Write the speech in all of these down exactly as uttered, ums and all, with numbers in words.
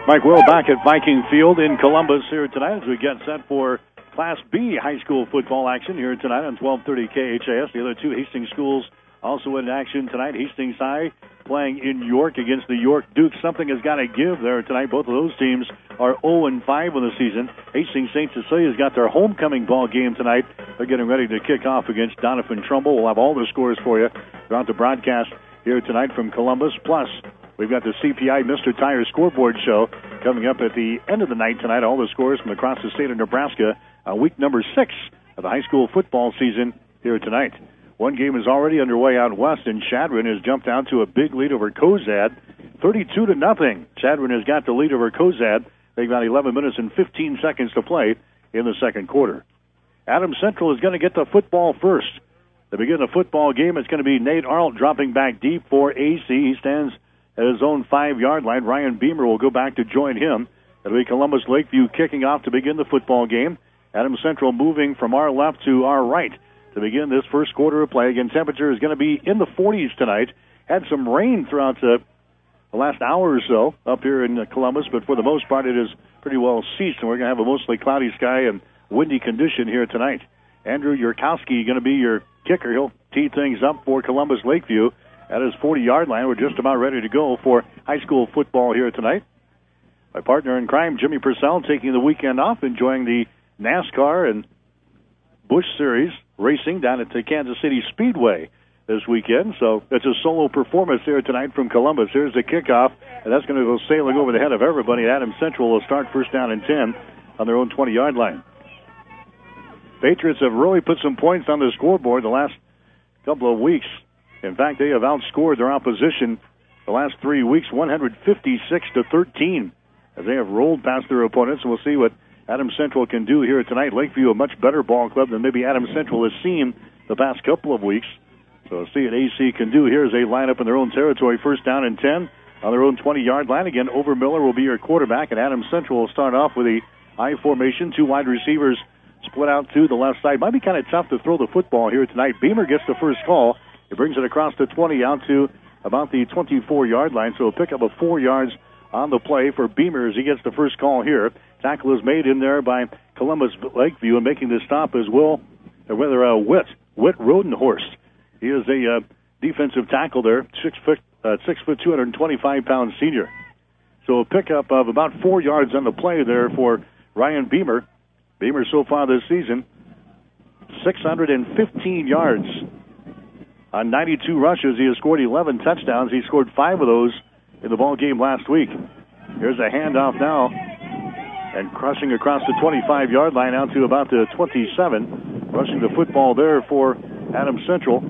Mike Will back at Viking Field in Columbus here tonight as we get set for Class B high school football action here tonight on twelve thirty K H A S. The other two Hastings schools also in action tonight. Hastings High playing in York against the York Dukes. Something has got to give there tonight. Both of those teams are oh and five in the season. Hastings Saint Cecilia's got their homecoming ball game tonight. They're getting ready to kick off against Donovan Trumbull. We'll have all the scores for you throughout the broadcast here tonight from Columbus. Plus, we've got the C P I Mister Tire Scoreboard Show coming up at the end of the night tonight. All the scores from across the state of Nebraska. Uh, week number six of the high school football season here tonight. One game is already underway out west, and Chadron has jumped out to a big lead over Cozad, thirty-two to nothing. Chadron has got the lead over Cozad. They've got eleven minutes and fifteen seconds to play in the second quarter. Adams Central is going to get the football first. To begin the football game, it's going to be Nate Arlt dropping back deep for A C. He stands at his own five-yard line. Ryan Beamer will go back to join him. It'll be Columbus Lakeview kicking off to begin the football game. Adams Central moving from our left to our right to begin this first quarter of play. Again, temperature is going to be in the forties tonight. Had some rain throughout the, the last hour or so up here in Columbus, but for the most part it is pretty well ceased, and we're going to have a mostly cloudy sky and windy condition here tonight. Andrew Yurkowski going to be your kicker. He'll tee things up for Columbus Lakeview at his forty-yard line. We're just about ready to go for high school football here tonight. My partner in crime, Jimmy Purcell, taking the weekend off, enjoying the NASCAR and Busch Series racing down at the Kansas City Speedway this weekend. So it's a solo performance here tonight from Columbus. Here's the kickoff, and that's going to go sailing over the head of everybody. Adams Central will start first down and ten on their own twenty-yard line. Patriots have really put some points on the scoreboard the last couple of weeks. In fact, they have outscored their opposition the last three weeks, one fifty-six to thirteen, as they have rolled past their opponents. And we'll see what Adams Central can do here tonight. Lakeview, a much better ball club than maybe Adams Central has seen the past couple of weeks. So we'll see what A C can do here as they line up in their own territory. First down and ten on their own twenty-yard line. Again, Overmiller will be your quarterback, and Adams Central will start off with a I formation. Two wide receivers split out to the left side. Might be kind of tough to throw the football here tonight. Beamer gets the first call. He brings it across the twenty out to about the twenty-four-yard line. So he'll pick up a four yards on the play for Beamer as he gets the first call here. Tackle is made in there by Columbus Lakeview, and making the stop as well, or rather, uh, Witt, Witt Rodenhorst. He is a uh, defensive tackle there, six foot, uh, six foot, two hundred twenty-five pound senior. So a pickup of about four yards on the play there for Ryan Beamer. Beamer so far this season, six hundred fifteen yards on ninety-two rushes. He has scored eleven touchdowns. He scored five of those in the ball game last week. Here's a handoff now, and crushing across the twenty-five-yard line out to about the twenty-seven. Rushing the football there for Adams Central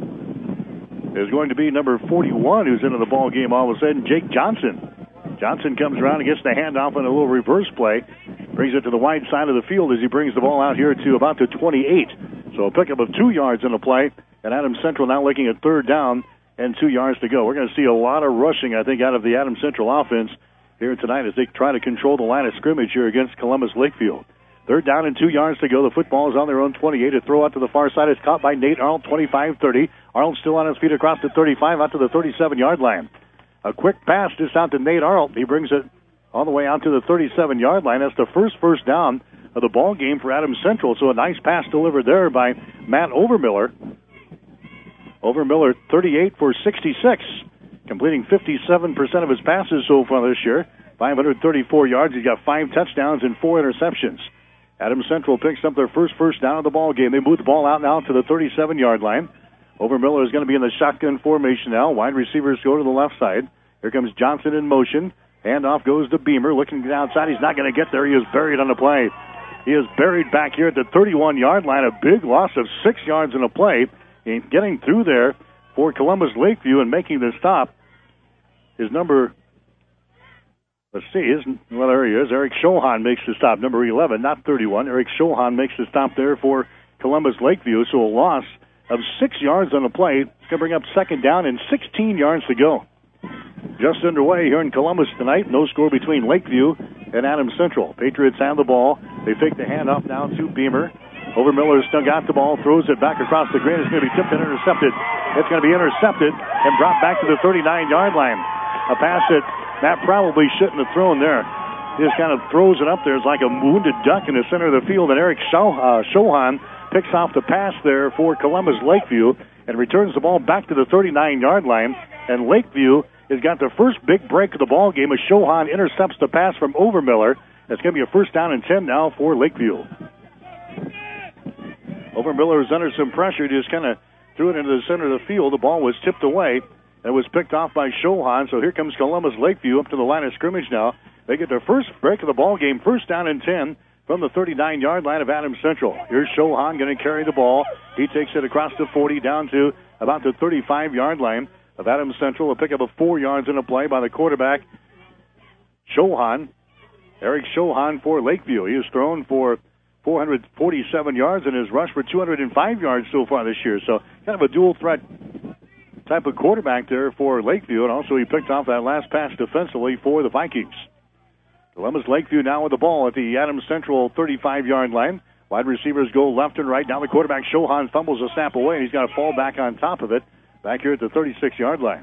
is going to be number forty-one, who's into the ball game all of a sudden, Jake Johnson. Johnson comes around and gets the handoff on a little reverse play. Brings it to the wide side of the field as he brings the ball out here to about the twenty-eight. So a pickup of two yards in the play, and Adams Central now looking at third down and two yards to go. We're going to see a lot of rushing, I think, out of the Adams Central offense here tonight as they try to control the line of scrimmage here against Columbus Lakeview. Third down and two yards to go. The football is on their own twenty-eight. A throw out to the far side is caught by Nate Arlt, twenty-five thirty. Arlt still on his feet across the thirty-five out to the thirty-seven-yard line. A quick pass just out to Nate Arlt. He brings it all the way out to the thirty-seven-yard line. That's the first first down of the ball game for Adams Central. So a nice pass delivered there by Matt Overmiller. Overmiller, thirty-eight for sixty-six, completing fifty-seven percent of his passes so far this year. five hundred thirty-four yards. He's got five touchdowns and four interceptions. Adams Central picks up their first first down of the ball game. They move the ball out now to the thirty-seven-yard line. Overmiller is going to be in the shotgun formation now. Wide receivers go to the left side. Here comes Johnson in motion. Handoff goes to Beamer. Looking to the outside. He's not going to get there. He is buried on the play. He is buried back here at the thirty-one-yard line. A big loss of six yards in the play. And getting through there for Columbus Lakeview and making the stop is number, let's see, isn't, well, there he is. Eric Schohan makes the stop, number eleven, not thirty-one. Eric Schohan makes the stop there for Columbus Lakeview. So a loss of six yards on the play. It's going to bring up second down and sixteen yards to go. Just underway here in Columbus tonight. No score between Lakeview and Adams Central. Patriots have the ball. They fake the handoff down to Beamer. Overmiller still got the ball, throws it back across the green. It's going to be tipped and intercepted. It's going to be intercepted and brought back to the thirty-nine-yard line. A pass that That probably shouldn't have thrown there. He just kind of throws it up there. It's like a wounded duck in the center of the field. And Eric Shohan picks off the pass there for Columbus Lakeview and returns the ball back to the thirty-nine-yard line. And Lakeview has got the first big break of the ball game as Shohan intercepts the pass from Overmiller. It's going to be a first down and ten now for Lakeview. Overmiller was under some pressure. Just kind of threw it into the center of the field. The ball was tipped away and was picked off by Shohan. So here comes Columbus Lakeview up to the line of scrimmage now. They get their first break of the ball game, first down and ten from the thirty-nine-yard line of Adams Central. Here's Shohan going to carry the ball. He takes it across the forty down to about the thirty-five-yard line of Adams Central. A pickup of four yards in a play by the quarterback, Shohan. Eric Shohan for Lakeview. He has thrown for four hundred forty-seven yards and has rushed for two hundred five yards so far this year. So kind of a dual threat type of quarterback there for Lakeview. And also he picked off that last pass defensively for the Vikings. Columbus Lakeview now with the ball at the Adams Central thirty-five-yard line. Wide receivers go left and right. Now the quarterback, Shohan, fumbles a snap away, and he's got to fall back on top of it back here at the thirty-six-yard line.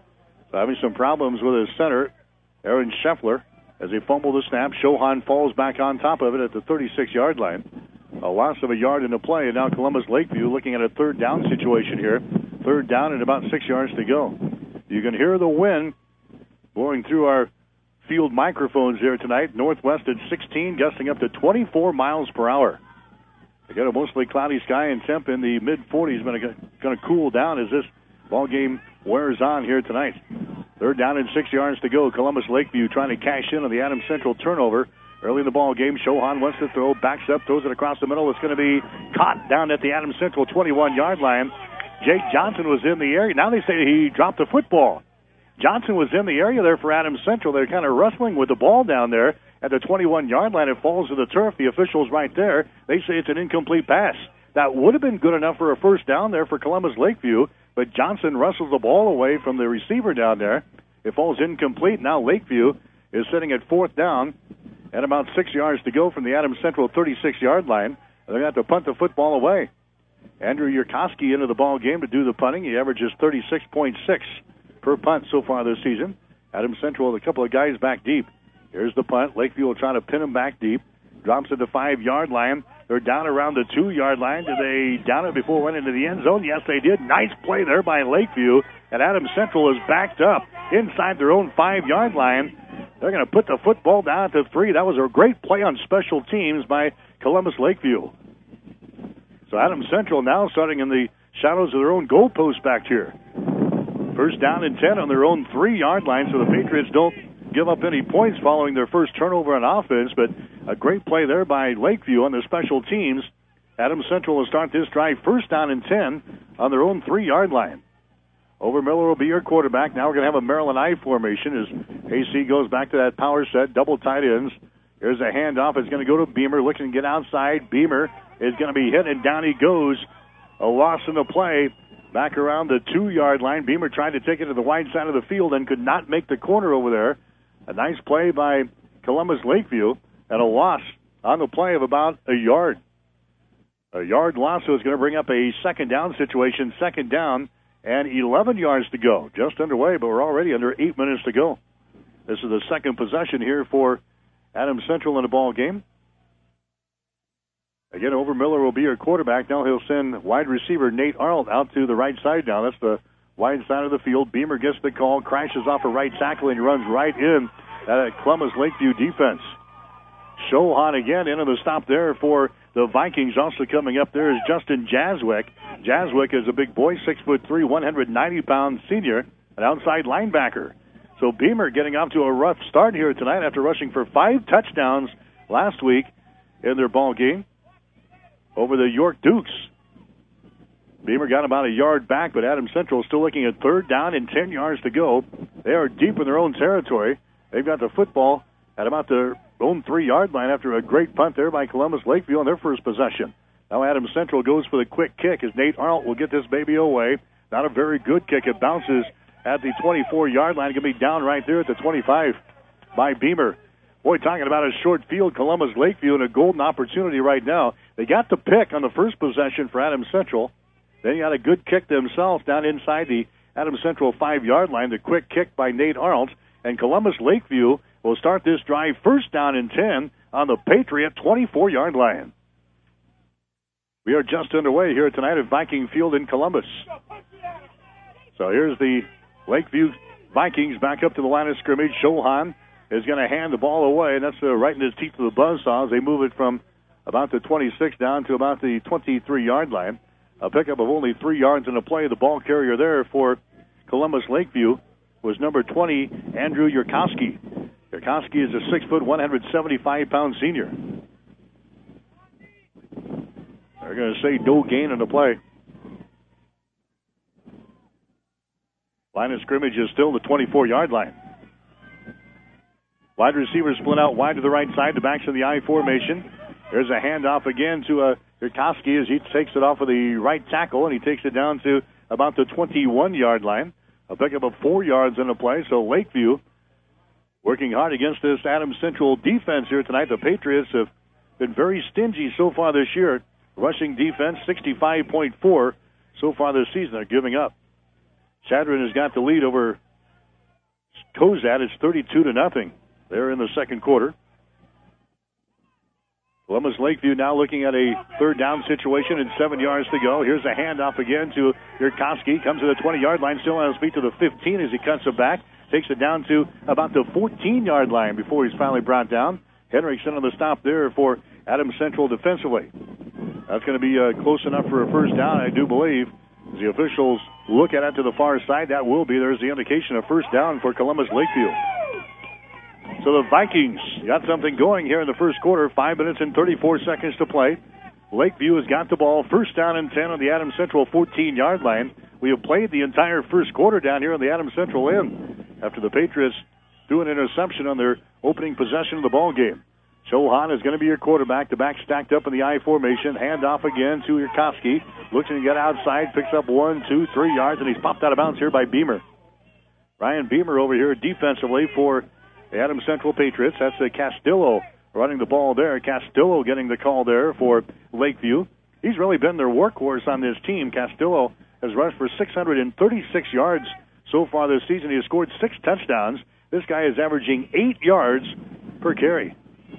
So having some problems with his center, Aaron Scheffler, as he fumbled the snap. Shohan falls back on top of it at the thirty-six-yard line. A loss of a yard in the play, and now Columbus Lakeview looking at a third down situation here. Third down and about six yards to go. You can hear the wind blowing through our field microphones here tonight. Northwest at sixteen, gusting up to twenty-four miles per hour. They got a mostly cloudy sky and temp in the mid forties, but it's going to cool down as this ball game wears on here tonight. Third down and six yards to go. Columbus Lakeview trying to cash in on the Adams Central turnover. Early in the ball game, Shohan wants to throw, backs up, throws it across the middle. It's going to be caught down at the Adams Central twenty-one-yard line. Jake Johnson was in the area. Now they say he dropped the football. Johnson was in the area there for Adams Central. They're kind of wrestling with the ball down there at the twenty-one-yard line. It falls to the turf. The officials right there, they say it's an incomplete pass. That would have been good enough for a first down there for Columbus Lakeview, but Johnson wrestles the ball away from the receiver down there. It falls incomplete. Now Lakeview is sitting at fourth down and about six yards to go from the Adams Central thirty-six-yard line. They're going to have to punt the football away. Andrew Yurkowski into the ball game to do the punting. He averages thirty-six point six per punt so far this season. Adams Central with a couple of guys back deep. Here's the punt. Lakeview will try to pin him back deep. Drops at the five-yard line. They're down around the two-yard line. Did they down it before it went into the end zone? Yes, they did. Nice play there by Lakeview. And Adams Central is backed up inside their own five-yard line. They're going to put the football down at the three. That was a great play on special teams by Columbus Lakeview. So Adams Central now starting in the shadows of their own goalpost back here. First down and ten on their own three-yard line, so the Patriots don't give up any points following their first turnover on offense, but a great play there by Lakeview on the special teams. Adams Central will start this drive first down and ten on their own three-yard line. Overmiller will be your quarterback. Now we're going to have a Maryland I formation as A C goes back to that power set, double tight ends. Here's a handoff. It's going to go to Beamer, looking to get outside. Beamer is going to be hit, and down he goes. A loss in the play. Back around the two-yard line. Beamer tried to take it to the wide side of the field and could not make the corner over there. A nice play by Columbus Lakeview, and a loss on the play of about a yard. A yard loss is going to bring up a second down situation. Second down and eleven yards to go. Just underway, but we're already under eight minutes to go. This is the second possession here for Adams Central in the ball game. Again, Overmiller will be your quarterback. Now he'll send wide receiver Nate Arnold out to the right side now. That's the wide side of the field. Beamer gets the call, crashes off a right tackle, and runs right in at Columbus Lakeview defense. Shohan again into the stop there for the Vikings. Also coming up there is Justin Jaswick. Jaswick is a big boy, six foot three, one hundred ninety pound senior, an outside linebacker. So Beamer getting off to a rough start here tonight after rushing for five touchdowns last week in their ball game over the York Dukes. Beamer got about a yard back, but Adams Central is still looking at third down and ten yards to go. They are deep in their own territory. They've got the football at about their own three-yard line after a great punt there by Columbus Lakeview on their first possession. Now Adams Central goes for the quick kick as Nate Arnold will get this baby away. Not a very good kick. It bounces at the twenty-four-yard line. Going to be down right there at the twenty-five by Beamer. Boy, talking about a short field, Columbus Lakeview in a golden opportunity right now. They got the pick on the first possession for Adams Central. Then you got a good kick themselves down inside the Adams Central five-yard line. The quick kick by Nate Arnold. and Columbus Lakeview will start this drive first down and ten on the Patriot twenty-four-yard line. We are just underway here tonight at Viking Field in Columbus. So here's the Lakeview Vikings back up to the line of scrimmage. Shohan is going to hand the ball away, and that's uh, right in his teeth of the buzzsaw as they move it from about the twenty-six down to about the twenty-three-yard line. A pickup of only three yards in the play. The ball carrier there for Columbus Lakeview was number twenty, Andrew Yurkowski. Yurkowski is a six foot, one hundred seventy-five pound senior. They're going to say no gain on the play. Line of scrimmage is still the twenty-four-yard line. Wide receivers split out wide to the right side. The backs in the I formation. There's a handoff again to uh, Yurkowski as he takes it off of the right tackle, and he takes it down to about the twenty-one-yard line. A pickup of four yards in the play. So Lakeview working hard against this Adams Central defense here tonight. The Patriots have been very stingy so far this year. Rushing defense, sixty-five point four so far this season. They're giving up. Chadron has got the lead over Cozad. It's thirty-two to nothing. They're in the second quarter. Columbus Lakeview now looking at a third down situation and seven yards to go. Here's a handoff again to Yurkowski. Comes to the twenty-yard line, still on his feet to the fifteen as he cuts it back. Takes it down to about the fourteen-yard line before he's finally brought down. Henriksen on the stop there for Adams Central defensively. That's going to be uh, close enough for a first down, I do believe. As the officials look at it to the far side, that will be. There's the indication of first down for Columbus Lakeview. So the Vikings got something going here in the first quarter. Five minutes and thirty-four seconds to play. Lakeview has got the ball first down and ten on the Adams Central fourteen-yard line. We have played the entire first quarter down here on the Adams Central end after the Patriots threw an interception on their opening possession of the ball game. Shohan is going to be your quarterback. The back stacked up in the I formation. Hand off again to Yurkowski. Looking to get outside. Picks up one, two, three yards, and he's popped out of bounds here by Beamer. Ryan Beamer over here defensively for the Adams Central Patriots. That's a Castillo running the ball there. Castillo getting the call there for Lakeview. He's really been their workhorse on this team. Castillo has rushed for six hundred thirty-six yards so far this season. He has scored six touchdowns. This guy is averaging eight yards per carry.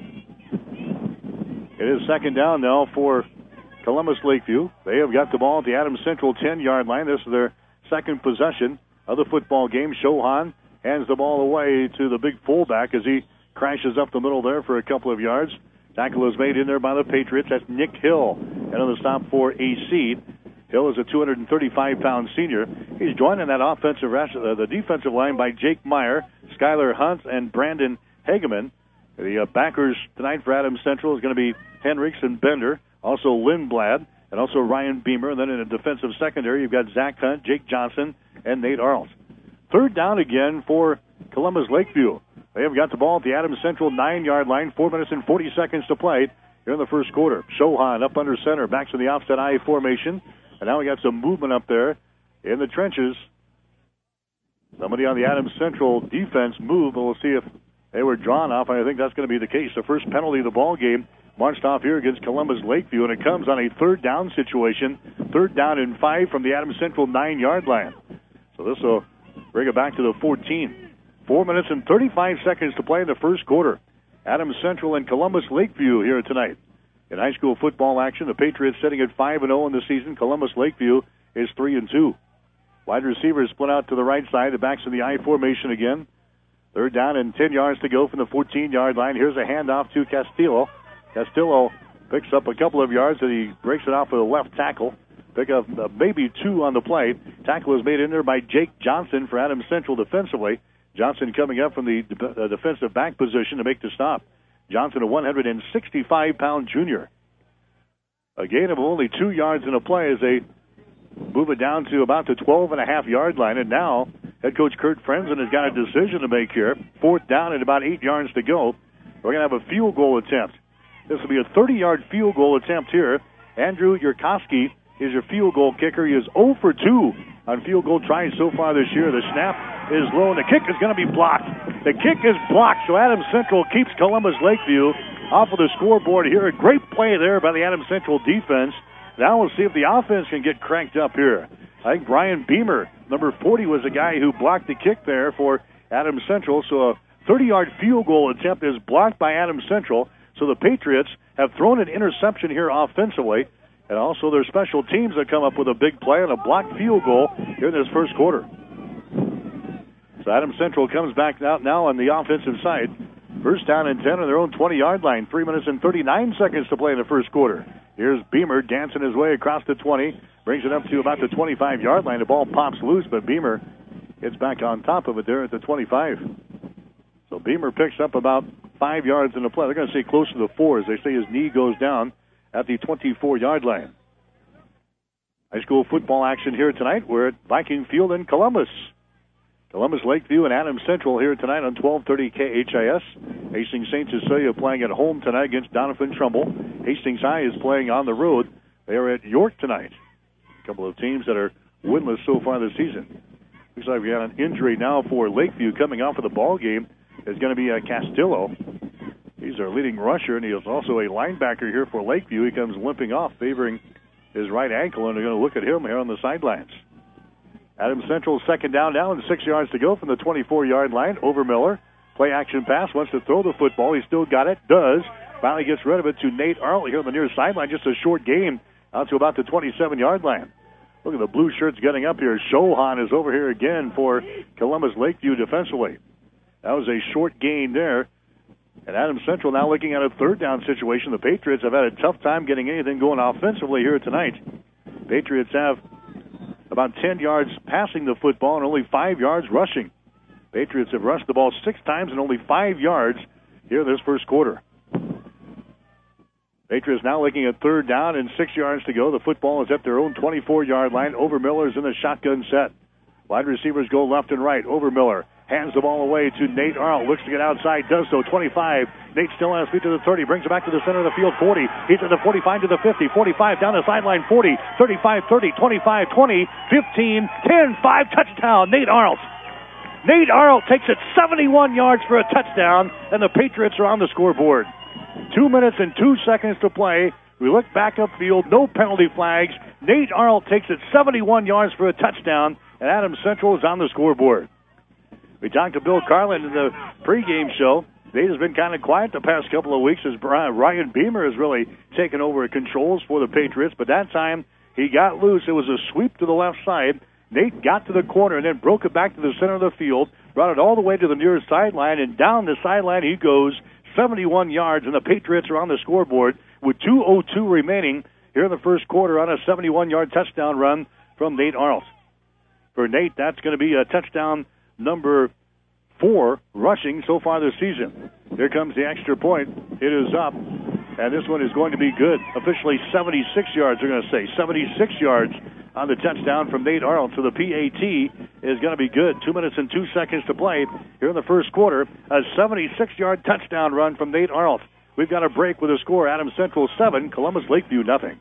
It is second down now for Columbus Lakeview. They have got the ball at the Adams Central ten-yard line. This is their second possession of the football game. Shohan hands the ball away to the big fullback as he crashes up the middle there for a couple of yards. Tackle is made in there by the Patriots. That's Nick Hill. And on the stop for A C. Hill is a two hundred thirty-five pound senior. He's joined in that offensive, uh, the defensive line by Jake Meyer, Skylar Hunt, and Brandon Hageman. The uh, backers tonight for Adams Central is going to be Henriks and Bender, also Lindblad, and also Ryan Beamer. And then in the defensive secondary, you've got Zach Hunt, Jake Johnson, and Nate Arlt. Third down again for Columbus Lakeview. They have got the ball at the Adams Central nine-yard line, four minutes and forty seconds to play here in the first quarter. Shohan up under center, backs in the offset I formation. And now we got some movement up there in the trenches. Somebody on the Adams Central defense moved, but we'll see if they were drawn off, and I think that's going to be the case. The first penalty of the ball game marched off here against Columbus Lakeview, and it comes on a third down situation. Third down and five from the Adams Central nine-yard line. So this will bring it back to the fourteen. Four minutes and thirty-five seconds to play in the first quarter. Adams Central and Columbus Lakeview here tonight. In high school football action, the Patriots sitting at five and oh in the season. Columbus Lakeview is three and two. Wide receivers split out to the right side. The backs in the I formation again. Third down and ten yards to go from the fourteen-yard line. Here's a handoff to Castillo. Castillo picks up a couple of yards, and he breaks it off with a left tackle. Pick up uh, maybe two on the play. Tackle is made in there by Jake Johnson for Adams Central defensively. Johnson coming up from the de- uh, defensive back position to make the stop. Johnson, a one hundred sixty-five pound junior. A gain of only two yards in a play as they move it down to about the twelve and a half yard line. And now head coach Kurt Frenzen has got a decision to make here. Fourth down and about eight yards to go. We're going to have a field goal attempt. This will be a thirty-yard field goal attempt here. Andrew Yurkowski is your field goal kicker. He is zero for two on field goal tries so far this year. The snap is low, and the kick is going to be blocked. The kick is blocked, so Adams Central keeps Columbus Lakeview off of the scoreboard here. A great play there by the Adams Central defense. Now we'll see if the offense can get cranked up here. I think Brian Beamer, number forty, was the guy who blocked the kick there for Adams Central. So a thirty-yard field goal attempt is blocked by Adams Central. So the Patriots have thrown an interception here offensively. And also their special teams that come up with a big play and a blocked field goal here in this first quarter. So Adams Central comes back out now on the offensive side. First down and ten on their own twenty-yard line. Three minutes and thirty-nine seconds to play in the first quarter. Here's Beamer dancing his way across the twenty. Brings it up to about the twenty-five-yard line. The ball pops loose, but Beamer gets back on top of it there at the twenty-five. So Beamer picks up about five yards in the play. They're going to say close to the four as they say his knee goes down at the twenty-four-yard line. High school football action here tonight. We're at Viking Field in Columbus. Columbus, Lakeview, and Adams Central here tonight on twelve thirty K H I S. Hastings Saint Cecilia playing at home tonight against Donovan Trumbull. Hastings High is playing on the road. They are at York tonight. A couple of teams that are winless so far this season. Looks like we got an injury now for Lakeview coming off of the ball game. Is going to be uh, Castillo. He's our leading rusher, and he is also a linebacker here for Lakeview. He comes limping off, favoring his right ankle, and they're going to look at him here on the sidelines. Adams Central second down now and six yards to go from the twenty-four-yard line. Over Miller. Play action pass. Wants to throw the football. He still got it. Does. Finally gets rid of it to Nate Arlt here on the near sideline. Just a short gain out to about the twenty-seven-yard line. Look at the blue shirts getting up here. Shohan is over here again for Columbus Lakeview defensively. That was a short gain there. And Adams Central now looking at a third down situation. The Patriots have had a tough time getting anything going offensively here tonight. Patriots have about ten yards passing the football and only five yards rushing. Patriots have rushed the ball six times and only five yards here this first quarter. Patriots now looking at third down and six yards to go. The football is at their own twenty-four-yard line. Over Miller is in the shotgun set. Wide receivers go left and right. Over Miller hands the ball away to Nate Arlt. Looks to get outside, does so. twenty-five. Nate still on his feet to the thirty. Brings it back to the center of the field. forty. He's at the forty-five to the fifty. forty-five down the sideline. forty. thirty-five, thirty, twenty-five, twenty, fifteen, ten, five. Touchdown, Nate Arlt. Nate Arlt takes it seventy-one yards for a touchdown, and the Patriots are on the scoreboard. Two minutes and two seconds to play. We look back upfield. No penalty flags. Nate Arlt takes it seventy-one yards for a touchdown, and Adams Central is on the scoreboard. We talked to Bill Carlin in the pregame show. Nate has been kind of quiet the past couple of weeks as Ryan Beamer has really taken over controls for the Patriots, but that time he got loose. It was a sweep to the left side. Nate got to the corner and then broke it back to the center of the field, brought it all the way to the nearest sideline, and down the sideline he goes, seventy-one yards, and the Patriots are on the scoreboard with two oh two remaining here in the first quarter on a seventy-one-yard touchdown run from Nate Arlt. For Nate, that's going to be a touchdown number four rushing so far this season. Here comes the extra point. It is up, and this one is going to be good. Officially seventy-six yards, they're going to say. seventy-six yards on the touchdown from Nate Arlt. So the P A T is going to be good. Two minutes and two seconds to play here in the first quarter. A seventy-six-yard touchdown run from Nate Arlt. We've got a break with a score. Adams Central seven, Columbus Lakeview nothing.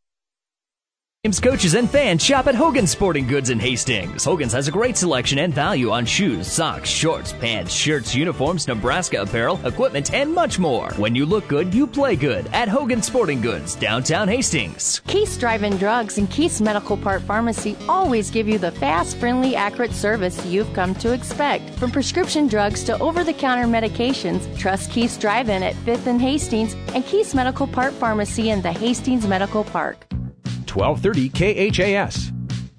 Games, coaches, and fans shop at Hogan's Sporting Goods in Hastings. Hogan's has a great selection and value on shoes, socks, shorts, pants, shirts, uniforms, Nebraska apparel, equipment, and much more. When you look good, you play good at Hogan's Sporting Goods, downtown Hastings. Keith's Drive-In Drugs and Keith's Medical Part Pharmacy always give you the fast, friendly, accurate service you've come to expect. From prescription drugs to over-the-counter medications, trust Keith's Drive-In at fifth and Hastings and Keith's Medical Part Pharmacy in the Hastings Medical Park. twelve thirty K H A S.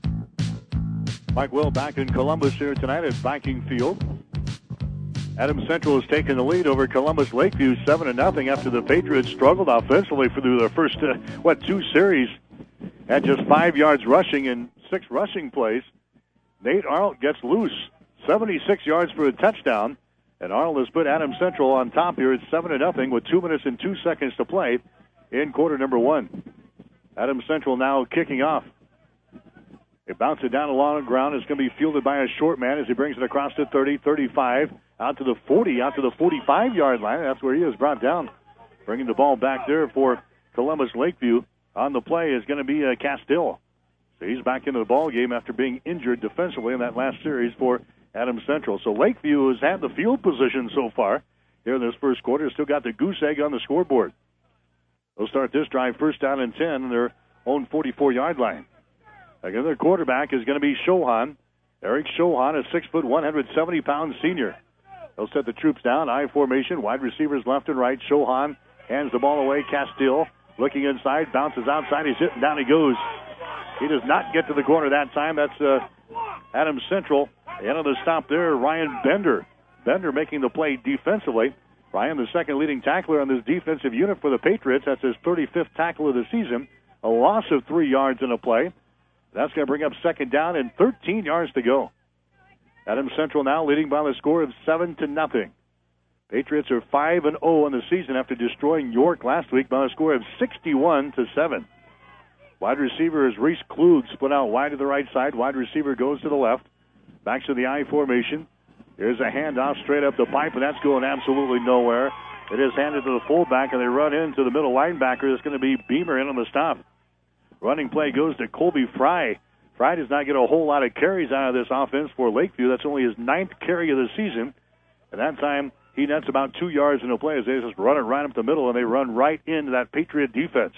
Mike Will back in Columbus here tonight at Viking Field. Adams Central has taken the lead over Columbus Lakeview seven to nothing after the Patriots struggled offensively for their first, uh, what, two series. Had just five yards rushing and six rushing plays. Nate Arlt gets loose. seventy-six yards for a touchdown. And Arlt has put Adams Central on top here at seven to nothing with two minutes and two seconds to play in quarter number one. Adams Central now kicking off. They bounce it down along the ground. It's going to be fielded by a short man as he brings it across to thirty, thirty-five, out to the forty, out to the forty-five-yard line. That's where he is brought down. Bringing the ball back there for Columbus Lakeview. On the play is going to be uh, Castile. So he's back into the ball game after being injured defensively in that last series for Adams Central. So Lakeview has had the field position so far here in this first quarter. Still got the goose egg on the scoreboard. They'll start this drive first down and ten on their own forty-four-yard line. Again, their quarterback is going to be Shohan. Eric Shohan, a six foot, one hundred seventy pound senior. They'll set the troops down. I formation. Wide receivers left and right. Shohan hands the ball away. Castile looking inside. Bounces outside. He's hit and down he goes. He does not get to the corner that time. That's uh, Adams Central. The end of the stop there, Ryan Bender. Bender making the play defensively. Ryan, the second leading tackler on this defensive unit for the Patriots. That's his thirty-fifth tackle of the season. A loss of three yards in a play. That's going to bring up second down and thirteen yards to go. Adams Central now leading by the score of seven to nothing. Patriots are five and zero in the season after destroying York last week by a score of sixty-one to seven. Wide receiver is Reese Klug, split out wide to the right side. Wide receiver goes to the left. Back to the I formation. Here's a handoff straight up the pipe, and that's going absolutely nowhere. It is handed to the fullback, and they run into the middle linebacker. It's going to be Beamer in on the stop. Running play goes to Colby Fry. Fry does not get a whole lot of carries out of this offense for Lakeview. That's only his ninth carry of the season. And that time, he nets about two yards in the play as they just run it right up the middle, and they run right into that Patriot defense.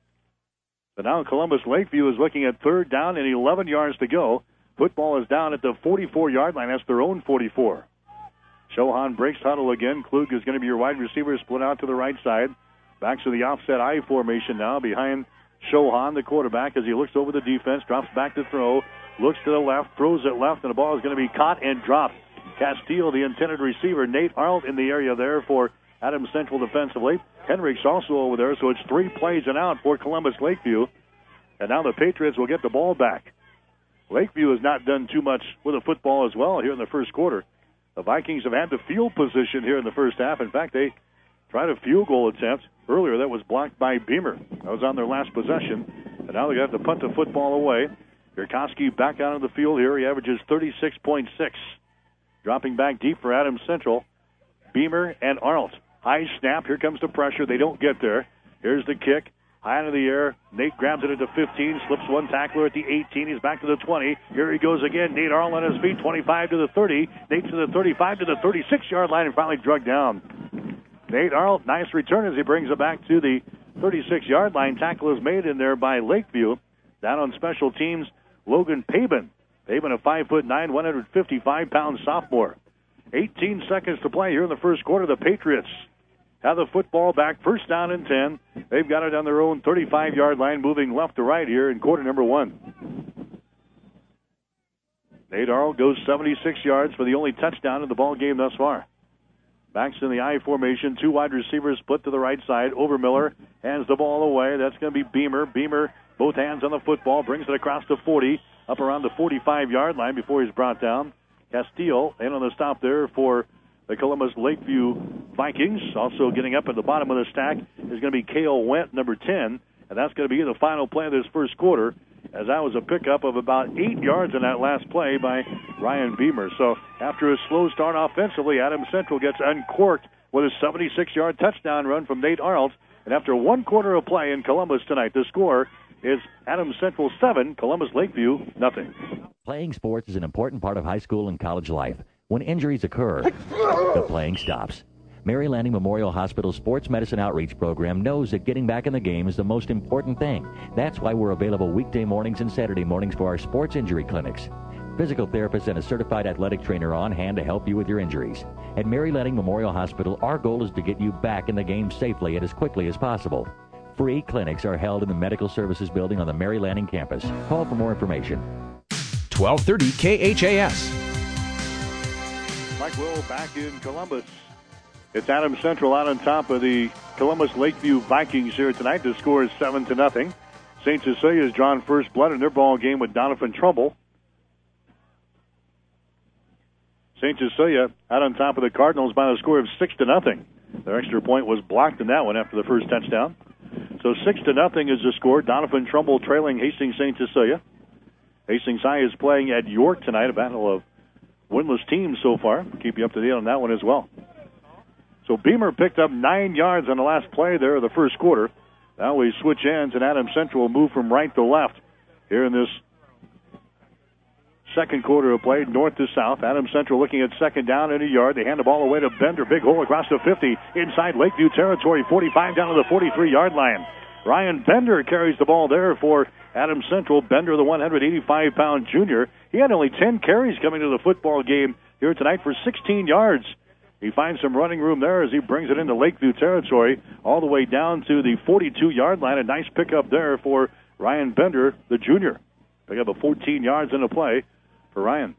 But now Columbus Lakeview is looking at third down and eleven yards to go. Football is down at the forty-four-yard line. That's their own forty-four. Shohan breaks huddle again. Klug is going to be your wide receiver, split out to the right side. Back to the offset I formation now behind Shohan, the quarterback, as he looks over the defense, drops back to throw, looks to the left, throws it left, and the ball is going to be caught and dropped. Castile, the intended receiver. Nate Arlt in the area there for Adams Central defensively. Henrichs also over there, so it's three plays and out for Columbus Lakeview. And now the Patriots will get the ball back. Lakeview has not done too much with the football as well here in the first quarter. The Vikings have had the field position here in the first half. In fact, they tried a field goal attempt earlier that was blocked by Beamer. That was on their last possession. And now they have to punt the football away. Yurkowski back out of the field here. He averages thirty-six point six. Dropping back deep for Adams Central. Beamer and Arnold. High snap. Here comes the pressure. They don't get there. Here's the kick. High into the air. Nate grabs it at the fifteen. Slips one tackler at the eighteen. He's back to the twenty. Here he goes again. Nate Arnold on his feet. twenty-five to the thirty. Nate to the thirty-five to the thirty-six-yard line and finally drugged down. Nate Arnold, nice return as he brings it back to the thirty-six-yard line. Tackle is made in there by Lakeview. Down on special teams, Logan Pabin. Pabin, a five foot nine, one hundred fifty-five pound sophomore. eighteen seconds to play here in the first quarter. The Patriots have the football back, first down and ten. They've got it on their own thirty-five-yard line, moving left to right here in quarter number one. Nate Arnold goes seventy-six yards for the only touchdown in the ball game thus far. Backs in the I formation, two wide receivers split to the right side. Overmiller hands the ball away. That's going to be Beamer. Beamer, both hands on the football, brings it across the forty, up around the forty-five-yard line before he's brought down. Castile, in on the stop there for the Columbus Lakeview Vikings. Also getting up at the bottom of the stack is going to be Cale Went, number ten, and that's going to be the final play of this first quarter, as that was a pickup of about eight yards in that last play by Ryan Beamer. So after a slow start offensively, Adams Central gets uncorked with a seventy-six-yard touchdown run from Nate Arnold. And after one quarter of play in Columbus tonight, the score is Adams Central seven, Columbus Lakeview nothing. Playing sports is an important part of high school and college life. When injuries occur, the playing stops. Mary Lanning Memorial Hospital Sports Medicine Outreach Program knows that getting back in the game is the most important thing. That's why we're available weekday mornings and Saturday mornings for our sports injury clinics. Physical therapists and a certified athletic trainer on hand to help you with your injuries. At Mary Lanning Memorial Hospital, our goal is to get you back in the game safely and as quickly as possible. Free clinics are held in the Medical Services Building on the Mary Lanning campus. Call for more information. twelve thirty K H A S. Mike Will back in Columbus. It's Adams Central out on top of the Columbus Lakeview Vikings here tonight. The score is seven to nothing. Saint Cecilia has drawn first blood in their ball game with Donovan Trumbull. Saint Cecilia out on top of the Cardinals by a score of six to nothing. Their extra point was blocked in that one after the first touchdown. So six to nothing is the score. Donovan Trumbull trailing Hastings Saint Cecilia. Hastings High is playing at York tonight, a battle of winless teams so far. Keep you up to date on that one as well. So Beamer picked up nine yards on the last play there of the first quarter. Now we switch ends, and Adams Central will move from right to left here in this second quarter of play, north to south. Adams Central looking at second down in a yard. They hand the ball away to Bender. Big hole across the fifty inside Lakeview territory. forty-five down to the forty-three-yard line. Ryan Bender carries the ball there for Adams Central. Bender, the one hundred eighty-five pound junior. He had only ten carries coming to the football game here tonight for sixteen yards. He finds some running room there as he brings it into Lakeview territory all the way down to the forty-two yard line. A nice pickup there for Ryan Bender, the junior. Pick up a fourteen yards in the play for Ryan.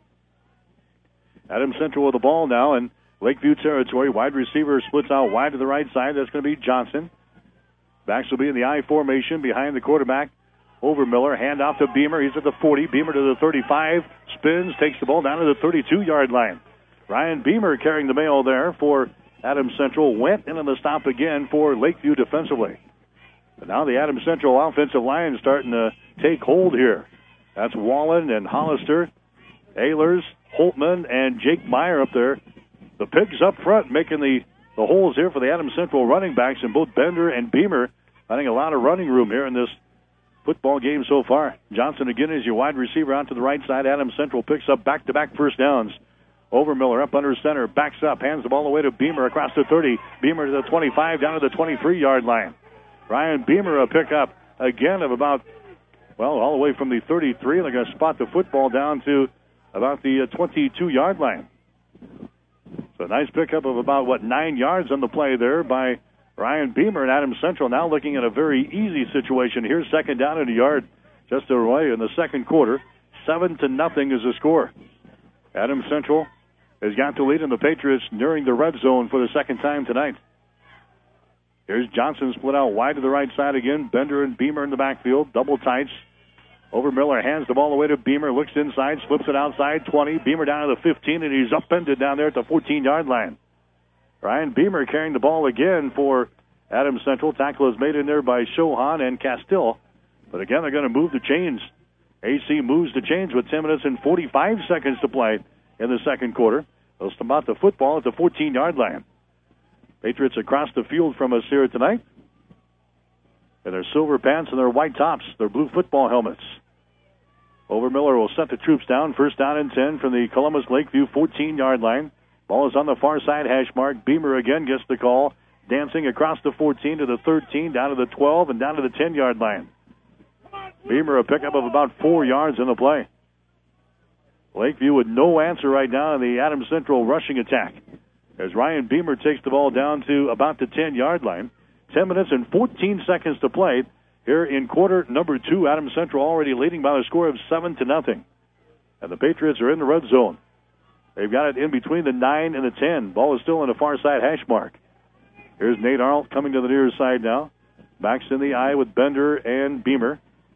Adams Central with the ball now in Lakeview territory. Wide receiver splits out wide to the right side. That's going to be Johnson. Backs will be in the I formation behind the quarterback. Over Miller, hand off to Beamer. He's at the forty. Beamer to the thirty-five. Spins, takes the ball down to the thirty-two yard line. Ryan Beamer carrying the mail there for Adams Central. Went into the stop again for Lakeview defensively. But now the Adams Central offensive line is starting to take hold here. That's Wallen and Hollister, Ehlers, Holtman, and Jake Meyer up there. The Pigs up front making the, the holes here for the Adams Central running backs, and both Bender and Beamer finding a lot of running room here in this football game so far. Johnson again is your wide receiver out to the right side. Adams Central picks up back-to-back first downs. Over Miller up under center, backs up, hands the ball away to Beamer across the thirty. Beamer to the twenty-five, down to the twenty-three yard line. Ryan Beamer a pickup again of about, well, all the way from the thirty-three. They're going to spot the football down to about the twenty-two yard line. So a nice pickup of about, what, nine yards on the play there by Ryan Beamer. And Adams Central now looking at a very easy situation here. Second down and a yard just away in the second quarter. Seven to nothing is the score. Adams Central has got the lead, and the Patriots nearing the red zone for the second time tonight. Here's Johnson split out wide to the right side again. Bender and Beamer in the backfield. Double tights. Over Miller hands the ball away to Beamer. Looks inside, slips it outside. twenty. Beamer down to the fifteen, and he's upended down there at the fourteen yard line. Ryan Beamer carrying the ball again for Adams Central. Tackle is made in there by Shohan and Castile. But again, they're going to move the chains. A C moves the chains with ten minutes and forty-five seconds to play in the second quarter. They'll spot the football at the fourteen yard line. Patriots across the field from us here tonight. In their silver pants and their white tops, their blue football helmets. Over Miller will set the troops down. First down and ten from the Columbus Lakeview fourteen yard line. Ball is on the far side hash mark. Beamer again gets the call. Dancing across the fourteen to the thirteen, down to the twelve, and down to the ten yard line. Beamer a pickup of about four yards in the play. Lakeview with no answer right now in the Adams Central rushing attack, as Ryan Beamer takes the ball down to about the ten yard line. ten minutes and fourteen seconds to play here in quarter number two. Adams Central already leading by a score of seven to nothing. And the Patriots are in the red zone. They've got it in between the nine and the ten. Ball is still in the far side hash mark. Here's Nate Arnold coming to the near side now. Backs in the eye with Bender and Beamer.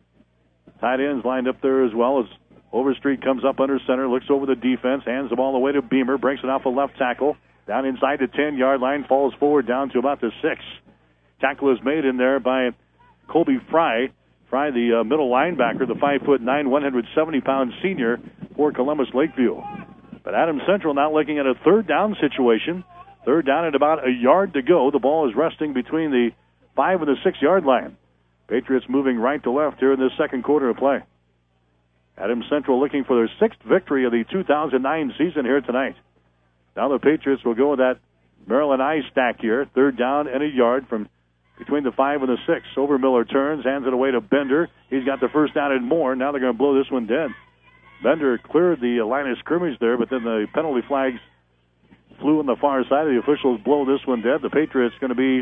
Tight ends lined up there as well as Overstreet comes up under center, looks over the defense, hands the ball away to Beamer, breaks it off a left tackle. Down inside the ten yard line, falls forward down to about the six. Tackle is made in there by Colby Fry. Fry, the uh, middle linebacker, the five foot nine, one hundred seventy pound senior for Columbus Lakeview. But Adams Central now looking at a third down situation. Third down at about a yard to go. The ball is resting between the five and the six yard line. Patriots moving right to left here in this second quarter of play. Adams Central looking for their sixth victory of the two thousand nine season here tonight. Now the Patriots will go with that Maryland I stack here. Third down and a yard from between the five and the six. Over Miller turns, hands it away to Bender. He's got the first down and more. Now they're going to blow this one dead. Bender cleared the line of scrimmage there, but then the penalty flags flew on the far side. The officials blow this one dead. The Patriots going to be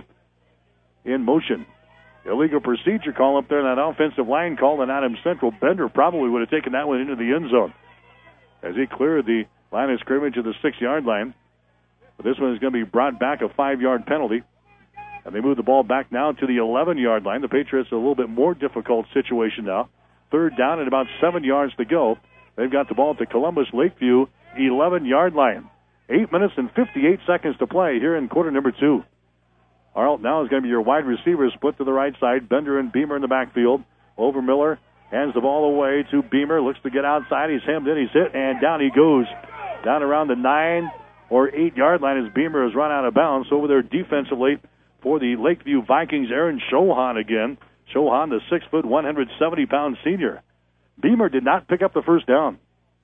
in motion. Illegal procedure call up there, that offensive line call, and Adams Central. Bender probably would have taken that one into the end zone as he cleared the line of scrimmage at the six yard line. But this one is going to be brought back, a five yard penalty. And they move the ball back now to the eleven yard line. The Patriots a little bit more difficult situation now. Third down and about seven yards to go. They've got the ball at the Columbus Lakeview eleven yard line. Eight minutes and fifty-eight seconds to play here in quarter number two. Arnold now is going to be your wide receiver, split to the right side. Bender and Beamer in the backfield. Over Miller, hands the ball away to Beamer, looks to get outside. He's hemmed in, he's hit, and down he goes. Down around the nine or eight yard line as Beamer has run out of bounds. Over there defensively for the Lakeview Vikings, Aaron Shohan again. Shohan, the six foot, one hundred seventy pound senior. Beamer did not pick up the first down.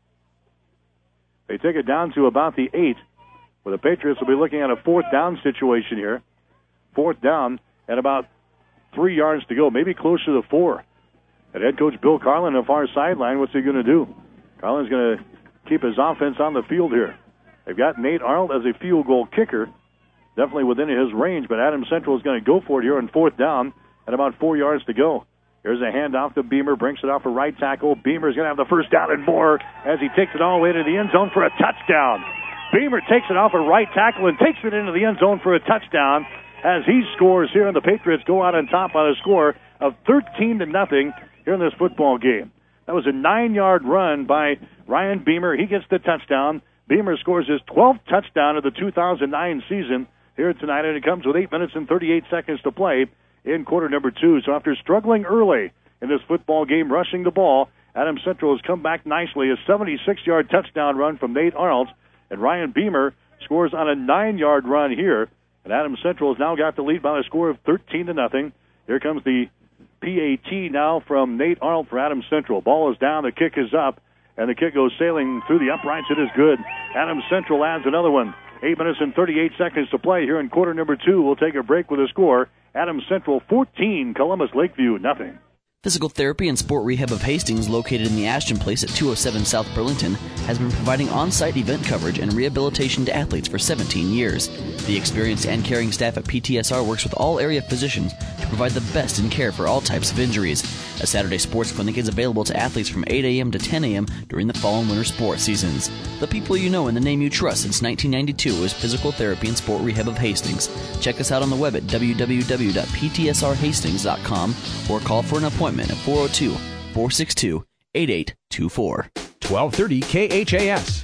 They take it down to about the eight, where the Patriots will be looking at a fourth down situation here. Fourth down at about three yards to go, maybe closer to four. And head coach Bill Carlin on the far sideline, what's he going to do? Carlin's going to keep his offense on the field here. They've got Nate Arnold as a field goal kicker, definitely within his range, but Adams Central is going to go for it here on fourth down at about four yards to go. Here's a handoff to Beamer, brings it off a right tackle. Beamer's going to have the first down and more as he takes it all the way to the end zone for a touchdown. Beamer takes it off a right tackle and takes it into the end zone for a touchdown as he scores here, and the Patriots go out on top by a score of thirteen to nothing here in this football game. That was a nine-yard run by Ryan Beamer. He gets the touchdown. Beamer scores his twelfth touchdown of the two thousand nine season here tonight, and it comes with eight minutes and thirty-eight seconds to play in quarter number two. So after struggling early in this football game, rushing the ball, Adams Central has come back nicely. A seventy-six-yard touchdown run from Nate Arnold, and Ryan Beamer scores on a nine-yard run here. And Adams Central has now got the lead by a score of thirteen to nothing. Here comes the P A T now from Nate Arnold for Adams Central. Ball is down, the kick is up, and the kick goes sailing through the uprights. It is good. Adams Central adds another one. Eight minutes and thirty-eight seconds to play here in quarter number two. We'll take a break with a score. Adams Central fourteen, Columbus Lakeview nothing. Physical Therapy and Sport Rehab of Hastings, located in the Ashton Place at two oh seven South Burlington, has been providing on-site event coverage and rehabilitation to athletes for seventeen years. The experienced and caring staff at P T S R works with all area physicians to provide the best in care for all types of injuries. A Saturday sports clinic is available to athletes from eight a.m. to ten a.m. during the fall and winter sports seasons. The people you know and the name you trust since nineteen ninety-two is Physical Therapy and Sport Rehab of Hastings. Check us out on the web at w w w dot p t s r hastings dot com or call for an appointment at four oh two, four six two, eight eight two four. twelve thirty K H A S.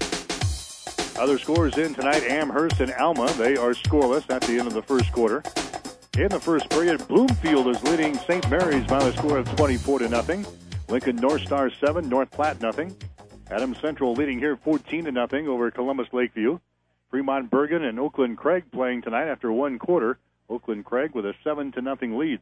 Other scores in tonight, Amherst and Alma. They are scoreless at the end of the first quarter. In the first period, Bloomfield is leading Saint Mary's by a score of twenty-four to nothing. Lincoln North Star seven, North Platte nothing. Adams Central leading here fourteen to nothing over Columbus Lakeview. Fremont Bergen and Oakland Craig playing tonight after one quarter. Oakland Craig with a seven to nothing lead.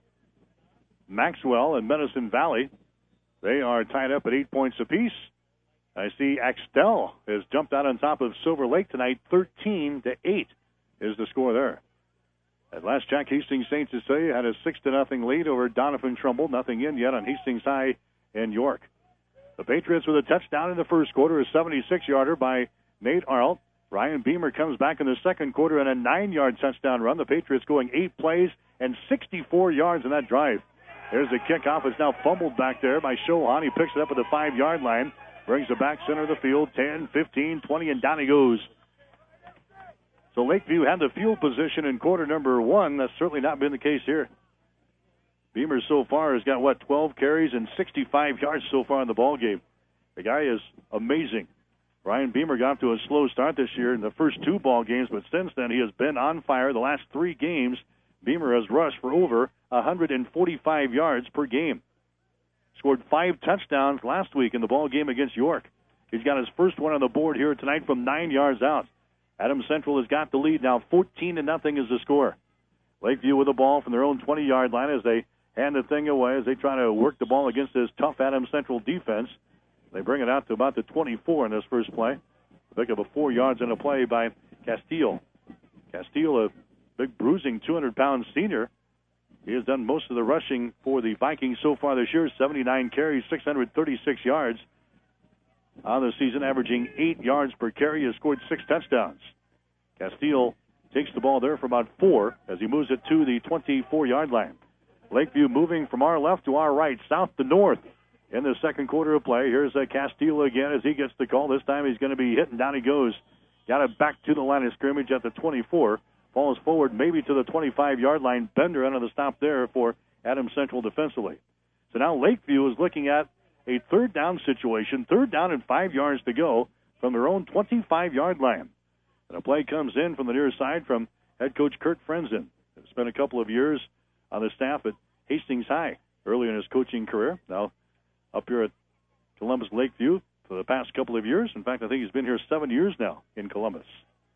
Maxwell and Medicine Valley, they are tied up at eight points apiece. I see Axtell has jumped out on top of Silver Lake tonight. thirteen to eight is the score there. At last check, Hastings Saint Cecilia had a six to nothing lead over Donovan Trumbull. Nothing in yet on Hastings High and York. The Patriots with a touchdown in the first quarter, a seventy-six-yarder by Nate Arnold. Ryan Beamer comes back in the second quarter and a nine-yard touchdown run. The Patriots going eight plays and sixty-four yards in that drive. There's the kickoff. It's now fumbled back there by Shohan. He picks it up at the five-yard line. Brings it back center of the field. ten, fifteen, twenty, and down he goes. So Lakeview had the field position in quarter number one. That's certainly not been the case here. Beamer so far has got, what, twelve carries and sixty-five yards so far in the ball game. The guy is amazing. Ryan Beamer got to a slow start this year in the first two ball games, but since then he has been on fire. The last three games, Beamer has rushed for over one hundred forty-five yards per game. Scored five touchdowns last week in the ball game against York. He's got his first one on the board here tonight from nine yards out. Adams Central has got the lead now. fourteen to nothing is the score. Lakeview with the ball from their own twenty-yard line as they hand the thing away, as they try to work the ball against this tough Adams Central defense. They bring it out to about the twenty-four in this first play. Pick up a four yards in a play by Castile. Castile, a big bruising two hundred pound senior. He has done most of the rushing for the Vikings so far this year. seventy-nine carries, six hundred thirty-six yards on the season, averaging eight yards per carry. He has scored six touchdowns. Castile takes the ball there for about four as he moves it to the twenty-four-yard line. Lakeview moving from our left to our right, south to north in the second quarter of play. Here's uh, Castile again as he gets the call. This time he's going to be hit, and down he goes. Got it back to the line of scrimmage at the twenty-four. Falls forward maybe to the twenty-five-yard line. Bender under the stop there for Adams Central defensively. So now Lakeview is looking at a third down situation, third down and five yards to go from their own twenty-five-yard line. And a play comes in from the near side from head coach Kurt Frenzen. He spent a couple of years on the staff at Hastings High early in his coaching career. Now up here at Columbus Lakeview for the past couple of years. In fact, I think he's been here seven years now in Columbus.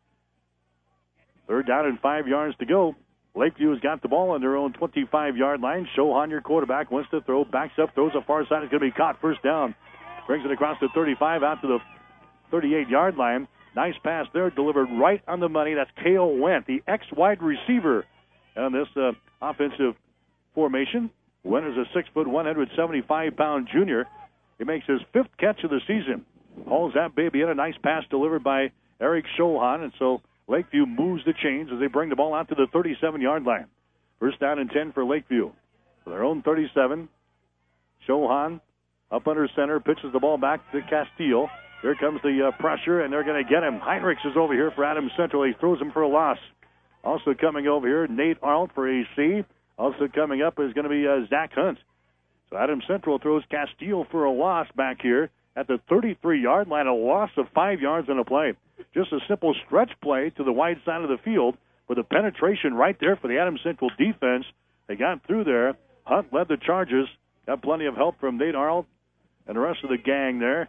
Third down and five yards to go. Lakeview has got the ball on their own twenty-five-yard line. Shohan, your quarterback, wants to throw, backs up, throws a far side. It's going to be caught first down. Brings it across the thirty-five out to the thirty-eight-yard line. Nice pass there, delivered right on the money. That's Cale Wendt, the ex-wide receiver on this uh, offensive formation. Wynn is a six foot, one hundred seventy-five pound junior. He makes his fifth catch of the season. Hauls that baby in. A nice pass delivered by Eric Schohan, and so Lakeview moves the chains as they bring the ball out to the thirty-seven-yard line. First down and ten for Lakeview. For their own thirty-seven, Schohan up under center, pitches the ball back to Castile. Here comes the uh, pressure, and they're going to get him. Heinrichs is over here for Adams Central. He throws him for a loss. Also coming over here, Nate Arlt for A C. Also coming up is going to be uh, Zach Hunt. So Adams Central throws Castile for a loss back here at the thirty-three-yard line, a loss of five yards in a play. Just a simple stretch play to the wide side of the field with a penetration right there for the Adams Central defense. They got through there. Hunt led the charges. Got plenty of help from Nate Arlt and the rest of the gang there.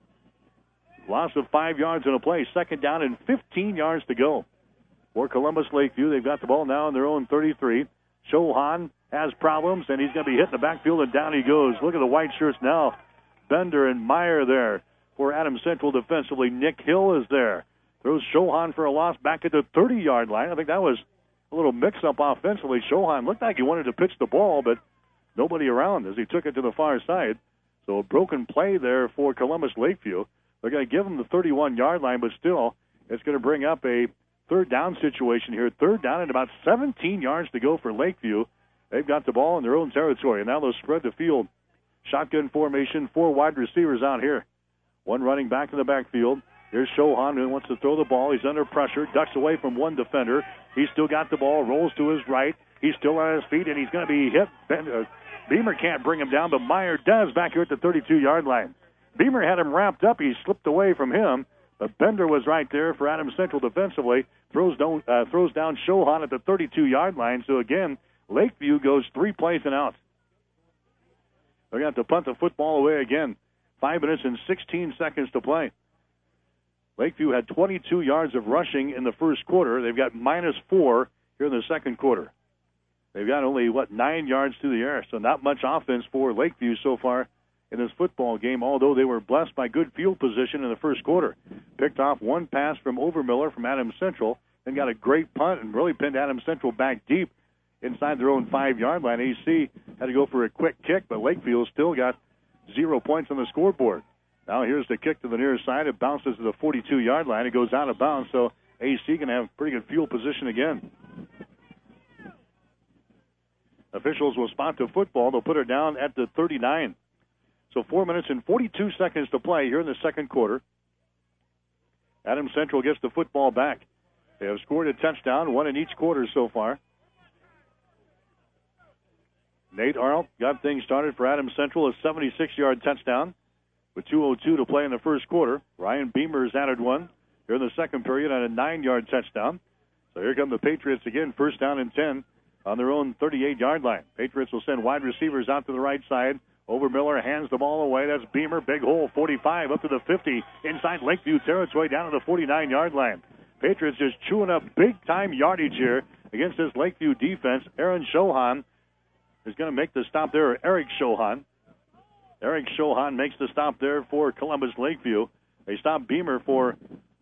Loss of five yards in a play. Second down and fifteen yards to go. For Columbus Lakeview, they've got the ball now in their own thirty-three. Schohan has problems, and he's going to be hit in the backfield, and down he goes. Look at the white shirts now. Bender and Meyer there for Adams Central defensively. Nick Hill is there. Throws Schohan for a loss back at the thirty-yard line. I think that was a little mix-up offensively. Schohan looked like he wanted to pitch the ball, but nobody around as he took it to the far side. So a broken play there for Columbus Lakeview. They're going to give him the thirty-one-yard line, but still it's going to bring up a third down situation here. Third down and about seventeen yards to go for Lakeview. They've got the ball in their own territory, and now they'll spread the field. Shotgun formation, four wide receivers out here. One running back in the backfield. Here's Schohan who wants to throw the ball. He's under pressure, ducks away from one defender. He's still got the ball, rolls to his right. He's still on his feet, and he's going to be hit. Ben, uh, Beamer can't bring him down, but Meyer does back here at the thirty-two-yard line. Beamer had him wrapped up. He slipped away from him, but Bender was right there for Adams Central defensively. Throws down, uh, throws down Schohan at the thirty-two-yard line. So, again, Lakeview goes three plays and out. They're going to have to punt the football away again. Five minutes and sixteen seconds to play. Lakeview had twenty-two yards of rushing in the first quarter. They've got minus four here in the second quarter. They've got only, what, nine yards through the air, so not much offense for Lakeview so far in this football game, although they were blessed by good field position in the first quarter. Picked off one pass from Overmiller from Adams Central, and got a great punt and really pinned Adams Central back deep inside their own five-yard line. A C had to go for a quick kick, but Lakeview still got zero points on the scoreboard. Now here's the kick to the near side. It bounces to the forty-two-yard line. It goes out of bounds, so A C can have pretty good field position again. Officials will spot the football. They'll put it down at the thirty-nine. So four minutes and forty-two seconds to play here in the second quarter. Adams Central gets the football back. They have scored a touchdown, one in each quarter so far. Nate Arlt got things started for Adams Central, a seventy-six-yard touchdown with two oh two to play in the first quarter. Ryan Beamer has added one here in the second period on a nine-yard touchdown. So here come the Patriots again, first down and ten on their own thirty-eight-yard line. Patriots will send wide receivers out to the right side. Overmiller hands the ball away. That's Beamer. Big hole, forty-five up to the fifty. Inside Lakeview territory down to the forty-nine-yard line. Patriots just chewing up big-time yardage here against this Lakeview defense. Aaron Schohan is going to make the stop there. Eric Schohan. Eric Schohan makes the stop there for Columbus Lakeview. They stop Beamer for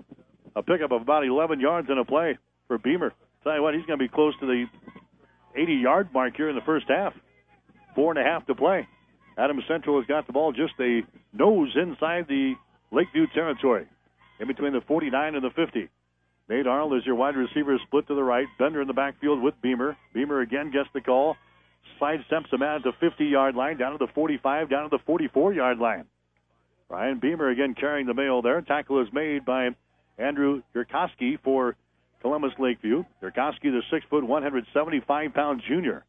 a pickup of about eleven yards in a play for Beamer. Tell you what, he's going to be close to the eighty-yard mark here in the first half. Four and a half to play. Adams Central has got the ball just a nose inside the Lakeview territory, in between the forty-nine and the fifty. Nate Arnold is your wide receiver, split to the right. Bender in the backfield with Beamer. Beamer again gets the call. Sidesteps him out at the fifty-yard line, down to the forty-five, down to the forty-four-yard line. Ryan Beamer again carrying the mail there. Tackle is made by Andrew Yurkowski for Columbus Lakeview. Yurkowski, the six foot, one hundred seventy-five pound junior.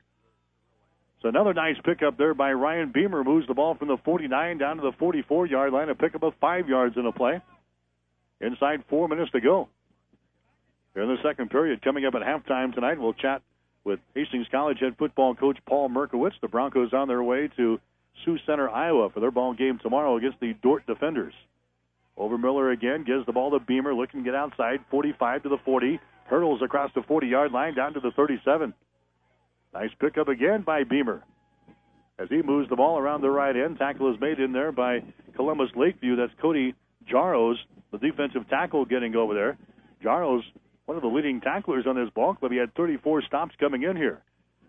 So another nice pickup there by Ryan Beamer. Moves the ball from the forty-nine down to the forty-four-yard line. A pickup of five yards in a play. Inside four minutes to go. Here in the second period, coming up at halftime tonight, we'll chat with Hastings College head football coach Paul Merkowitz. The Broncos on their way to Sioux Center, Iowa for their ball game tomorrow against the Dordt Defenders. Overmiller again gives the ball to Beamer, looking to get outside, forty-five to the forty. Hurdles across the forty-yard line down to the thirty-seven. Nice pickup again by Beamer. As he moves the ball around the right end, tackle is made in there by Columbus Lakeview. That's Cody Jaros, the defensive tackle, getting over there. Jaros, one of the leading tacklers on this ball club. He had thirty-four stops coming in here.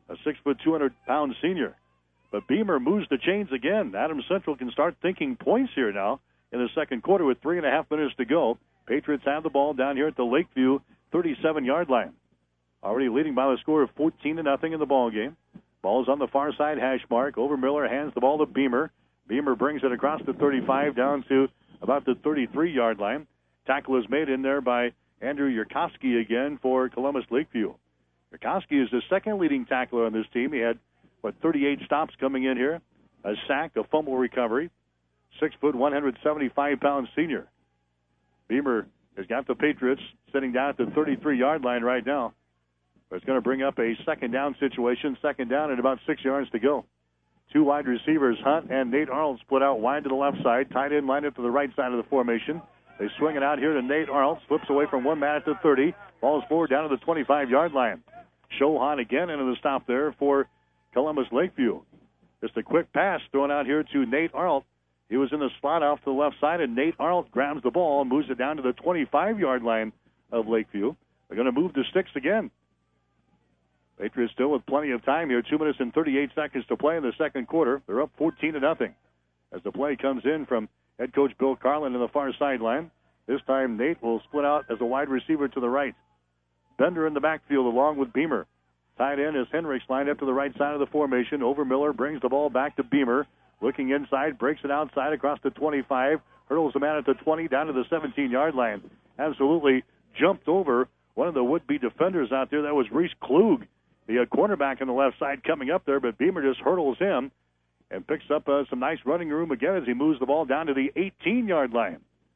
a six foot, two hundred pound senior. But Beamer moves the chains again. Adams Central can start thinking points here now in the second quarter with three and a half minutes to go. Patriots have the ball down here at the Lakeview thirty-seven-yard line. Already leading by the score of fourteen to nothing in the ball game. Ball's on the far side hash mark. Overmiller hands the ball to Beamer. Beamer brings it across the thirty-five down to about the thirty-three-yard line. Tackle is made in there by Andrew Yurkowski again for Columbus Lakeview. Yurkowski is the second leading tackler on this team. He had, what, thirty-eight stops coming in here, a sack, a fumble recovery. Six foot, one hundred seventy-five pound senior. Beamer has got the Patriots sitting down at the thirty-three-yard line right now. But it's going to bring up a second down situation. Second down and about six yards to go. Two wide receivers, Hunt and Nate Arnold, split out wide to the left side. Tight end lined up to the right side of the formation. They swing it out here to Nate Arnold. Slips away from one man at the thirty. Ball's forward down to the twenty-five-yard line. Shohan again into the stop there for Columbus Lakeview. Just a quick pass thrown out here to Nate Arnold. He was in the slot off to the left side, and Nate Arnold grabs the ball and moves it down to the twenty-five-yard line of Lakeview. They're going to move the sticks again. Patriots still with plenty of time here. Two minutes and thirty-eight seconds to play in the second quarter. They're up fourteen to nothing. As the play comes in from head coach Bill Carlin in the far sideline. This time Nate will split out as a wide receiver to the right. Bender in the backfield along with Beamer. Tight end is Henricks lined up to the right side of the formation. Overmiller brings the ball back to Beamer. Looking inside, breaks it outside across the twenty-five. Hurdles the man at the twenty down to the seventeen-yard line. Absolutely jumped over one of the would-be defenders out there. That was Reese Klug, the uh, cornerback on the left side coming up there, but Beamer just hurdles him and picks up uh, some nice running room again as he moves the ball down to the eighteen-yard line.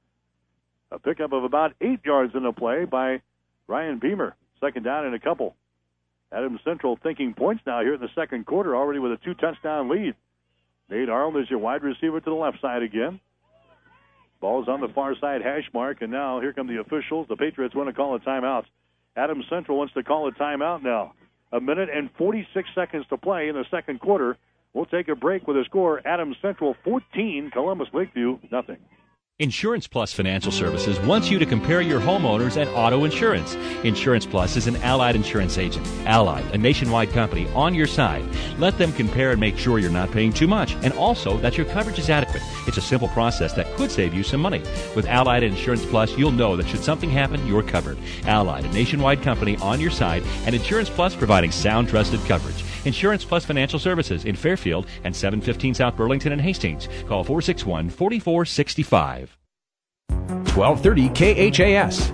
A pickup of about eight yards in the play by Ryan Beamer. Second down and a couple. Adams Central thinking points now here in the second quarter, already with a two-touchdown lead. Nate Arnold is your wide receiver to the left side again. Ball's on the far side hash mark, and now here come the officials. The Patriots want to call a timeout. Adams Central wants to call a timeout now. A minute and forty-six seconds to play in the second quarter. We'll take a break with a score. Adams Central fourteen, Columbus Lakeview nothing. Insurance Plus Financial Services wants you to compare your homeowners and auto insurance. Insurance Plus is an Allied insurance agent. Allied, a nationwide company, on your side. Let them compare and make sure you're not paying too much, and also that your coverage is adequate. It's a simple process that could save you some money. With Allied Insurance Plus, you'll know that should something happen, you're covered. Allied, a nationwide company, on your side, and Insurance Plus providing sound, trusted coverage. Insurance Plus Financial Services in Fairfield and seven fifteen South Burlington and Hastings. Call four six one, four four six five. twelve thirty K H A S.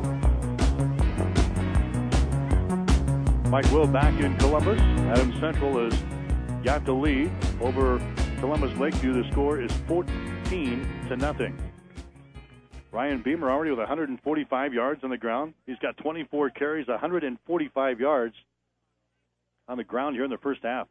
Mike Will back in Columbus. Adams Central has got the lead over Columbus Lakeview. The score is fourteen to nothing. Ryan Beamer already with one hundred forty-five yards on the ground. He's got twenty-four carries, one hundred forty-five yards on the ground here in the first half.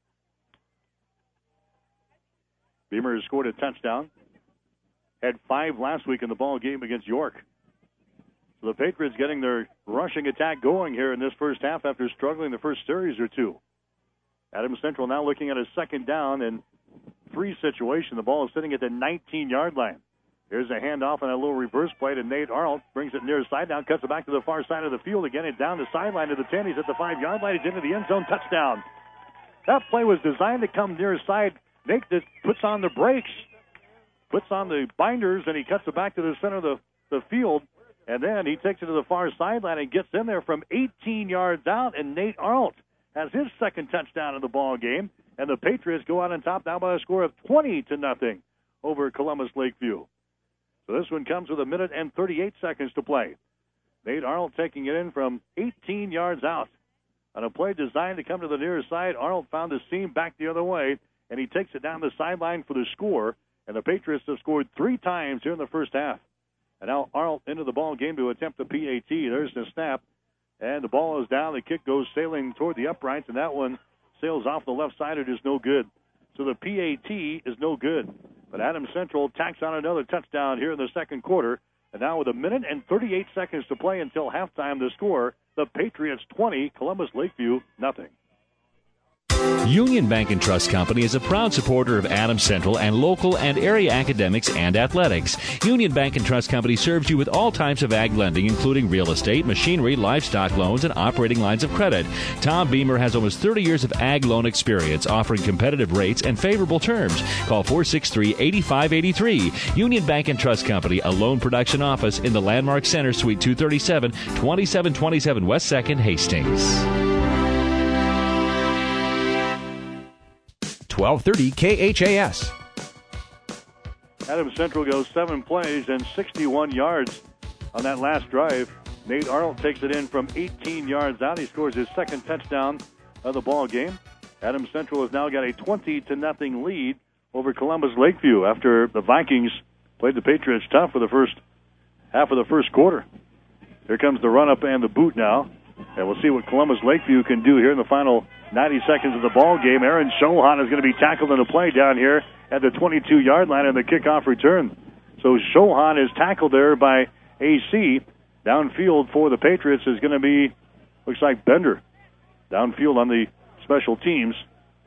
Beamer has scored a touchdown. Had five last week in the ball game against York. So the Patriots getting their rushing attack going here in this first half after struggling the first series or two. Adams Central now looking at a second down and three situation. The ball is sitting at the nineteen-yard line. Here's a handoff and a little reverse play to Nate Arnold. Brings it near side down, cuts it back to the far side of the field again, and down the sideline to the ten. He's at the five-yard line. He's into the end zone. Touchdown. That play was designed to come near side. Nate just puts on the brakes, puts on the binders, and he cuts it back to the center of the, the field. And then he takes it to the far sideline and gets in there from eighteen yards out, and Nate Arnold has his second touchdown of the ball game. And the Patriots go out on top now by a score of twenty to nothing over Columbus Lakeview. So this one comes with a minute and thirty-eight seconds to play. Nate Arnold taking it in from eighteen yards out. On a play designed to come to the near side, Arnold found the seam back the other way, and he takes it down the sideline for the score. And the Patriots have scored three times here in the first half. And now Arnold into the ball game to attempt the P A T. There's the snap. And the ball is down. The kick goes sailing toward the uprights, and that one sails off the left side. It is no good. So the P A T is no good. But Adams Central tacks on another touchdown here in the second quarter. And now with a minute and thirty-eight seconds to play until halftime, the score, the Patriots twenty, Columbus Lakeview nothing. Union Bank and Trust Company is a proud supporter of Adams Central and local and area academics and athletics. Union Bank and Trust Company serves you with all types of ag lending, including real estate, machinery, livestock loans, and operating lines of credit. Tom Beamer has almost thirty years of ag loan experience, offering competitive rates and favorable terms. Call four six three, eight five eight three. Union Bank and Trust Company, a loan production office in the Landmark Center, Suite two thirty-seven, twenty-seven twenty-seven West second, Hastings. twelve thirty K H A S. Adams Central goes seven plays and sixty-one yards on that last drive. Nate Arnold takes it in from eighteen yards out. He scores his second touchdown of the ball game. Adams Central has now got a twenty to nothing lead over Columbus Lakeview after the Vikings played the Patriots tough for the first half of the first quarter. Here comes the run-up and the boot now. And we'll see what Columbus Lakeview can do here in the final ninety seconds of the ball game. Aaron Shohan is going to be tackled in the play down here at the twenty-two-yard line in the kickoff return. So Shohan is tackled there by A C. Downfield for the Patriots is going to be, looks like Bender. Downfield on the special teams.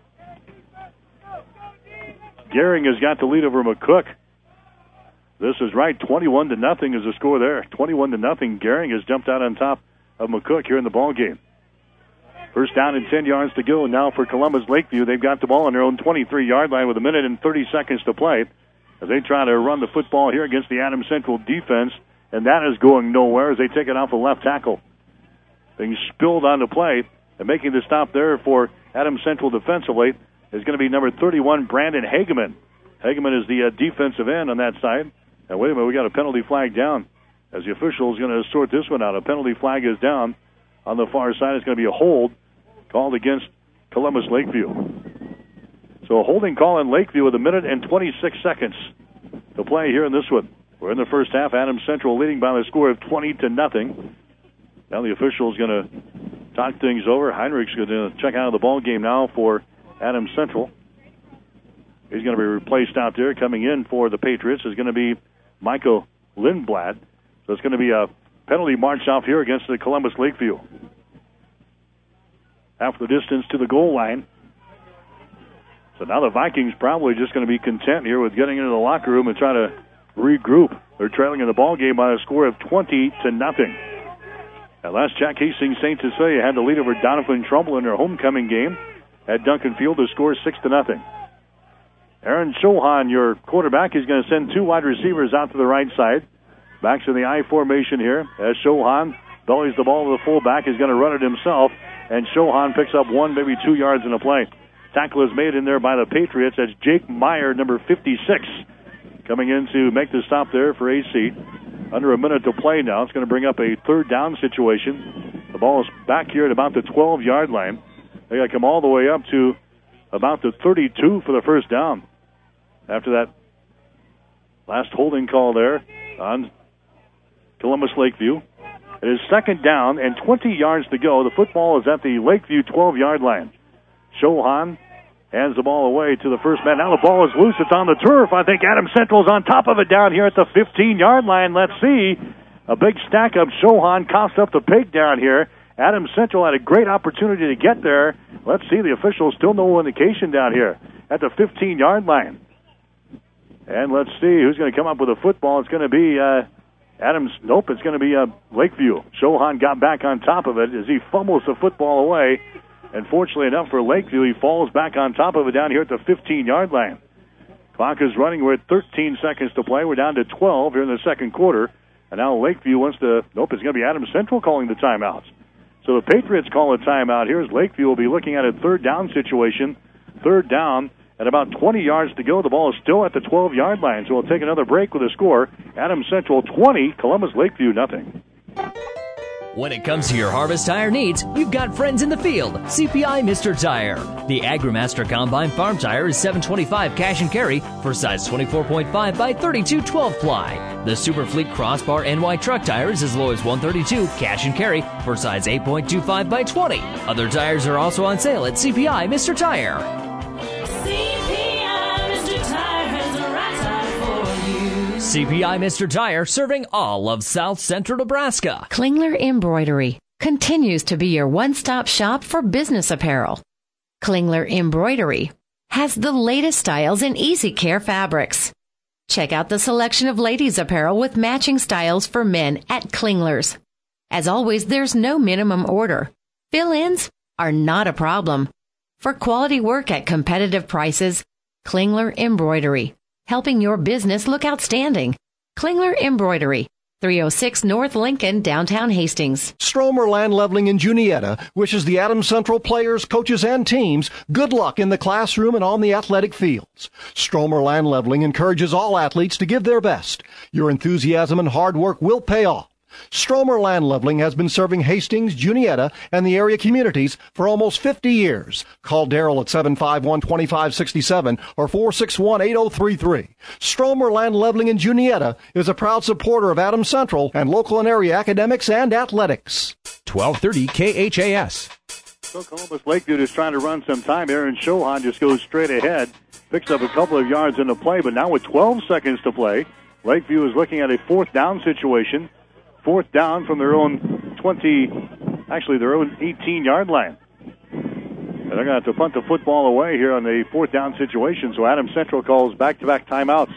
Gehring has got the lead over McCook. This is right. twenty-one to nothing is the score there. twenty-one to nothing. Gehring has jumped out on top of McCook here in the ball game. First down and ten yards to go now for Columbus Lakeview. They've got the ball on their own twenty-three-yard line with a minute and thirty seconds to play as they try to run the football here against the Adams Central defense, and that is going nowhere as they take it off the left tackle. Being spilled on the play, and making the stop there for Adams Central defensively is going to be number thirty-one, Brandon Hageman. Hageman is the uh, defensive end on that side. And wait a minute, we got a penalty flag down. As the official is going to sort this one out, a penalty flag is down on the far side. It's going to be a hold called against Columbus Lakeview. So a holding call in Lakeview with a minute and twenty-six seconds to play here in this one. We're in the first half. Adams Central leading by the score of twenty to nothing. Now the official is going to talk things over. Heinrich's going to check out of the ball game now for Adams Central. He's going to be replaced out there. Coming in for the Patriots is going to be Michael Lindblad. So it's going to be a penalty march off here against the Columbus Lakeview. Half the distance to the goal line. So now the Vikings probably just going to be content here with getting into the locker room and try to regroup. They're trailing in the ball game by a score of twenty to nothing. At last check, Hastings Saint Cecilia had the lead over Donovan Trumbull in their homecoming game at Duncan Field. The score is six to nothing. Aaron Shohan, your quarterback, is going to send two wide receivers out to the right side. Backs in the I formation here as Shohan bellies the ball to the fullback. He's going to run it himself, and Shohan picks up one, maybe two yards in the play. Tackle is made in there by the Patriots. That's Jake Meyer, number fifty-six, coming in to make the stop there for A C. Under a minute to play now. It's going to bring up a third down situation. The ball is back here at about the twelve-yard line. They got to come all the way up to about the thirty-two for the first down. After that last holding call there on Columbus Lakeview. It is second down and twenty yards to go. The football is at the Lakeview twelve-yard line. Shohan hands the ball away to the first man. Now the ball is loose. It's on the turf. I think Adams Central is on top of it down here at the fifteen-yard line. Let's see. A big stack up. Shohan coughs up the pig down here. Adams Central had a great opportunity to get there. Let's see. The officials still no indication down here at the fifteen-yard line. And let's see who's going to come up with a football. It's going to be uh, Adams. Nope, it's going to be uh, Lakeview. Shohan got back on top of it as he fumbles the football away. And fortunately enough for Lakeview, he falls back on top of it down here at the fifteen-yard line. Clock is running. We're at thirteen seconds to play. We're down to twelve here in the second quarter. And now Lakeview wants to, nope, it's going to be Adams Central calling the timeouts. So the Patriots call a timeout here as Lakeview will be looking at a third down situation. Third down at about twenty yards to go. The ball is still at the twelve-yard line. So we'll take another break with a score. Adams Central twenty, Columbus Lakeview nothing. When it comes to your harvest tire needs, you've got friends in the field. C P I Mister Tire. The AgriMaster Combine Farm Tire is seven twenty-five cash and carry for size twenty-four point five by thirty-two twelve ply. The Superfleet Crossbar N Y Truck Tire is as low as one thirty-two cash and carry for size eight point two five by twenty. Other tires are also on sale at C P I Mister Tire. C P I Mister Tire, serving all of South Central Nebraska. Klingler Embroidery continues to be your one-stop shop for business apparel. Klingler Embroidery has the latest styles in easy care fabrics. Check out the selection of ladies' apparel with matching styles for men at Klingler's. As always, there's no minimum order. Fill-ins are not a problem. For quality work at competitive prices, Klingler Embroidery, helping your business look outstanding. Klingler Embroidery, three oh six North Lincoln, downtown Hastings. Stromer Land Leveling in Juniata wishes the Adams Central players, coaches, and teams good luck in the classroom and on the athletic fields. Stromer Land Leveling encourages all athletes to give their best. Your enthusiasm and hard work will pay off. Stromer Land Leveling has been serving Hastings, Juniata, and the area communities for almost fifty years. Call Darrell at seven five one, two five six seven or four six one, eight oh three three. Stromer Land Leveling in Juniata is a proud supporter of Adams Central and local and area academics and athletics. twelve thirty K H A S. So Columbus Lakeview is trying to run some time. Aaron Shohan just goes straight ahead, picks up a couple of yards in the play, but now with twelve seconds to play, Lakeview is looking at a fourth down situation. Fourth down from their own twenty, actually their own eighteen-yard line. And they're going to have to punt the football away here on the fourth down situation, so Adams Central calls back-to-back timeouts.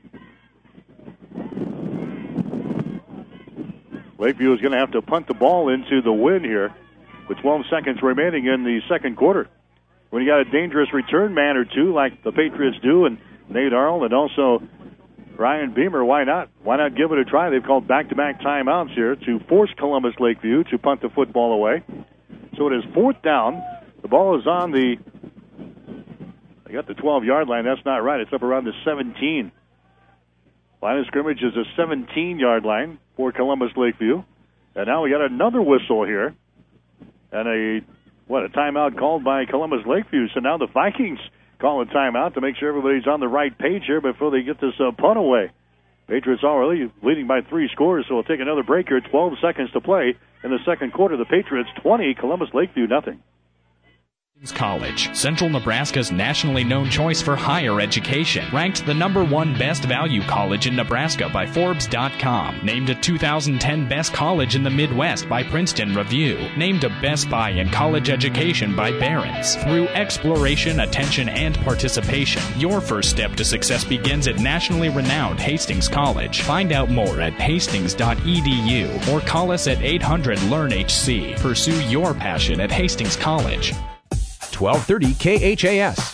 Lakeview is going to have to punt the ball into the wind here with twelve seconds remaining in the second quarter. When you got a dangerous return man or two like the Patriots do, and Nate Arnold and also Ryan Beamer, why not? Why not give it a try? They've called back-to-back timeouts here to force Columbus Lakeview to punt the football away. So it is fourth down. The ball is on the, they got the twelve-yard line. That's not right. It's up around the seventeen. Line of scrimmage is a seventeen-yard line for Columbus Lakeview. And now we got another whistle here. And a, what, a timeout called by Columbus Lakeview. So now the Vikings call a timeout to make sure everybody's on the right page here before they get this uh, punt away. Patriots already leading by three scores, so we'll take another break here. twelve seconds to play in the second quarter. The Patriots twenty, Columbus Lakeview nothing. College, Central Nebraska's nationally known choice for higher education. Ranked the number one best value college in Nebraska by Forbes dot com. Named a two thousand ten best college in the Midwest by Princeton Review. Named a best buy in college education by Barron's. Through exploration, attention, and participation, your first step to success begins at nationally renowned Hastings College. Find out more at hastings dot e d u or call us at eight hundred learn H C. Pursue your passion at Hastings College. twelve thirty K H A S.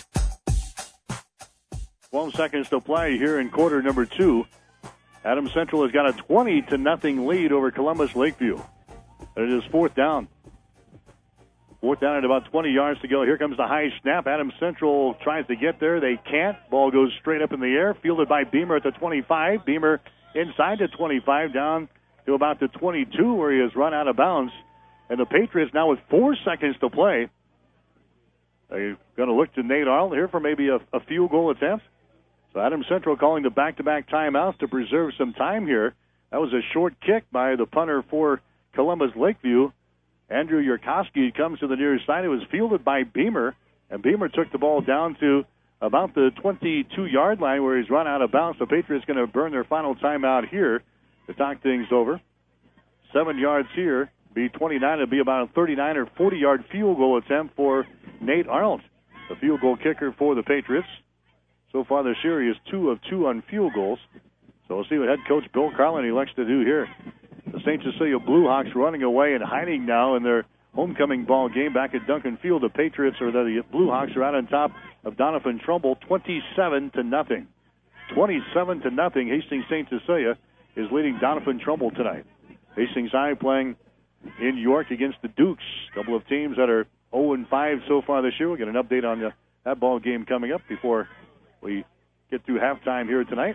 twelve seconds to play here in quarter number two. Adams Central has got a twenty to nothing lead over Columbus Lakeview. And it is fourth down. Fourth down at about twenty yards to go. Here comes the high snap. Adams Central tries to get there. They can't. Ball goes straight up in the air. Fielded by Beamer at the twenty-five. Beamer inside the twenty-five down to about the twenty-two where he has run out of bounds. And the Patriots now with four seconds to play. They're going to look to Nate Arnold here for maybe a, a field goal attempt. So Adams Central calling the back-to-back timeouts to preserve some time here. That was a short kick by the punter for Columbus Lakeview. Andrew Yurkowski comes to the near side. It was fielded by Beamer, and Beamer took the ball down to about the twenty-two-yard line where he's run out of bounds. The Patriots going to burn their final timeout here to talk things over. Seven yards here. Be twenty-nine. It'll be about a thirty-nine or forty-yard field goal attempt for Nate Arnold, the field goal kicker for the Patriots. So far this year, he is two of two on field goals. So we'll see what head coach Bill Carlin elects to do here. The Saint Cecilia Bluehawks running away and hiding now in their homecoming ball game back at Duncan Field. The Patriots, or the Bluehawks, are out on top of Doniphan Trumbull, twenty-seven to nothing. twenty-seven to nothing. Hastings Saint Cecilia is leading Doniphan Trumbull tonight. Hastings High playing in York against the Dukes. A couple of teams that are oh and five so far this year. We'll get an update on the, that ball game coming up before we get through halftime here tonight.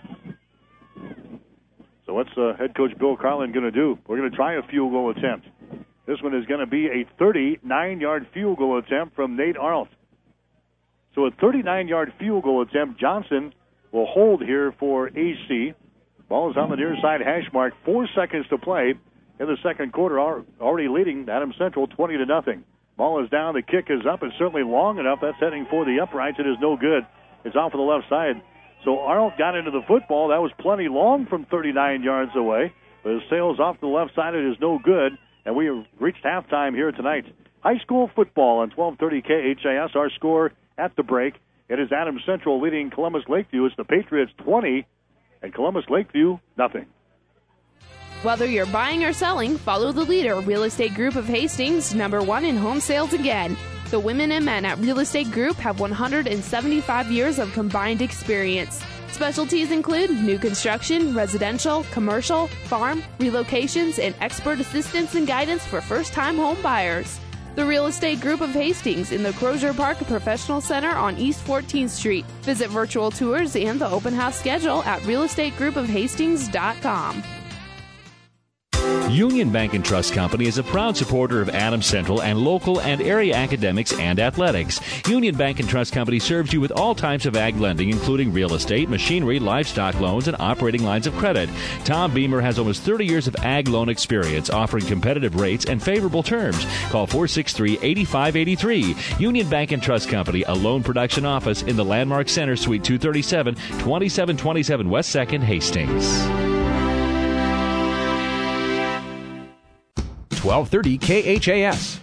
So what's uh, head coach Bill Carlin going to do? We're going to try a field goal attempt. This one is going to be a thirty-nine-yard field goal attempt from Nate Arnold. So a thirty-nine-yard field goal attempt. Johnson will hold here for A C. Ball is on the near side hash mark. Four seconds to play in the second quarter, already leading Adams Central twenty to nothing. Ball is down. The kick is up. It's certainly long enough. That's heading for the uprights. It is no good. It's off of the left side. So Arnold got into the football. That was plenty long from thirty-nine yards away. But it sails off the left side. It is no good. And we have reached halftime here tonight. high school football on twelve thirty K H A S. Our score at the break, it is Adams Central leading Columbus Lakeview. It's the Patriots twenty and Columbus Lakeview nothing. Whether you're buying or selling, follow the leader, Real Estate Group of Hastings, number one in home sales again. The women and men at Real Estate Group have one hundred seventy-five years of combined experience. Specialties include new construction, residential, commercial, farm, relocations, and expert assistance and guidance for first-time home buyers. The Real Estate Group of Hastings in the Crozier Park Professional Center on East fourteenth Street. Visit virtual tours and the open house schedule at real estate group of hastings dot com. Union Bank and Trust Company is a proud supporter of Adams Central and local and area academics and athletics. Union Bank and Trust Company serves you with all types of ag lending, including real estate, machinery, livestock loans, and operating lines of credit. Tom Beamer has almost thirty years of ag loan experience, offering competitive rates and favorable terms. Call four six three, eight five eight three. Union Bank and Trust Company, a loan production office in the Landmark Center, Suite two thirty-seven, twenty-seven twenty-seven West second, Hastings. twelve thirty K H A S.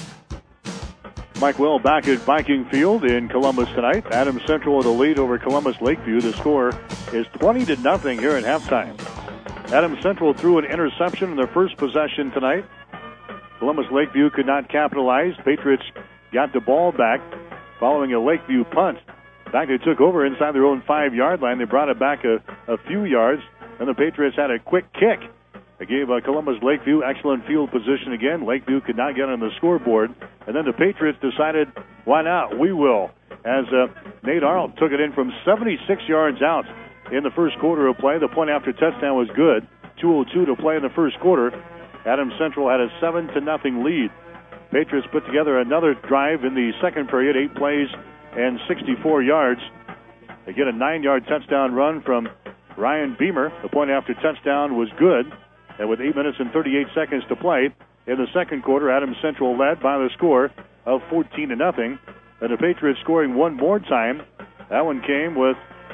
Mike Will back at Viking Field in Columbus tonight. Adams Central with a lead over Columbus Lakeview. The score is twenty to nothing here at halftime. Adams Central threw an interception in their first possession tonight. Columbus Lakeview could not capitalize. Patriots got the ball back following a Lakeview punt. In fact, they took over inside their own five-yard line. They brought it back a, a few yards, and the Patriots had a quick kick. They gave uh, Columbus Lakeview excellent field position again. Lakeview could not get on the scoreboard. And then the Patriots decided, why not? We will. As uh, Nate Arlt took it in from seventy-six yards out in the first quarter of play. The point after touchdown was good. two oh two to play in the first quarter. Adams Central had a seven to nothing lead. Patriots put together another drive in the second period, eight plays and sixty-four yards. They get a nine-yard touchdown run from Ryan Beamer. The point after touchdown was good. And with eight minutes and thirty-eight seconds to play in the second quarter, Adams Central led by the score of fourteen to nothing. And the Patriots scoring one more time. That one came with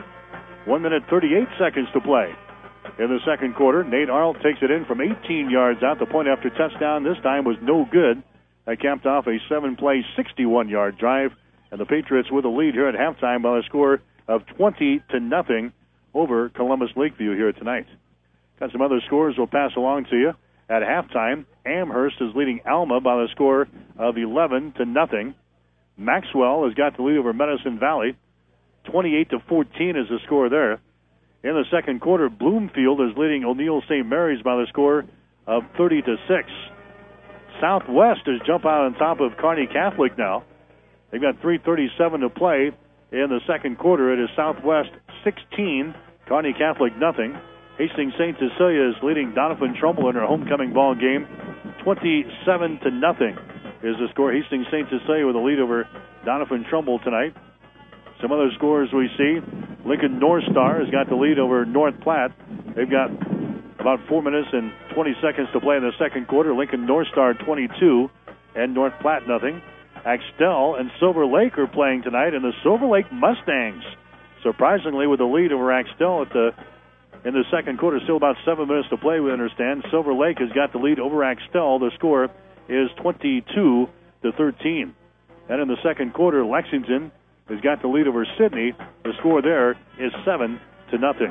one minute thirty-eight seconds to play in the second quarter. Nate Arlt takes it in from eighteen yards out. The point after touchdown this time was no good. That capped off a seven-play, sixty-one-yard drive. And the Patriots with a lead here at halftime by the score of twenty to nothing over Columbus Lakeview here tonight. Got some other scores we'll pass along to you. At halftime, Amherst is leading Alma by the score of eleven to nothing. Maxwell has got the lead over Medicine Valley. twenty-eight to fourteen is the score there. In the second quarter, Bloomfield is leading O'Neill Saint Mary's by the score of thirty to six. Southwest has jumped out on top of Kearney Catholic now. They've got three thirty-seven to play in the second quarter. It is Southwest sixteen, Kearney Catholic nothing. Hastings Saint Cecilia is leading Doniphan Trumbull in her homecoming ball game. twenty-seven to nothing is the score. Hastings Saint Cecilia with a lead over Doniphan Trumbull tonight. Some other scores we see. Lincoln North Star has got the lead over North Platte. They've got about four minutes and twenty seconds to play in the second quarter. Lincoln North Star twenty-two and North Platte nothing. Axtell and Silver Lake are playing tonight, and the Silver Lake Mustangs, surprisingly, with the lead over Axtell at the in the second quarter. Still about seven minutes to play, we understand. Silver Lake has got the lead over Axtell. The score is twenty-two to thirteen. And in the second quarter, Lexington has got the lead over Sidney. The score there is seven to nothing.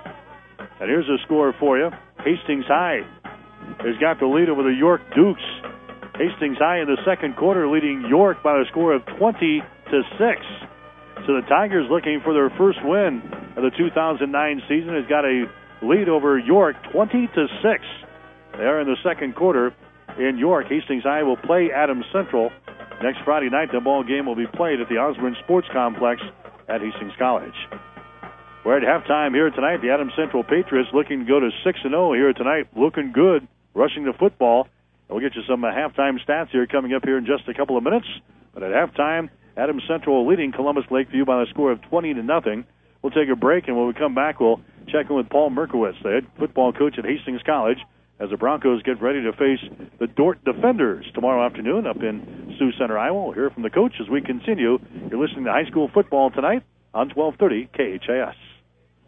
And here's the score for you. Hastings High has got the lead over the York Dukes. Hastings High in the second quarter leading York by a score of twenty to six. So the Tigers, looking for their first win of the two thousand nine season, has got a lead over York twenty to six. They are in the second quarter in York. Hastings High will play Adams Central next Friday night. The ball game will be played at the Osborne Sports Complex at Hastings College. We're at halftime here tonight. The Adams Central Patriots looking to go to six and oh here tonight. Looking good, rushing the football. We'll get you some uh, halftime stats here coming up here in just a couple of minutes. But at halftime, Adams Central leading Columbus Lakeview by a score of twenty to nothing. We'll take a break, and when we come back, we'll check in with Paul Merkowitz, the head football coach at Hastings College, as the Broncos get ready to face the Dort Defenders tomorrow afternoon up in Sioux Center, Iowa. We'll hear from the coach as we continue. You're listening to high school football tonight on twelve thirty K H A S.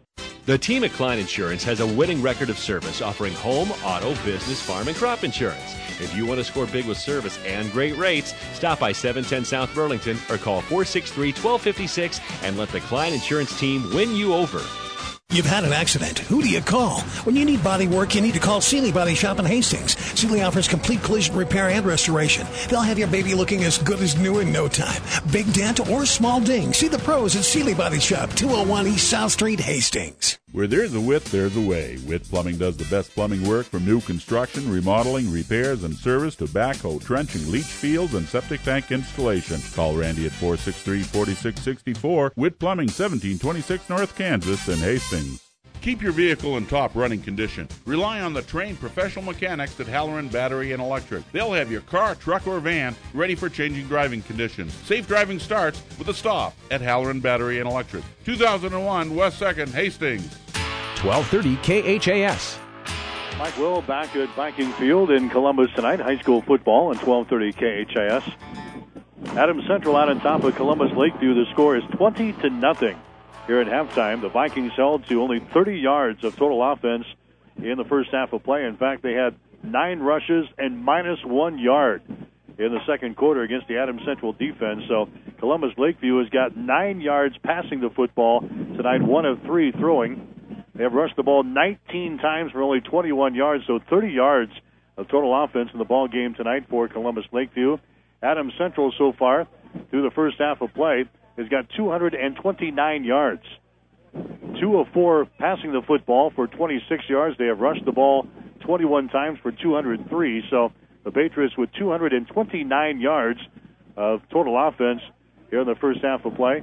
The team at Klein Insurance has a winning record of service, offering home, auto, business, farm, and crop insurance. If you want to score big with service and great rates, stop by seven ten South Burlington or call four six three, one two five six and let the Klein Insurance team win you over. You've had an accident. Who do you call? When you need body work, you need to call Seeley Body Shop in Hastings. Seeley offers complete collision repair and restoration. They'll have your baby looking as good as new in no time. Big dent or small ding. See the pros at Seeley Body Shop, two oh one East South Street, Hastings. Where there's a Witt, there's a way. Witt Plumbing does the best plumbing work from new construction, remodeling, repairs, and service to backhoe, trenching, leach fields, and septic tank installation. Call Randy at four six three, four six six four. Witt Plumbing, seventeen twenty-six North Kansas in Hastings. Keep your vehicle in top running condition. Rely on the trained professional mechanics at Halloran Battery and Electric. They'll have your car, truck, or van ready for changing driving conditions. Safe driving starts with a stop at Halloran Battery and Electric. two thousand one West second, Hastings. twelve thirty K H A S. Mike Will back at Viking Field in Columbus tonight. High school football on twelve thirty K H A S. Adams Central out on top of Columbus Lakeview. The score is twenty to nothing. Here at halftime, the Vikings held to only thirty yards of total offense in the first half of play. In fact, they had nine rushes and minus one yard in the second quarter against the Adams Central defense. So Columbus Lakeview has got nine yards passing the football tonight, one of three throwing. They have rushed the ball nineteen times for only twenty-one yards, so thirty yards of total offense in the ball game tonight for Columbus Lakeview. Adams Central so far through the first half of play has got two hundred twenty-nine yards. Two of four passing the football for twenty-six yards. They have rushed the ball twenty-one times for two hundred three. So the Patriots with two hundred twenty-nine yards of total offense here in the first half of play.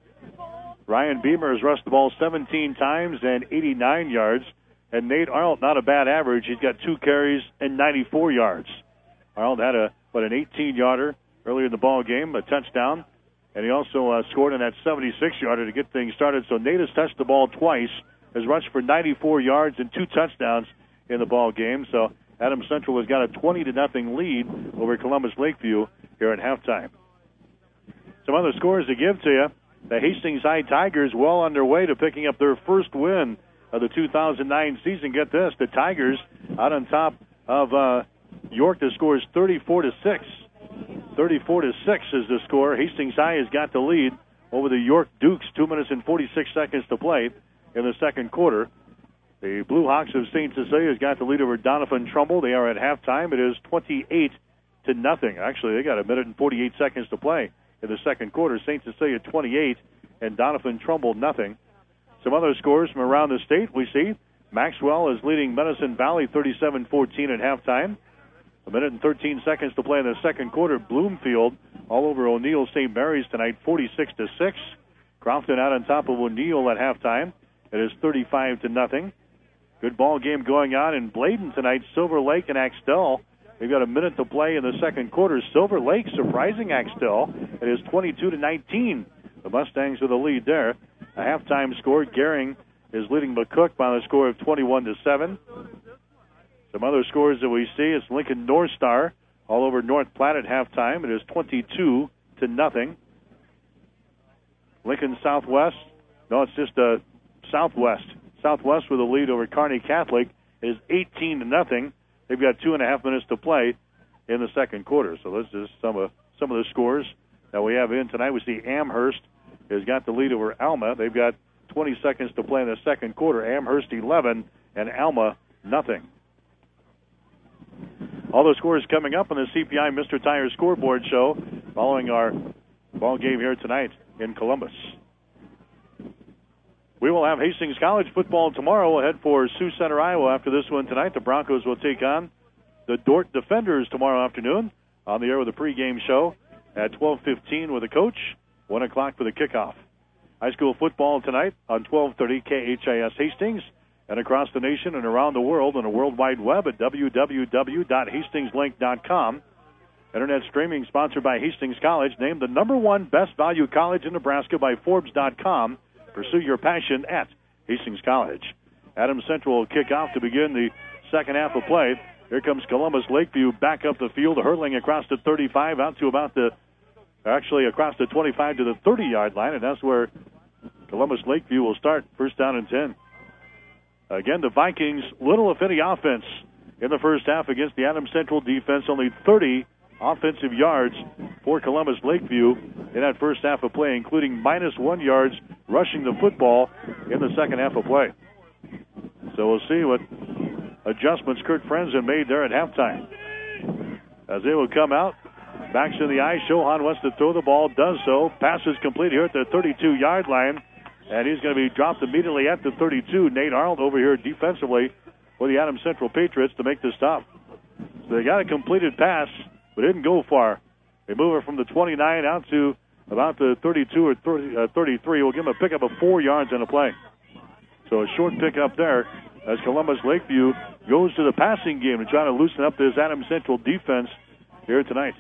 Ryan Beamer has rushed the ball seventeen times and eighty-nine yards. And Nate Arnold, not a bad average. He's got two carries and ninety-four yards. Arnold had a what an eighteen-yarder earlier in the ball game, a touchdown. And he also uh, scored on that seventy-six-yarder to get things started. So Nate has touched the ball twice, has rushed for ninety-four yards and two touchdowns in the ball game. So Adams Central has got a twenty to nothing lead over Columbus Lakeview here at halftime. Some other scores to give to you. The Hastings High Tigers well underway to picking up their first win of the two thousand nine season. Get this, the Tigers out on top of uh, York. The score is thirty-four to six. thirty-four to six is the score. Hastings High has got the lead over the York Dukes. Two minutes and forty-six seconds to play in the second quarter. The Blue Hawks of Saint Cecilia has got the lead over Donovan Trumbull. They are at halftime. It is twenty-eight to nothing. Actually, they got a minute and forty-eight seconds to play in the second quarter. Saint Cecilia twenty-eight and Donovan Trumbull nothing. Some other scores from around the state we see. Maxwell is leading Medicine Valley thirty-seven fourteen at halftime. A minute and thirteen seconds to play in the second quarter. Bloomfield all over O'Neill Saint Mary's tonight, forty-six to six. Crofton out on top of O'Neill at halftime. It is thirty-five to nothing. Good ball game going on in Bladen tonight. Silver Lake and Axtell. They've got a minute to play in the second quarter. Silver Lake surprising Axtell. It is twenty-two to nineteen. The Mustangs with the lead there. A halftime score. Gehring is leading McCook by the score of twenty-one to seven. Some other scores that we see, it's Lincoln North Star all over North Platte at halftime. It is twenty-two to nothing. Lincoln Southwest, no, it's just uh, Southwest. Southwest with a lead over Kearney Catholic is eighteen to nothing. They've got two and a half minutes to play in the second quarter. So this is some of some of the scores that we have in tonight. We see Amherst has got the lead over Alma. They've got twenty seconds to play in the second quarter. Amherst eleven and Alma nothing. All those scores coming up on the C P I Mister Tire Scoreboard Show following our ball game here tonight in Columbus. We will have Hastings College football tomorrow. We'll head for Sioux Center, Iowa after this one tonight. The Broncos will take on the Dordt Defenders tomorrow afternoon on the air with a pregame show at twelve fifteen with the coach, one o'clock for the kickoff. High school football tonight on twelve thirty K H A S Hastings and across the nation and around the world on the World Wide Web at w w w dot hastings link dot com. Internet streaming sponsored by Hastings College, named the number one best value college in Nebraska by Forbes dot com. Pursue your passion at Hastings College. Adams Central will kick off to begin the second half of play. Here comes Columbus Lakeview back up the field, hurtling across the thirty-five out to about the, actually across the twenty-five to the thirty-yard line, and that's where Columbus Lakeview will start. First down and ten. Again, the Vikings, little if any offense in the first half against the Adams Central defense. Only thirty offensive yards for Columbus Lakeview in that first half of play, including minus one yards rushing the football in the second half of play. So we'll see what adjustments Kurt Frenzen made there at halftime. As they will come out, backs in the eye. Shohan wants to throw the ball, does so. Pass is complete here at the thirty-two-yard line, and he's going to be dropped immediately at the thirty-two. Nate Arnold over here defensively for the Adams Central Patriots to make the stop. So they got a completed pass, but didn't go far. They move it from the twenty-nine out to about the thirty-two or thirty, uh, thirty-three. We'll give them a pickup of four yards on the play. So a short pickup there as Columbus Lakeview goes to the passing game to try to loosen up this Adams Central defense here tonight.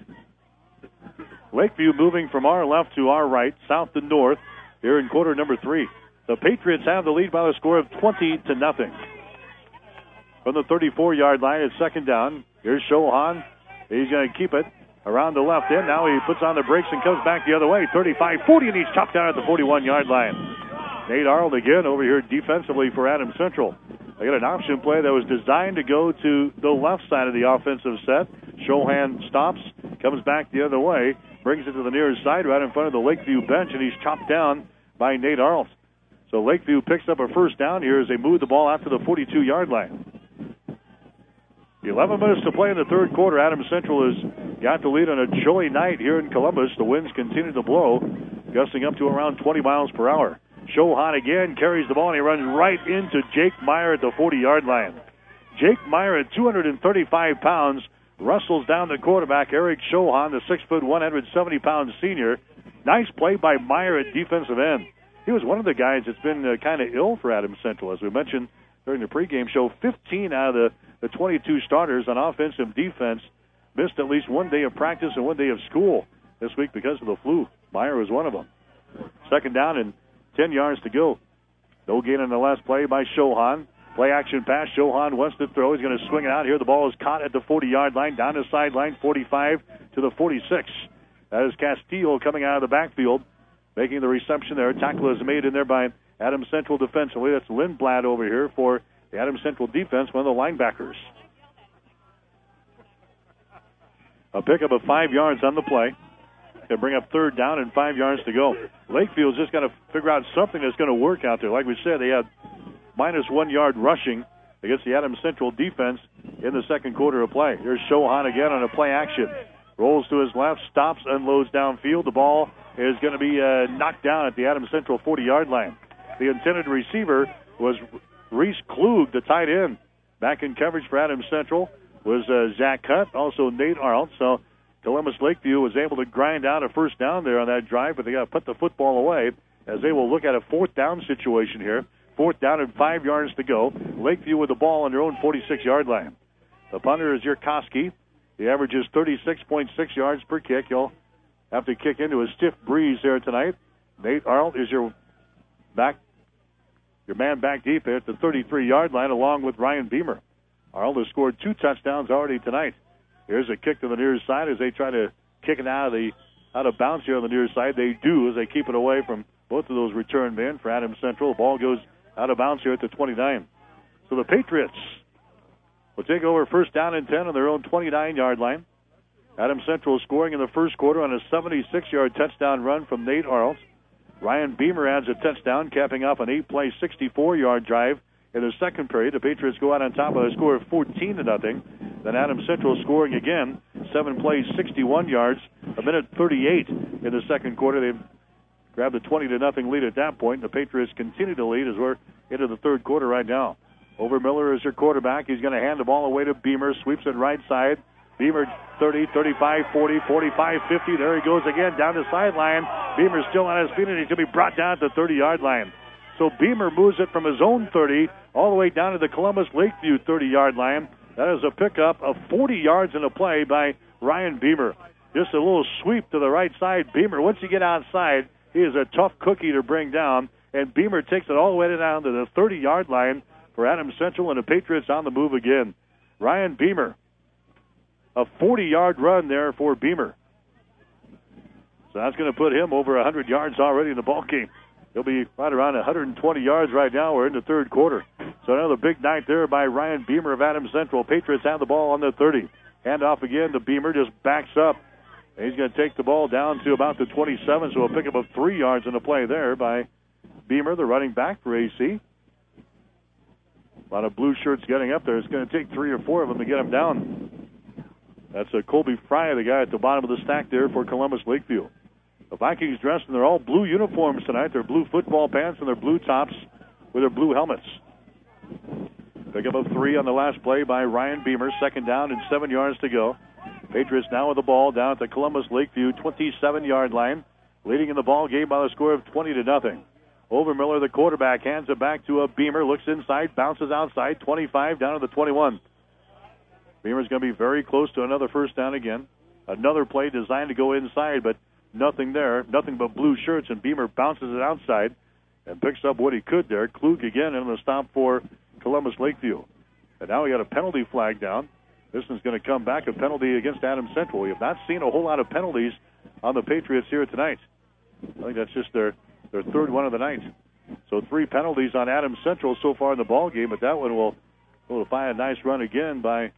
Lakeview moving from our left to our right, south to north, here in quarter number three. The Patriots have the lead by the score of twenty to nothing. From the thirty-four-yard line, it's second down. Here's Shohan. He's going to keep it around the left end. Now he puts on the brakes and comes back the other way. thirty-five forty, and he's chopped down at the forty-one-yard line. Nate Arnold again over here defensively for Adams Central. They got an option play that was designed to go to the left side of the offensive set. Shohan stops, comes back the other way, brings it to the near side right in front of the Lakeview bench, and he's chopped down by Nate Arnold. So Lakeview picks up a first down here as they move the ball out to the forty-two-yard line. eleven minutes to play in the third quarter. Adams Central has got the lead on a chilly night here in Columbus. The winds continue to blow, gusting up to around twenty miles per hour. Shohan again carries the ball, and he runs right into Jake Meyer at the forty-yard line. Jake Meyer at two hundred thirty-five pounds wrestles down the quarterback, Eric Shohan, the six foot, one hundred seventy pound senior. Nice play by Meyer at defensive end. He was one of the guys that's been uh, kind of ill for Adams Central. As we mentioned during the pregame show, fifteen out of the, the twenty-two starters on offense and defense missed at least one day of practice and one day of school this week because of the flu. Meyer was one of them. Second down and ten yards to go. No gain on the last play by Shohan. Play action pass. Shohan wants to throw. He's going to swing it out here. The ball is caught at the forty-yard line, down the sideline, forty-five to the forty-six. That is Castillo coming out of the backfield, making the reception there. Tackle is made in there by Adams Central defensively. That's Lindblad over here for the Adams Central defense, one of the linebackers. A pickup of five yards on the play. They bring up third down and five yards to go. Lakefield's just got to figure out something that's going to work out there. Like we said, they had minus one yard rushing against the Adams Central defense in the second quarter of play. Here's Shohan again on a play action. Rolls to his left, stops, unloads downfield. The ball is going to be uh, knocked down at the Adams Central forty-yard line. The intended receiver was Reese Klug, the tight end. Back in coverage for Adams Central was uh, Zach Hutt, also Nate Arnold. So Columbus Lakeview was able to grind out a first down there on that drive, but they got to put the football away as they will look at a fourth down situation here. Fourth down and five yards to go. Lakeview with the ball on their own forty-six-yard line. The punter is Yurkowski. He averages thirty-six point six yards per kick. He'll have to kick into a stiff breeze there tonight. Nate Arnold is your back, your man back deep at the thirty-three-yard line, along with Ryan Beamer. Arnold has scored two touchdowns already tonight. Here's a kick to the near side as they try to kick it out of the out of bounds here on the near side. They do as they keep it away from both of those return men for Adams Central. The ball goes out of bounds here at the twenty-nine. So the Patriots will take over first down and ten on their own twenty-nine-yard line. Adams Central scoring in the first quarter on a seventy-six-yard touchdown run from Nate Arnold. Ryan Beamer adds a touchdown, capping off an eight-play, sixty-four-yard drive in the second period. The Patriots go out on top of a score of fourteen to nothing. Then Adams Central scoring again, seven plays, sixty-one yards, a minute thirty-eight in the second quarter. They grabbed a twenty to nothing lead at that point. The Patriots continue to lead as we're into the third quarter right now. Overmiller is their quarterback. He's going to hand the ball away to Beamer. Sweeps it right side. Beamer thirty, thirty-five, forty, forty-five, fifty. There he goes again down the sideline. Beamer's still on his feet, and he's going to be brought down at the thirty-yard line. So Beamer moves it from his own thirty all the way down to the Columbus Lakeview thirty-yard line. That is a pickup of forty yards in a play by Ryan Beamer. Just a little sweep to the right side. Beamer, once you get outside, he is a tough cookie to bring down, and Beamer takes it all the way down to the thirty-yard line for Adams Central, and the Patriots on the move again. Ryan Beamer, a forty-yard run there for Beamer. So that's going to put him over one hundred yards already in the ballgame. He'll be right around one hundred twenty yards right now. We're in the third quarter. So another big night there by Ryan Beamer of Adams Central. Patriots have the ball on the thirty. Hand off again to Beamer, just backs up. And he's going to take the ball down to about the twenty-seven, so a pickup of three yards in the play there by Beamer, the running back for A C. A lot of blue shirts getting up there. It's going to take three or four of them to get him down. That's a Colby Fry, the guy at the bottom of the stack there for Columbus Lakeview. The Vikings dressed in their all blue uniforms tonight. Their blue football pants and their blue tops with their blue helmets. Pickup of three on the last play by Ryan Beamer. Second down and seven yards to go. Patriots now with the ball down at the Columbus Lakeview twenty-seven-yard line, leading in the ball game by the score of twenty to nothing. Overmiller, the quarterback, hands it back to a Beamer, looks inside, bounces outside, twenty-five down to the twenty-one. Beamer's going to be very close to another first down again. Another play designed to go inside, but nothing there, nothing but blue shirts, and Beamer bounces it outside and picks up what he could there. Klug again in the stop for Columbus Lakeview. And now we got a penalty flag down. This is going to come back, a penalty against Adams Central. We have not seen a whole lot of penalties on the Patriots here tonight. I think that's just their, their third one of the night. So three penalties on Adams Central so far in the ball game, but that one will, will find a nice run again by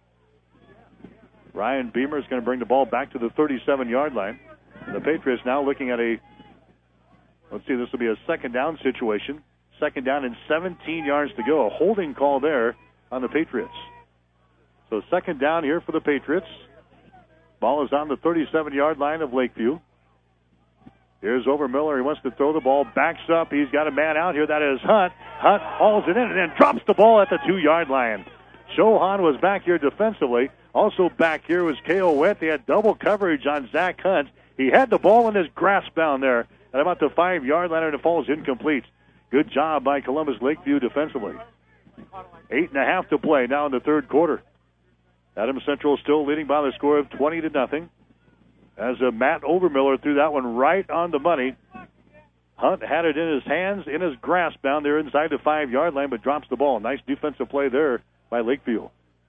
Ryan Beamer. Is going to bring the ball back to the thirty-seven-yard line. And the Patriots now looking at a, let's see, this will be a second down situation. Second down and seventeen yards to go. A holding call there on the Patriots. So second down here for the Patriots. Ball is on the thirty-seven-yard line of Lakeview. Here's Overmiller. He wants to throw the ball. Backs up. He's got a man out here. That is Hunt. Hunt hauls it in and then drops the ball at the two-yard line. Shohan was back here defensively. Also back here was K O. Witt. They had double coverage on Zach Hunt. He had the ball in his grasp down there at about the five-yard line, and it falls incomplete. Good job by Columbus Lakeview defensively. Eight and a half to play now in the third quarter. Adams Central still leading by the score of twenty to nothing. As uh, Matt Overmiller threw that one right on the money. Hunt had it in his hands, in his grasp down there inside the five-yard line, but drops the ball. Nice defensive play there by Lakeview.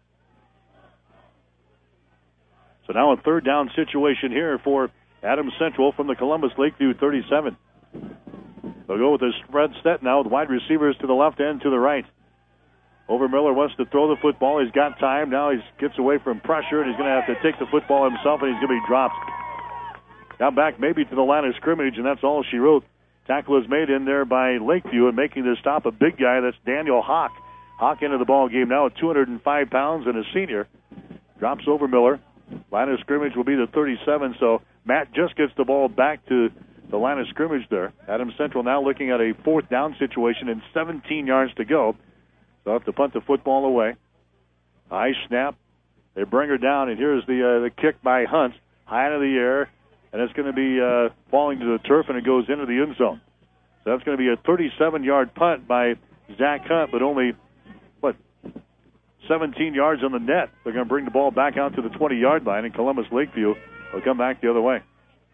So now a third down situation here for Adams Central from the Columbus Lakeview thirty-seven. They'll go with a spread set now with wide receivers to the left and to the right. Overmiller wants to throw the football. He's got time. Now he gets away from pressure, and he's going to have to take the football himself, and he's going to be dropped. Now back maybe to the line of scrimmage, and that's all she wrote. Tackle is made in there by Lakeview, and making the stop, a big guy. That's Daniel Hawk. Hawk into the ball game now at two hundred five pounds and a senior. Drops Overmiller. Line of scrimmage will be the thirty-seven, so Matt just gets the ball back to the line of scrimmage there. Adams Central now looking at a fourth down situation and seventeen yards to go. They'll have to punt the football away. High snap. They bring her down, and here's the uh, the kick by Hunt. High into the air, and it's going to be uh, falling to the turf, and it goes into the end zone. So that's going to be a thirty-seven-yard punt by Zach Hunt, but only, what, seventeen yards on the net. They're going to bring the ball back out to the twenty-yard line, and Columbus Lakeview will come back the other way.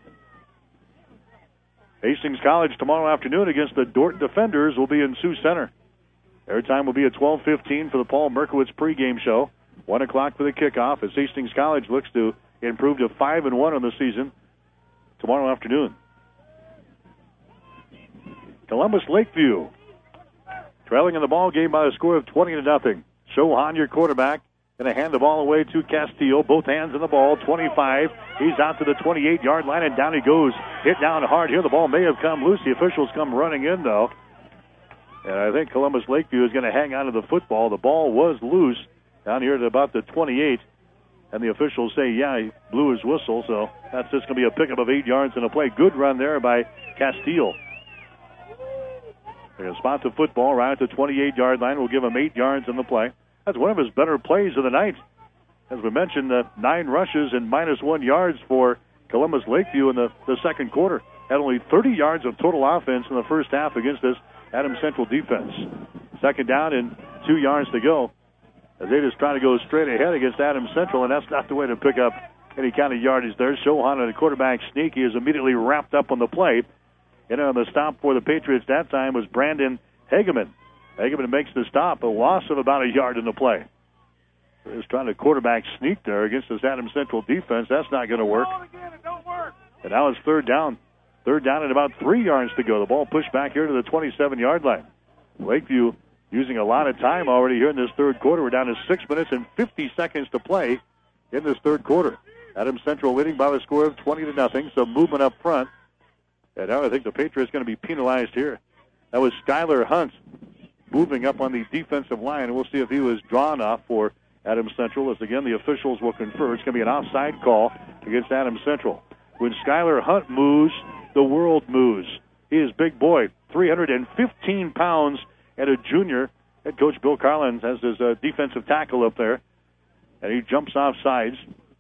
Hastings College tomorrow afternoon against the Dordt Defenders will be in Sioux Center. Airtime will be at twelve fifteen for the Paul Merkowitz pregame show. one o'clock for the kickoff as Hastings College looks to improve to five and one on the season tomorrow afternoon. Columbus Lakeview trailing in the ball game by a score of twenty to nothing. Shohan, your quarterback, going to hand the ball away to Castillo. Both hands on the ball, twenty-five. He's out to the twenty-eight-yard line, and down he goes. Hit down hard here. The ball may have come loose. The officials come running in, though. And I think Columbus Lakeview is going to hang on to the football. The ball was loose down here at about the twenty-eight. And the officials say, yeah, he blew his whistle. So that's just going to be a pickup of eight yards and a play. Good run there by Castile. They're going to spot the football right at the twenty-eight-yard line. We'll give him eight yards in the play. That's one of his better plays of the night. As we mentioned, uh, nine rushes and minus one yards for Columbus Lakeview in the, the second quarter. Had only thirty yards of total offense in the first half against this Adams Central defense. Second down and two yards to go as they just try to go straight ahead against Adams Central, and that's not the way to pick up any kind of yardage there. Shohan and the quarterback sneak. He is immediately wrapped up on the play. And on the stop for the Patriots that time was Brandon Hageman. Hageman makes the stop, a loss of about a yard in the play. They're just trying to quarterback sneak there against this Adams Central defense. That's not going to work. And now it's third down. Third down and about three yards to go. The ball pushed back here to the twenty-seven-yard line. Lakeview using a lot of time already here in this third quarter. We're down to six minutes and fifty seconds to play in this third quarter. Adams Central leading by the score of twenty to nothing. Some movement up front. And now I think the Patriots going to be penalized here. That was Skylar Hunt moving up on the defensive line. And we'll see if he was drawn off for Adams Central. As again, the officials will confer. It's going to be an offside call against Adams Central. When Skylar Hunt moves, the world moves. He is big boy, three hundred fifteen pounds and a junior. Head coach Bill Carlin has his uh, defensive tackle up there, and he jumps off sides.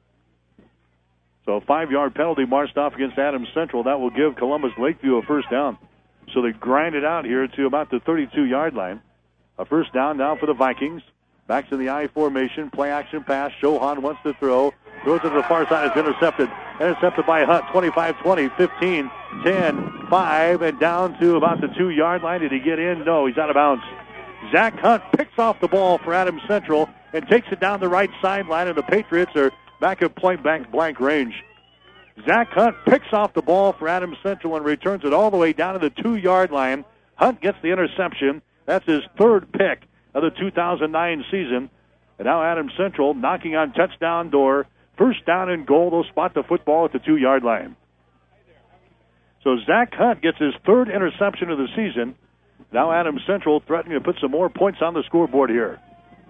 So a five-yard penalty marched off against Adams Central. That will give Columbus Lakeview a first down. So they grind it out here to about the thirty-two-yard line. A first down now for the Vikings. Back to the I formation. Play action pass. Shohan wants to throw. Throws it to the far side. It's intercepted. Intercepted by Hunt. twenty-five twenty, fifteen, ten, five, and down to about the two-yard line. Did he get in? No, he's out of bounds. Zach Hunt picks off the ball for Adams Central and takes it down the right sideline, and the Patriots are back at point blank blank range. Zach Hunt picks off the ball for Adams Central and returns it all the way down to the two-yard line. Hunt gets the interception. That's his third pick of the two thousand nine season. And now Adams Central knocking on touchdown door. First down and goal. They'll spot the football at the two-yard line. So Zach Hunt gets his third interception of the season. Now Adams Central threatening to put some more points on the scoreboard here.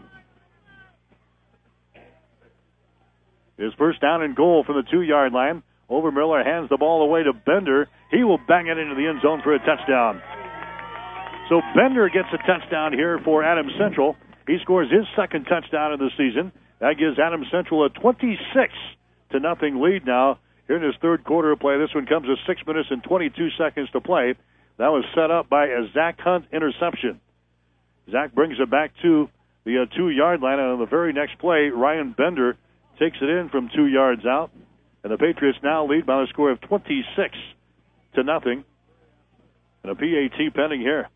His first down and goal from the two-yard line. Overmiller hands the ball away to Bender. He will bang it into the end zone for a touchdown. So Bender gets a touchdown here for Adams Central. He scores his second touchdown of the season. That gives Adams Central a twenty-six to nothing lead now here in this third quarter of play. This one comes with six minutes and twenty-two seconds to play. That was set up by a Zach Hunt interception. Zach brings it back to the uh, two-yard line, and on the very next play, Ryan Bender takes it in from two yards out. And the Patriots now lead by a score of twenty-six to nothing. And a P A T pending here.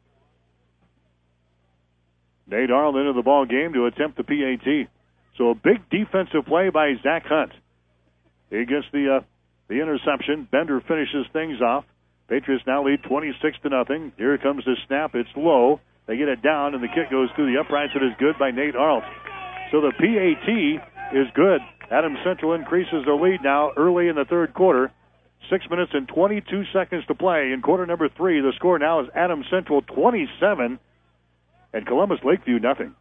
Nate Arnold into the ball game to attempt the P A T. So a big defensive play by Zach Hunt. He gets the uh, the interception. Bender finishes things off. Patriots now lead twenty-six to nothing. Here comes the snap. It's low. They get it down, and the kick goes through the uprights. It is good by Nate Arnold. So the P A T is good. Adams Central increases their lead now early in the third quarter. Six minutes and twenty-two seconds to play. In quarter number three, the score now is Adams Central twenty-seven and Columbus Lakeview nothing.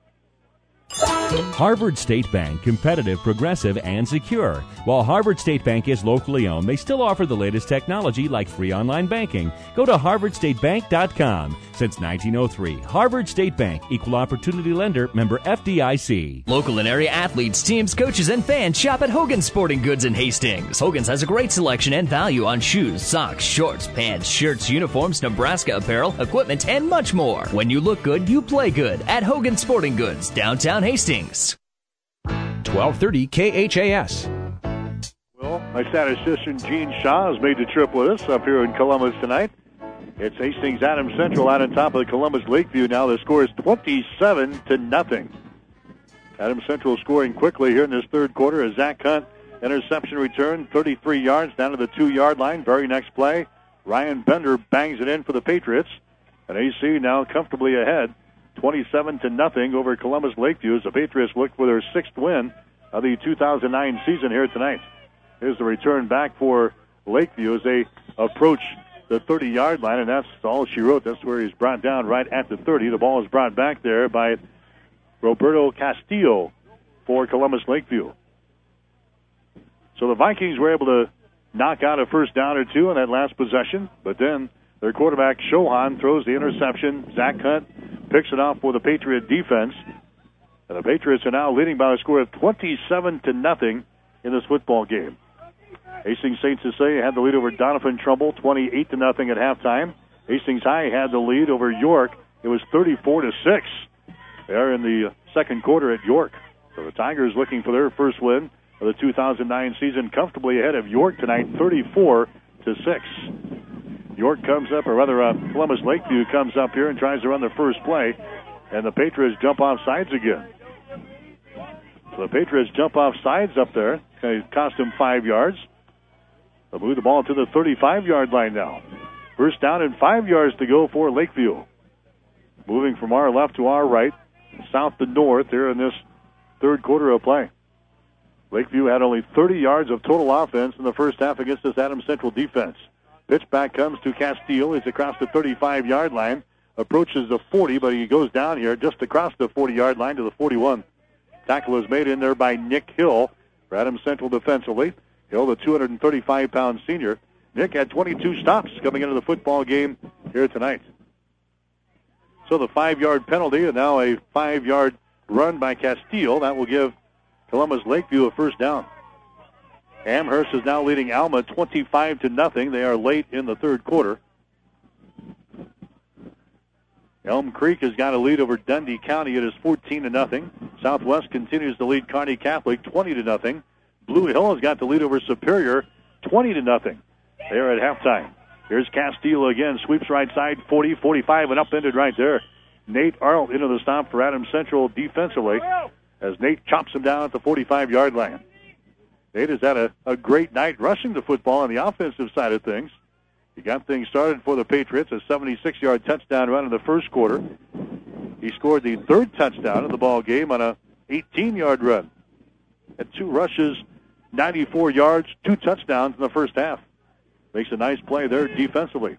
Harvard State Bank, competitive, progressive, and secure. While Harvard State Bank is locally owned, they still offer the latest technology like free online banking. Go to harvard state bank dot com. Since nineteen oh three, Harvard State Bank, equal opportunity lender, member F D I C. Local and area athletes, teams, coaches, and fans shop at Hogan's Sporting Goods in Hastings. Hogan's has a great selection and value on shoes, socks, shorts, pants, shirts, uniforms, Nebraska apparel, equipment, and much more. When you look good, you play good at Hogan's Sporting Goods, downtown Hastings. twelve thirty K H A S. Well, my statistician Gene Shaw has made the trip with us up here in Columbus tonight. It's Hastings Adams Central out on top of the Columbus Lakeview now. The score is twenty-seven to nothing. Adams Central scoring quickly here in this third quarter. A Zach Hunt interception return, thirty-three yards down to the two-yard line. Very next play, Ryan Bender bangs it in for the Patriots. And A C now comfortably ahead, twenty-seven to nothing over Columbus Lakeview as the Patriots look for their sixth win of the two thousand nine season here tonight. Here's the return back for Lakeview as they approach the thirty-yard line, and that's all she wrote. That's where he's brought down right at the thirty. The ball is brought back there by Roberto Castillo for Columbus Lakeview. So the Vikings were able to knock out a first down or two on that last possession, but then their quarterback Shohan throws the interception. Zach Hunt picks it off for the Patriot defense. And the Patriots are now leading by a score of twenty-seven to nothing in this football game. Hastings Saint Cecilia had the lead over Donovan Trumbull, twenty-eight to nothing at halftime. Hastings High had the lead over York. It was thirty-four to six. They are in the second quarter at York. So the Tigers looking for their first win of the two thousand nine season, comfortably ahead of York tonight, thirty-four to six. York comes up, or rather uh, Columbus Lakeview comes up here and tries to run the first play, and the Patriots jump off sides again. So the Patriots jump off sides up there. It cost them five yards. They'll move the ball to the thirty-five-yard line now. First down and five yards to go for Lakeview. Moving from our left to our right, south to north here in this third quarter of play. Lakeview had only thirty yards of total offense in the first half against this Adams Central defense. Pitch back comes to Castile. He's across the thirty-five-yard line. Approaches the forty, but he goes down here just across the forty-yard line to the forty-one. Tackle is made in there by Nick Hill for Adams Central defensively. Hill, the two hundred thirty-five pound senior. Nick had twenty-two stops coming into the football game here tonight. So the five-yard penalty and now a five-yard run by Castile. That will give Columbus Lakeview a first down. Amherst is now leading Alma twenty-five to nothing. They are late in the third quarter. Elm Creek has got a lead over Dundee County. It is fourteen to nothing. Southwest continues to lead Kearney Catholic twenty to nothing. Blue Hill has got the lead over Superior twenty to nothing. They are at halftime. Here's Castile again. Sweeps right side, forty, forty-five, and upended right there. Nate Arlt into the stop for Adams Central defensively as Nate chops him down at the forty-five-yard line. Nate has had a, a great night rushing the football on the offensive side of things. He got things started for the Patriots, a seventy-six-yard touchdown run in the first quarter. He scored the third touchdown of the ball game on a eighteen-yard run. Had two rushes, ninety-four yards, two touchdowns in the first half. Makes a nice play there defensively.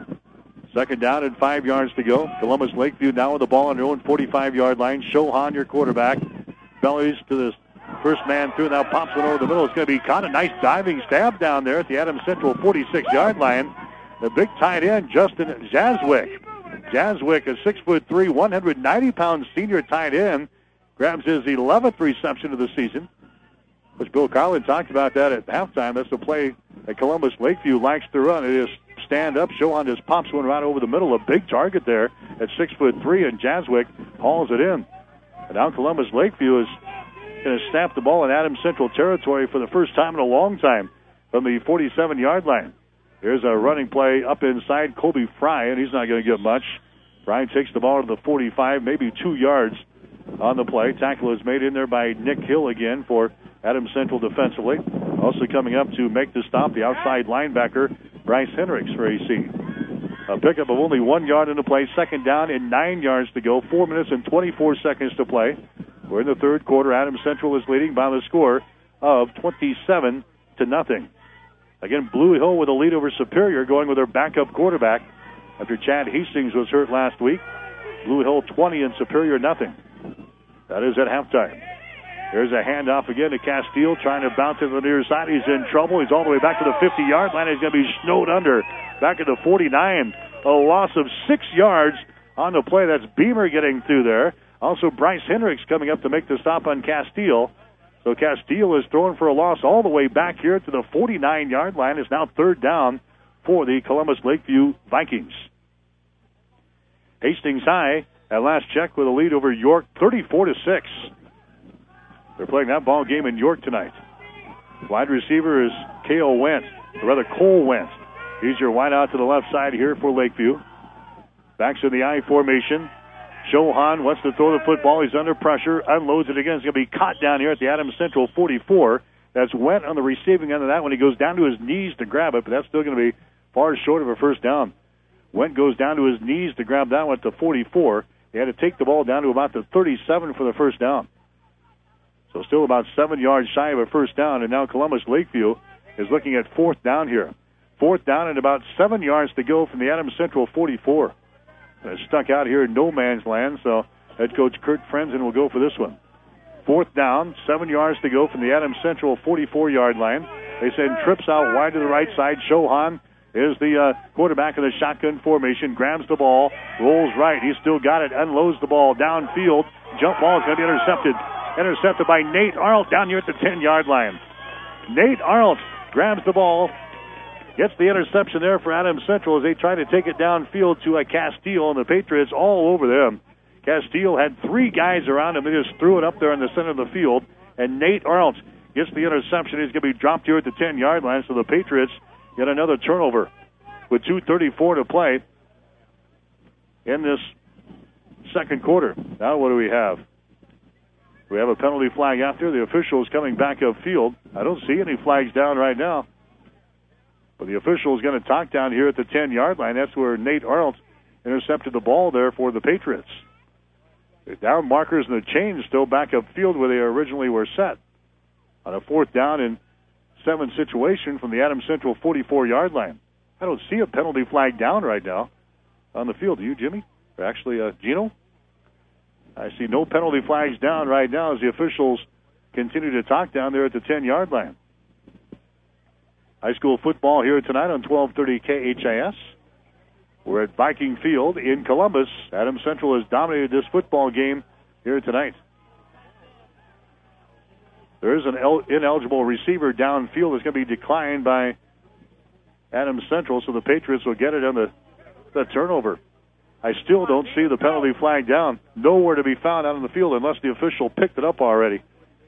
Second down and five yards to go. Columbus Lakeview now with the ball on their own forty-five-yard line. Shohan, your quarterback, bellies to the first man through. Now pops it over the middle. It's going to be caught. A nice diving stab down there at the Adams Central forty-six-yard line. The big tight end, Justin Jaswick. Jaswick, a six foot three, one hundred ninety pound senior tight end, grabs his eleventh reception of the season. Which Bill Carlin talked about that at halftime. That's the play that Columbus Lakeview likes to run. It is stand up. Shohan just pops one right over the middle. A big target there at six foot three, and Jaswick hauls it in. And now Columbus Lakeview is going to snap the ball in Adams Central territory for the first time in a long time from the forty-seven-yard line. Here's a running play up inside Kobe Fry, and he's not going to get much. Fry takes the ball to the forty-five, maybe two yards on the play. Tackle is made in there by Nick Hill again for Adams Central defensively. Also coming up to make the stop, the outside linebacker, Bryce Hendricks for A C. A pickup of only one yard in the play. Second down and nine yards to go. Four minutes and twenty-four seconds to play. We're in the third quarter. Adams Central is leading by the score of twenty-seven to nothing. Again, Blue Hill with a lead over Superior, going with their backup quarterback after Chad Hastings was hurt last week. Blue Hill twenty and Superior nothing. That is at halftime. There's a handoff again to Castile, trying to bounce it to the near side. He's in trouble. He's all the way back to the fifty-yard line. He's going to be snowed under back at the forty-nine. A loss of six yards on the play. That's Beamer getting through there. Also, Bryce Hendricks coming up to make the stop on Castile. So Castile is thrown for a loss all the way back here to the forty-nine-yard line. It's now third down for the Columbus Lakeview Vikings. Hastings High, at last check, with a lead over York, thirty-four to six. They're playing that ball game in York tonight. Wide receiver is K O Wentz, or rather Cole Wentz. He's your wide out to the left side here for Lakeview. Backs in the I formation. Shohan wants to throw the football. He's under pressure. Unloads it again. It's going to be caught down here at the Adams Central forty-four. That's Went on the receiving end of that one. He goes down to his knees to grab it, but that's still going to be far short of a first down. Went goes down to his knees to grab that one at the forty-four. They had to take the ball down to about the thirty-seven for the first down. So still about seven yards shy of a first down, and now Columbus Lakeview is looking at fourth down here. Fourth down and about seven yards to go from the Adams Central forty-four. And it's stuck out here in no man's land, so head coach Kurt Frenzen will go for this one. Fourth down, seven yards to go from the Adams Central forty-four-yard line. They send trips out wide to the right side. Shohan is the uh, quarterback of the shotgun formation, grabs the ball, rolls right. He's still got it, unloads the ball downfield. Jump ball is going to be intercepted. Intercepted by Nate Arlt down here at the ten-yard line. Nate Arlt grabs the ball, gets the interception there for Adams Central as they try to take it downfield to a Castile, and the Patriots all over them. Castile had three guys around him. They just threw it up there in the center of the field, and Nate Arlt gets the interception. He's going to be dropped here at the ten-yard line, so the Patriots get another turnover with two thirty-four to play in this second quarter. Now what do we have? We have a penalty flag out there. The official is coming back upfield. I don't see any flags down right now. But the official is going to talk down here at the ten-yard line. That's where Nate Arlt intercepted the ball there for the Patriots. The down markers and the chains still back up field where they originally were set. On a fourth down and seven situation from the Adams Central forty-four-yard line. I don't see a penalty flag down right now on the field. Do you, Jimmy? Or actually, uh, Gino? I see no penalty flags down right now as the officials continue to talk down there at the ten-yard line. High school football here tonight on twelve thirty K H A S. We're at Viking Field in Columbus. Adams Central has dominated this football game here tonight. There is an el- ineligible receiver downfield that's going to be declined by Adams Central, so the Patriots will get it on the, the turnover. I still don't see the penalty flag down. Nowhere to be found out on the field unless the official picked it up already.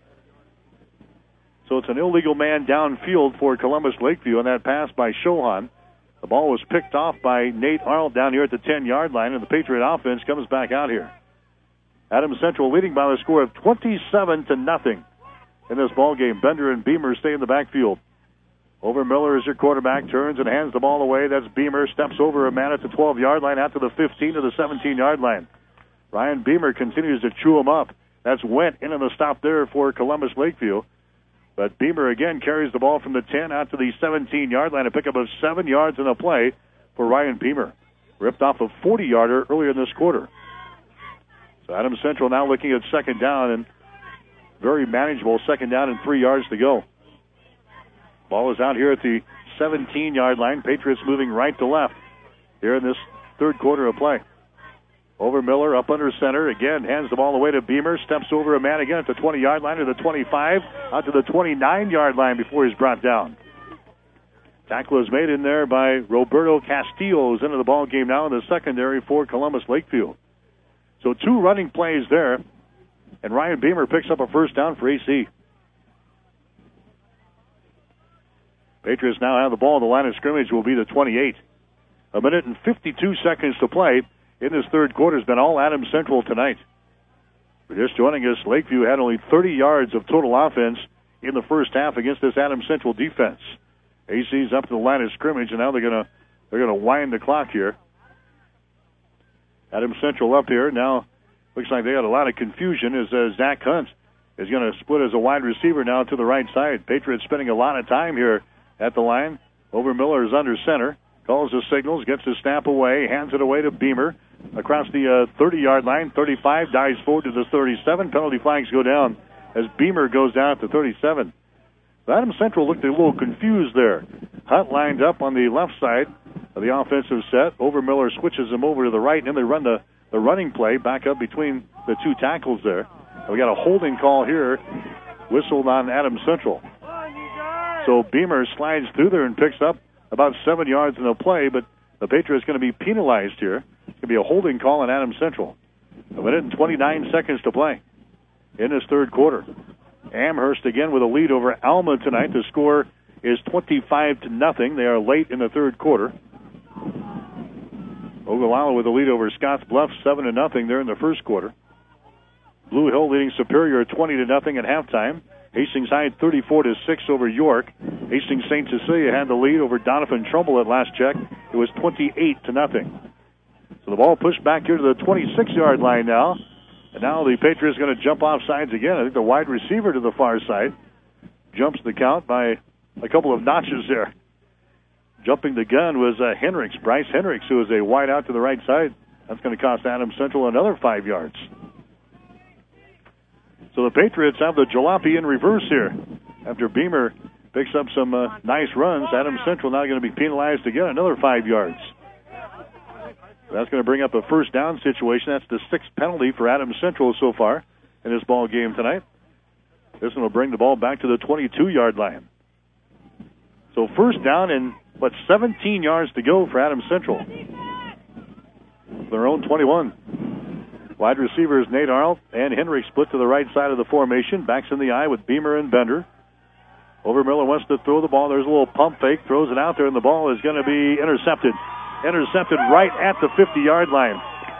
So it's an illegal man downfield for Columbus Lakeview on that pass by Shohan. The ball was picked off by Nate Arnold down here at the ten-yard line, and the Patriot offense comes back out here. Adams Central leading by the score of twenty-seven to nothing in this ball game. Bender and Beamer stay in the backfield. Over Miller is your quarterback, turns and hands the ball away. That's Beamer, steps over a man at the twelve-yard line, out to the fifteen to the seventeen-yard line. Ryan Beamer continues to chew him up. That's Went in on the stop there for Columbus Lakeview. But Beamer again carries the ball from the ten out to the seventeen-yard line, a pickup of seven yards in the play for Ryan Beamer. Ripped off a forty-yarder earlier in this quarter. So Adams Central now looking at second down, and very manageable second down and three yards to go. Ball is out here at the seventeen-yard line. Patriots moving right to left here in this third quarter of play. Over Miller, up under center. Again, hands the ball away to Beamer. Steps over a man again at the twenty-yard line to the twenty-five, out to the twenty-nine-yard line before he's brought down. Tackle is made in there by Roberto Castillo, who's into the ball game now in the secondary for Columbus Lakeview. So two running plays there, and Ryan Beamer picks up a first down for A C. Patriots now have the ball. The line of scrimmage will be the twenty-eight. A minute and fifty-two seconds to play in this third quarter has been all Adams Central tonight. For just joining us, Lakeview had only thirty yards of total offense in the first half against this Adams Central defense. A C's up to the line of scrimmage, and now they're gonna they're gonna wind the clock here. Adams Central up here now. Looks like they got a lot of confusion as uh, Zach Hunt is going to split as a wide receiver now to the right side. Patriots spending a lot of time here at the line. Over Miller is under center. Calls the signals, gets the snap away, hands it away to Beamer. Across the uh, thirty-yard line, thirty-five, dives forward to the thirty-seven. Penalty flags go down as Beamer goes down at the thirty-seven. Adams Central looked a little confused there. Hunt lined up on the left side of the offensive set. Over Miller switches him over to the right, and then they run the, the running play back up between the two tackles there. We got a holding call here, whistled on Adams Central. So Beamer slides through there and picks up about seven yards in the play, but the Patriots going to be penalized here. It's going to be a holding call on Adams Central. A minute and twenty-nine seconds to play in this third quarter. Amherst again with a lead over Alma tonight. The score is twenty-five to nothing. They are late in the third quarter. Ogallala with a lead over Scotts Bluff, seven to nothing. They're in the first quarter. Blue Hill leading Superior twenty to nothing at halftime. Hastings High thirty-four to six over York. Hastings Saint Cecilia had the lead over Donovan Trumbull at last check. It was twenty-eight to nothing. So the ball pushed back here to the twenty-six-yard line now. And now the Patriots going to jump off sides again. I think the wide receiver to the far side jumps the count by a couple of notches there. Jumping the gun was uh, Hendricks, Bryce Hendricks, who is a wide out to the right side. That's going to cost Adams Central another five yards. So the Patriots have the jalopy in reverse here. After Beamer picks up some uh, nice runs, Adams Central now going to be penalized again, another five yards. That's going to bring up a first down situation. That's the sixth penalty for Adams Central so far in this ball game tonight. This one will bring the ball back to the twenty-two-yard line. So first down and, what, seventeen yards to go for Adams Central. Their own twenty-one. Wide receivers Nate Arnold and Henry split to the right side of the formation. Backs in the eye with Beamer and Bender. Overmiller wants to throw the ball. There's a little pump fake. Throws it out there, and the ball is going to be intercepted. Intercepted right at the fifty-yard line.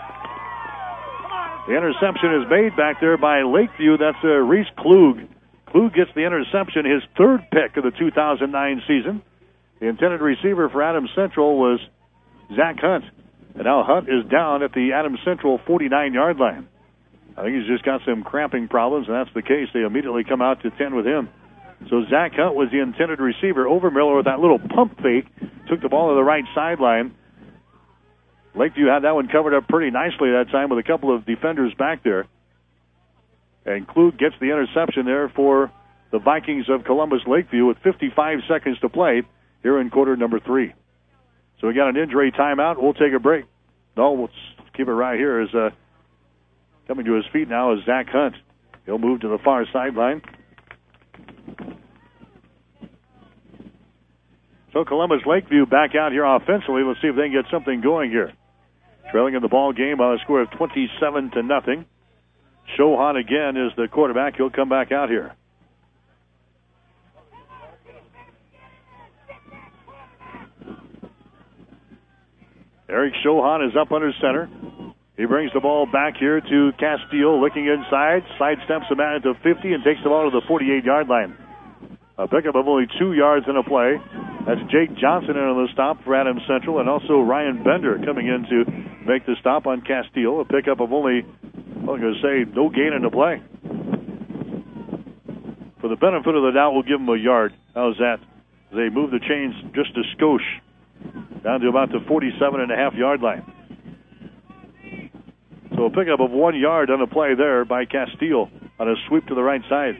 The interception is made back there by Lakeview. That's uh, Reese Klug. Klug gets the interception, his third pick of the two thousand nine season. The intended receiver for Adams Central was Zach Hunt. And now Hunt is down at the Adams Central forty-nine-yard line. I think he's just got some cramping problems, and that's the case. They immediately come out to ten with him. So Zach Hunt was the intended receiver. Overmiller with that little pump fake took the ball to the right sideline. Lakeview had that one covered up pretty nicely that time with a couple of defenders back there. And Klug gets the interception there for the Vikings of Columbus Lakeview with fifty-five seconds to play here in quarter number three. So we got an injury timeout. We'll take a break. No, we'll keep it right here. As uh, coming to his feet now is Zach Hunt. He'll move to the far sideline. So Columbus Lakeview back out here offensively. Let's see if they can get something going here. Trailing in the ball game by a score of twenty-seven to nothing. Shohan again is the quarterback. He'll come back out here. Eric Shohan is up under center. He brings the ball back here to Castile, looking inside, sidesteps the man at the fifty, and takes the ball to the forty-eight-yard line. A pickup of only two yards in a play. That's Jake Johnson in on the stop for Adams Central, and also Ryan Bender coming in to make the stop on Castile. A pickup of only, well, I'm going to say, no gain in the play. For the benefit of the doubt, we'll give them a yard. How's that? They move the chains just a skosh down to about the forty-seven and a half yard line. So a pickup of one yard on a play there by Castile on a sweep to the right side.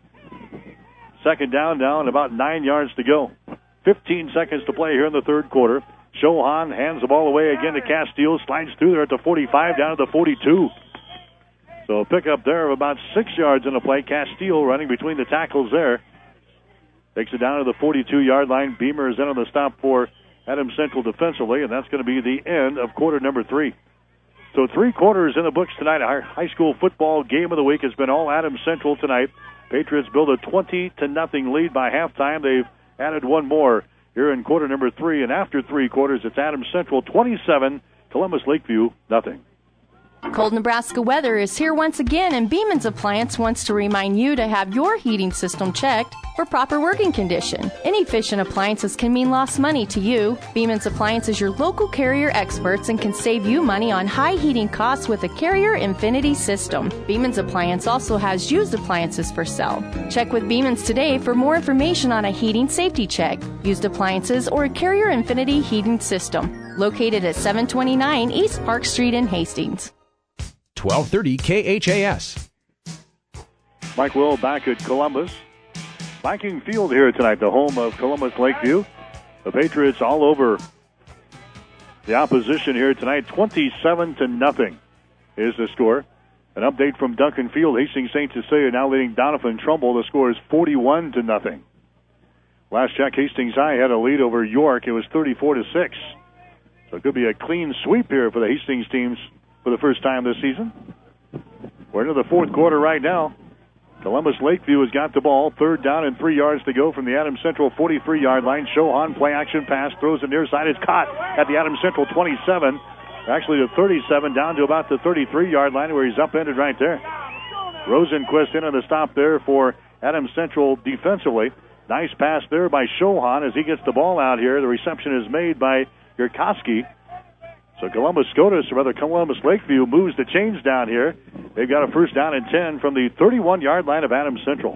Second down now and about nine yards to go. fifteen seconds to play here in the third quarter. Shohan hands the ball away again to Castile, slides through there at the forty-five, down to the forty-two. So a pickup there of about six yards in the play. Castile running between the tackles there. Takes it down to the forty-two-yard line. Beamer is in on the stop for Adams Central defensively, and that's going to be the end of quarter number three. So three quarters in the books tonight. Our high school football game of the week has been all Adams Central tonight. Patriots build a twenty to nothing lead by halftime. They've added one more here in quarter number three, and after three quarters, it's Adams Central twenty-seven, Columbus Lakeview nothing. Cold Nebraska weather is here once again, and Beeman's Appliance wants to remind you to have your heating system checked for proper working condition. Inefficient appliances can mean lost money to you. Beeman's Appliance is your local Carrier experts and can save you money on high heating costs with a Carrier Infinity system. Beeman's Appliance also has used appliances for sale. Check with Beeman's today for more information on a heating safety check, used appliances, or a Carrier Infinity heating system. Located at seven twenty-nine East Park Street in Hastings. twelve thirty K H A S. Mike Will back at Columbus. Viking Field here tonight, the home of Columbus Lakeview. The Patriots all over the opposition here tonight. twenty-seven to nothing is the score. An update from Duncan Field. Hastings Saint Cecilia now leading Donovan Trumbull. The score is forty-one to nothing. Last check, Hastings High had a lead over York. It was thirty-four to six. So it could be a clean sweep here for the Hastings teams for the first time this season. We're into the fourth quarter right now. Columbus Lakeview has got the ball. Third down and three yards to go from the Adams Central forty-three-yard line. Shohan, play action pass, throws it near side. It's caught at the Adams Central twenty-seven. Actually to thirty-seven, down to about the thirty-three-yard line where he's upended right there. Rosenquist in on the stop there for Adams Central defensively. Nice pass there by Shohan as he gets the ball out here. The reception is made by Yurkowski. So Columbus SCOTUS, or rather Columbus Lakeview, moves the chains down here. They've got a first down and ten from the thirty-one-yard line of Adams Central.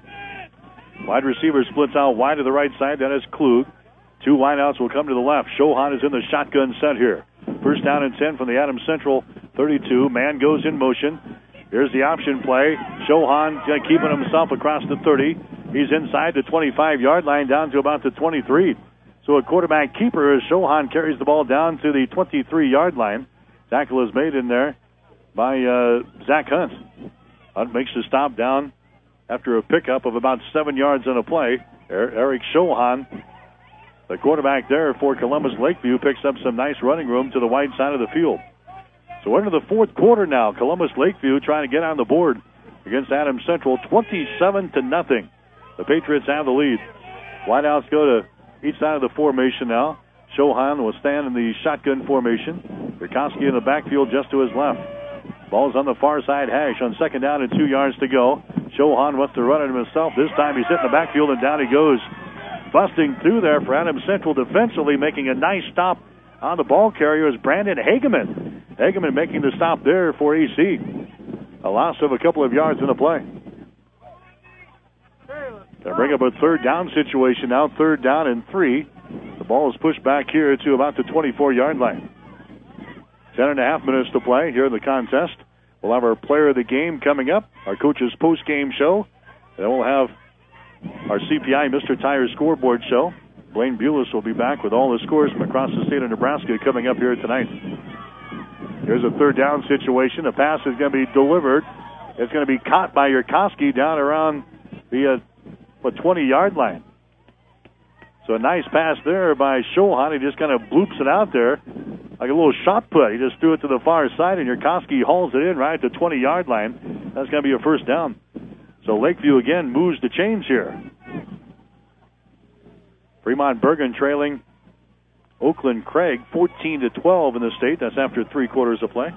Wide receiver splits out wide to the right side. That is Klug. Two wideouts will come to the left. Shohan is in the shotgun set here. First down and ten from the Adams Central thirty-two. Man goes in motion. Here's the option play. Shohan keeping himself across the thirty. He's inside the twenty-five-yard line down to about the twenty-three. So a quarterback keeper as Shohan carries the ball down to the twenty-three-yard line. Tackle is made in there by uh, Zach Hunt. Hunt makes the stop down after a pickup of about seven yards on a play. Eric Shohan, the quarterback there for Columbus Lakeview, picks up some nice running room to the wide side of the field. So we're into the fourth quarter now. Columbus Lakeview trying to get on the board against Adams Central, twenty-seven to nothing. The Patriots have the lead. Wideouts go to each side of the formation now. Shohan will stand in the shotgun formation. Yurkowski in the backfield just to his left. Ball's on the far side hash on second down and two yards to go. Shohan wants to run it himself. This time he's hit in the backfield and down he goes busting through there for Adams Central defensively, making a nice stop on the ball carrier is Brandon Hageman. Hageman making the stop there for A C. A loss of a couple of yards in the play. They bring up a third down situation now, third down and three. The ball is pushed back here to about the twenty-four-yard line. Ten and a half minutes to play here in the contest. We'll have our player of the game coming up, our coach's post-game show. Then we'll have our C P I Mister Tire scoreboard show. Blaine Bulis will be back with all the scores from across the state of Nebraska coming up here tonight. Here's a third down situation. The pass is going to be delivered. It's going to be caught by Yurkowski down around the uh, twenty-yard line. So a nice pass there by Shohan. He just kind of bloops it out there like a little shot put. He just threw it to the far side, and Yurkowski hauls it in right at the twenty-yard line. That's going to be a first down. So Lakeview again moves the chains here. Fremont Bergen trailing Oakland Craig fourteen to twelve in the state. That's after three quarters of play.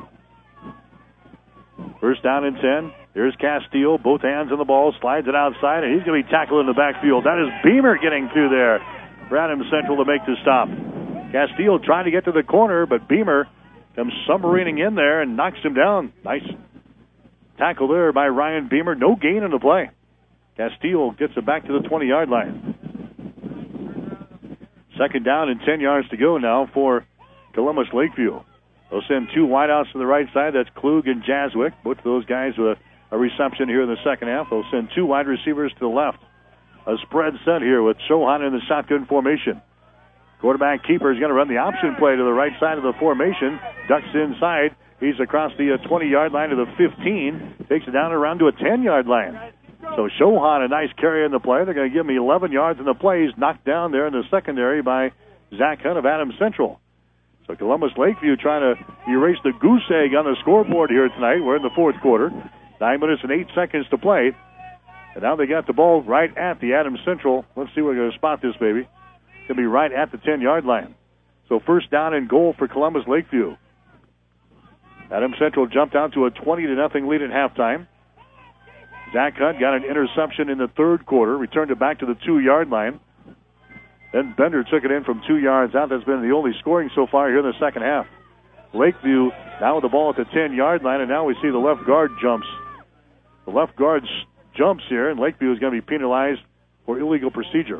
First down and ten. Here's Castile, both hands on the ball, slides it outside, and he's going to be tackled in the backfield. That is Beamer getting through there for Adams Central to make the stop. Castile trying to get to the corner, but Beamer comes submarining in there and knocks him down. Nice tackle there by Ryan Beamer. No gain in the play. Castile gets it back to the twenty-yard line. Second down and ten yards to go now for Columbus Lakeview. They'll send two wideouts to the right side. That's Klug and Jaswick. Both of those guys with a, a reception here in the second half. They'll send two wide receivers to the left. A spread set here with Shohan in the shotgun formation. Quarterback keeper is going to run the option play to the right side of the formation. Ducks inside. He's across the uh, twenty-yard line to the fifteen. Takes it down around to a ten-yard line. So Shohan, a nice carry in the play. They're going to give him eleven yards in the play. He's knocked down there in the secondary by Zach Hunt of Adams Central. So Columbus Lakeview trying to erase the goose egg on the scoreboard here tonight. We're in the fourth quarter. Nine minutes and eight seconds to play. And now they got the ball right at the Adams Central. Let's see if we're going to spot this, baby. It's going to be right at the ten-yard line. So first down and goal for Columbus Lakeview. Adams Central jumped out to a twenty to nothing lead at halftime. Zach Hunt got an interception in the third quarter, returned it back to the two-yard line. Then Bender took it in from two yards out. That's been the only scoring so far here in the second half. Lakeview now with the ball at the ten-yard line, and now we see the left guard jumps. The left guard jumps here, and Lakeview is going to be penalized for illegal procedure.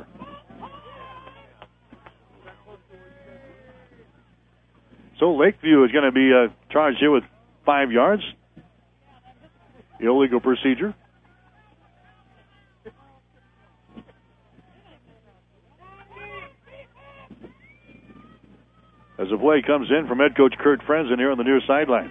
So Lakeview is going to be uh, charged here with five yards. Illegal procedure. As the play comes in from head coach Kurt Frenzen here on the near sideline.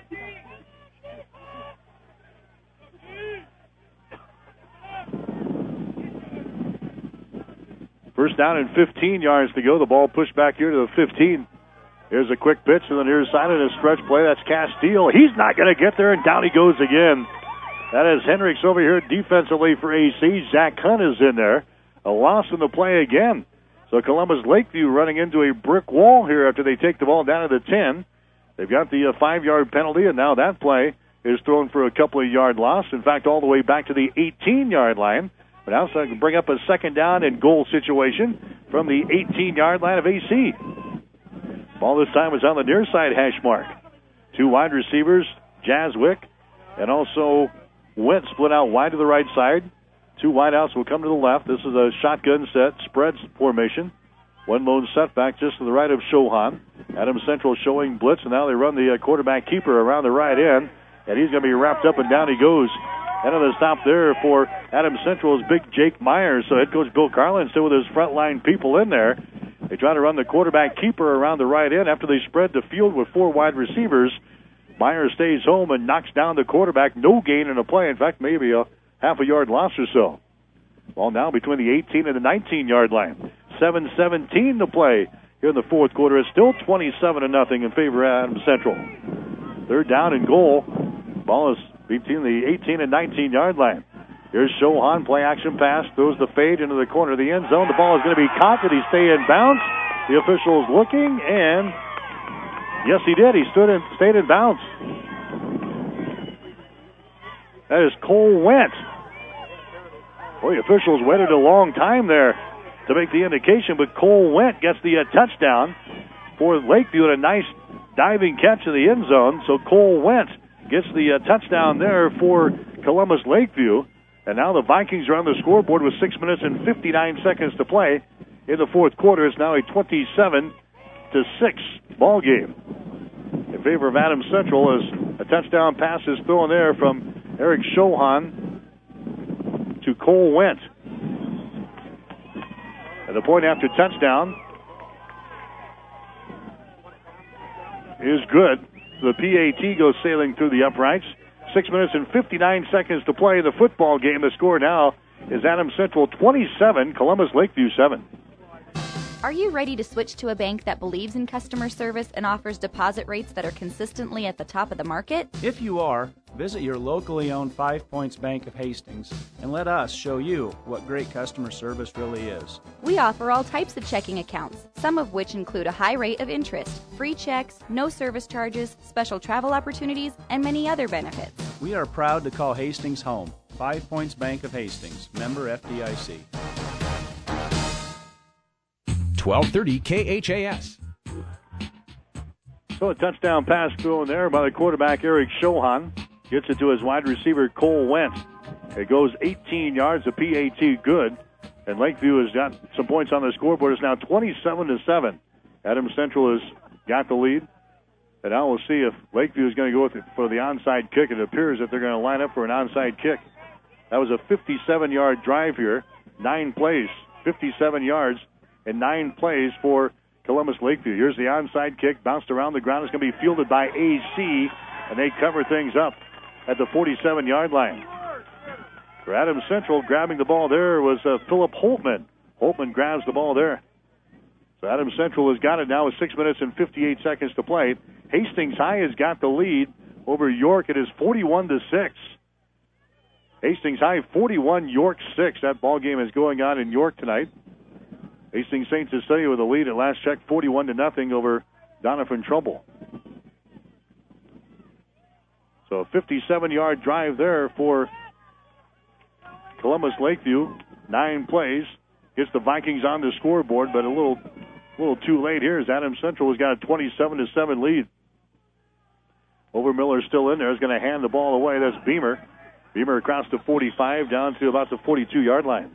First down and fifteen yards to go. The ball pushed back here to the fifteen. Here's a quick pitch to the near side of the stretch play. That's Castile. He's not going to get there, and down he goes again. That is Hendricks over here defensively for A C. Zach Hunt is in there. A loss in the play again. So Columbus Lakeview running into a brick wall here after they take the ball down to the ten. They've got the uh, five-yard penalty, and now that play is thrown for a couple of yard loss. In fact, all the way back to the eighteen-yard line. But now so I can bring up a second down and goal situation from the eighteen-yard line of A C. Ball this time is on the near side hash mark. Two wide receivers, Jaswick, and also Went split out wide to the right side. Two wideouts will come to the left. This is a shotgun set, spread formation. One lone setback just to the right of Shohan. Adams Central showing blitz, and now they run the uh, quarterback keeper around the right end, and he's going to be wrapped up, and down he goes. End of the stop there for Adams Central is big Jake Myers. So head coach Bill Carlin still with his frontline people in there. They try to run the quarterback keeper around the right end after they spread the field with four wide receivers. Myers stays home and knocks down the quarterback. No gain in the play. In fact, maybe a half a yard loss or so. Ball now between the eighteen and the nineteen-yard line. seven seventeen to play here in the fourth quarter. It's still twenty-seven to nothing in favor of Adams Central. Third down and goal. Ball is between the eighteen and nineteen-yard line. Here's Shohan, play action pass, throws the fade into the corner of the end zone. The ball is going to be caught. Did he stay in bounds? The official is looking, and yes, he did. He stood in, stayed in bounds. That is Cole Went. Boy, the officials waited a long time there. to make the indication, but Cole Went gets the uh, touchdown for Lakeview and a nice diving catch in the end zone. So Cole Went gets the uh, touchdown there for Columbus Lakeview. And now the Vikings are on the scoreboard with six minutes and fifty-nine seconds to play in the fourth quarter. It's now a twenty-seven to six ball game in favor of Adams Central as a touchdown pass is thrown there from Eric Shohan to Cole Went. And the point after touchdown is good. The P A T goes sailing through the uprights. Six minutes and fifty-nine seconds to play in the football game. The score now is Adams Central twenty-seven, Columbus Lakeview seven. Are you ready to switch to a bank that believes in customer service and offers deposit rates that are consistently at the top of the market? If you are, visit your locally owned Five Points Bank of Hastings and let us show you what great customer service really is. We offer all types of checking accounts, some of which include a high rate of interest, free checks, no service charges, special travel opportunities, and many other benefits. We are proud to call Hastings home. Five Points Bank of Hastings, member F D I C. twelve thirty K H A S. So a touchdown pass thrown there by the quarterback, Eric Shohan. Gets it to his wide receiver, Cole Went. It goes eighteen yards, the P A T good. And Lakeview has got some points on the scoreboard. It's now twenty-seven to seven. Adams Central has got the lead. And now we'll see if Lakeview is going to go with it for the onside kick. It appears that they're going to line up for an onside kick. That was a fifty-seven-yard drive here. Nine plays, fifty-seven yards, and nine plays for Columbus Lakeview. Here's the onside kick, bounced around the ground. It's going to be fielded by A C, and they cover things up at the forty-seven-yard line. For Adams Central, grabbing the ball there was uh, Philip Holtman. Holtman grabs the ball there. So Adams Central has got it now with six minutes and fifty-eight seconds to play. Hastings High has got the lead over York. It is forty-one to six. Hastings High forty-one, York six. That ball game is going on in York tonight. Hastings Saint Cecilia with a lead at last check, forty-one to nothing over Donovan Trumbull. So a fifty-seven-yard drive there for Columbus Lakeview. Nine plays. Gets the Vikings on the scoreboard, but a little, little too late here as Adams Central has got a twenty-seven to seven lead. Overmiller still in there. Is going to hand the ball away. That's Beamer. Beamer across the forty-five down to about the forty-two-yard line.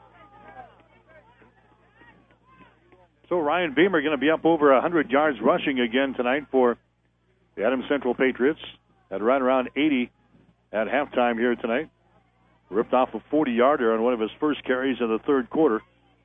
So Ryan Beamer going to be up over one hundred yards rushing again tonight for the Adams Central Patriots. At right around eighty at halftime here tonight. Ripped off a forty-yarder on one of his first carries in the third quarter.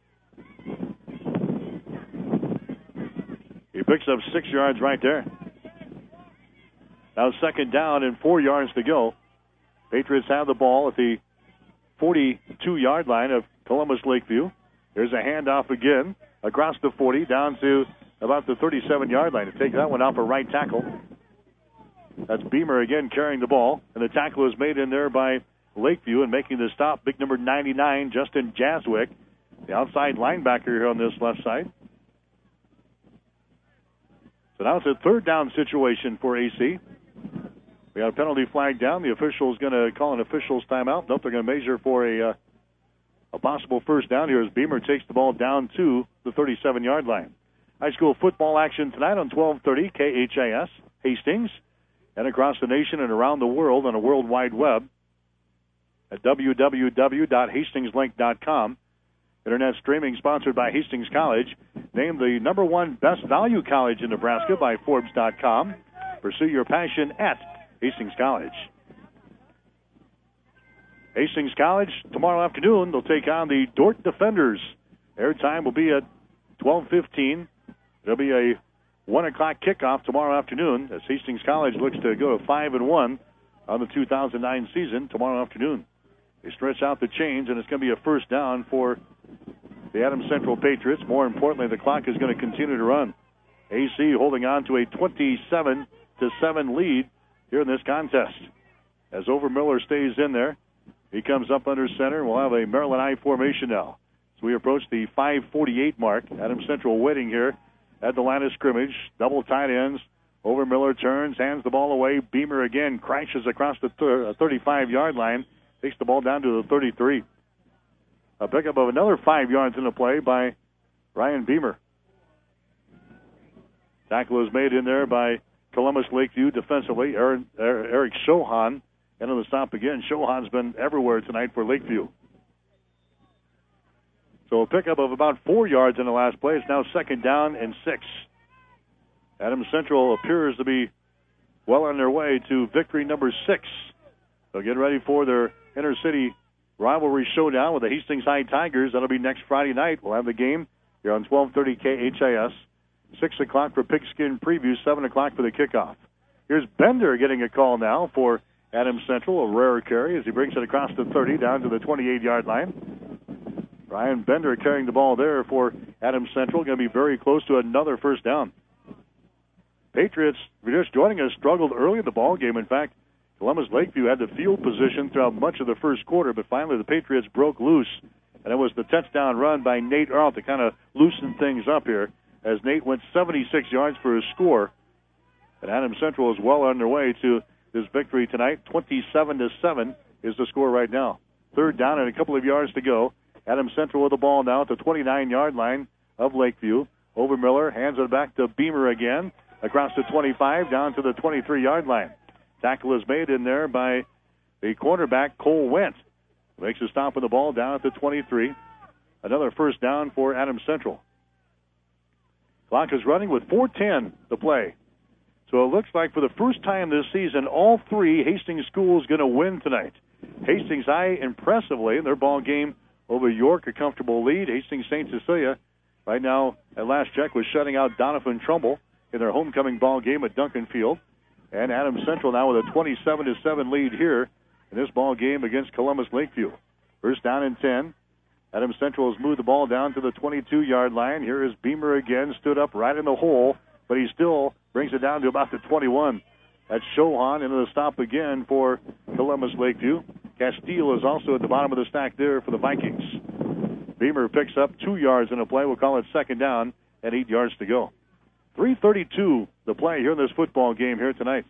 He picks up six yards right there. Now second down and four yards to go. Patriots have the ball at the forty-two-yard line of Columbus Lakeview. There's a handoff again across the forty down to about the thirty-seven-yard line. To take that one off a right tackle. That's Beamer again carrying the ball. And the tackle is made in there by Lakeview, and making the stop, big number ninety-nine, Justin Jaswick, the outside linebacker here on this left side. So now it's a third down situation for A C. We got a penalty flag down. The official is going to call an official's timeout. Nope, they're going to measure for a uh, a possible first down here as Beamer takes the ball down to the thirty-seven-yard line. High school football action tonight on twelve thirty K H A S, Hastings, and across the nation and around the world on a World Wide Web at w w w dot hastings link dot com. Internet streaming sponsored by Hastings College. Named the number one best value college in Nebraska by Forbes dot com. Pursue your passion at Hastings College. Hastings College, tomorrow afternoon, they'll take on the Dordt Defenders. Airtime will be at twelve fifteen. There'll be a one o'clock kickoff tomorrow afternoon as Hastings College looks to go to five and one on the two thousand nine season tomorrow afternoon. They stretch out the chains, and it's going to be a first down for the Adams Central Patriots. More importantly, the clock is going to continue to run. A C holding on to a twenty-seven to seven lead here in this contest. As Overmiller stays in there, he comes up under center. We'll have a Maryland I formation now. So we approach the five forty-eight mark. Adams Central waiting here at the line of scrimmage. Double tight ends. Overmiller turns, hands the ball away. Beamer again crashes across the thirty-five-yard line. Takes the ball down to the thirty-three. A pickup of another five yards in the play by Ryan Beamer. Tackle is made in there by Columbus Lakeview defensively. Aaron, Eric Shohan into the stop again. Shohan's been everywhere tonight for Lakeview. So a pickup of about four yards in the last play. It's now second down and six. Adams Central appears to be well on their way to victory number six. So get ready for their inter-city rivalry showdown with the Hastings High Tigers. That'll be next Friday night. We'll have the game here on twelve thirty K H A S. six o'clock for Pigskin Preview, seven o'clock for the kickoff. Here's Bender getting a call now for Adams Central, a rare carry as he brings it across the thirty down to the twenty-eight-yard line. Ryan Bender carrying the ball there for Adams Central. Going to be very close to another first down. Patriots, if you're just joining us, struggled early in the ball game. In fact, Columbus Lakeview had the field position throughout much of the first quarter, but finally the Patriots broke loose, and it was the touchdown run by Nate Arlt to kind of loosen things up here as Nate went seventy-six yards for his score. And Adams Central is well on their way to this victory tonight. twenty-seven to seven is the score right now. Third down and a couple of yards to go. Adams Central with the ball now at the twenty-nine-yard line of Lakeview. Overmiller hands it back to Beamer again. Across the twenty-five, down to the twenty-three-yard line. Tackle is made in there by the cornerback, Cole Went. Makes a stop with the ball down at the twenty-three. Another first down for Adams Central. Clock is running with four ten to play. So it looks like for the first time this season, all three Hastings schools going to win tonight. Hastings High, impressively, in their ball game over York, a comfortable lead. Hastings Saint Cecilia, right now, at last check, was shutting out Donovan Trumbull in their homecoming ball game at Duncan Field. And Adams Central now with a twenty-seven to seven lead here in this ball game against Columbus Lakeview. First down and ten. Adams Central has moved the ball down to the twenty-two-yard line. Here is Beamer again, stood up right in the hole, but he still brings it down to about the twenty-one. That's Shohan into the stop again for Columbus Lakeview. Castile is also at the bottom of the stack there for the Vikings. Beamer picks up two yards in a play. We'll call it second down and eight yards to go. three thirty-two the play here in this football game here tonight.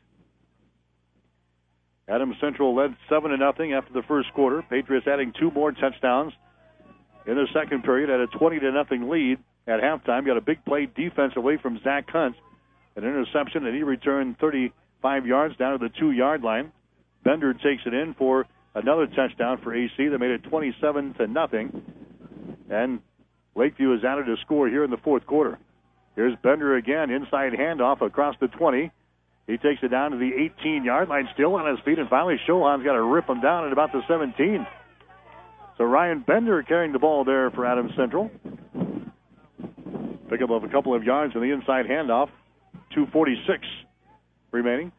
Adams Central led seven to nothing after the first quarter. Patriots adding two more touchdowns in the second period at a twenty to nothing lead at halftime. Got a big play defensively from Zach Hunt, an interception, and he returned thirty-five yards down to the two-yard line. Bender takes it in for another touchdown for A C. They made it twenty-seven to nothing, and Lakeview has added a score here in the fourth quarter. Here's Bender again, inside handoff across the twenty. He takes it down to the eighteen-yard line, still on his feet, and finally Shohan's got to rip him down at about the seventeen. So Ryan Bender carrying the ball there for Adams Central. Pick up of a couple of yards on the inside handoff. two forty-six remaining.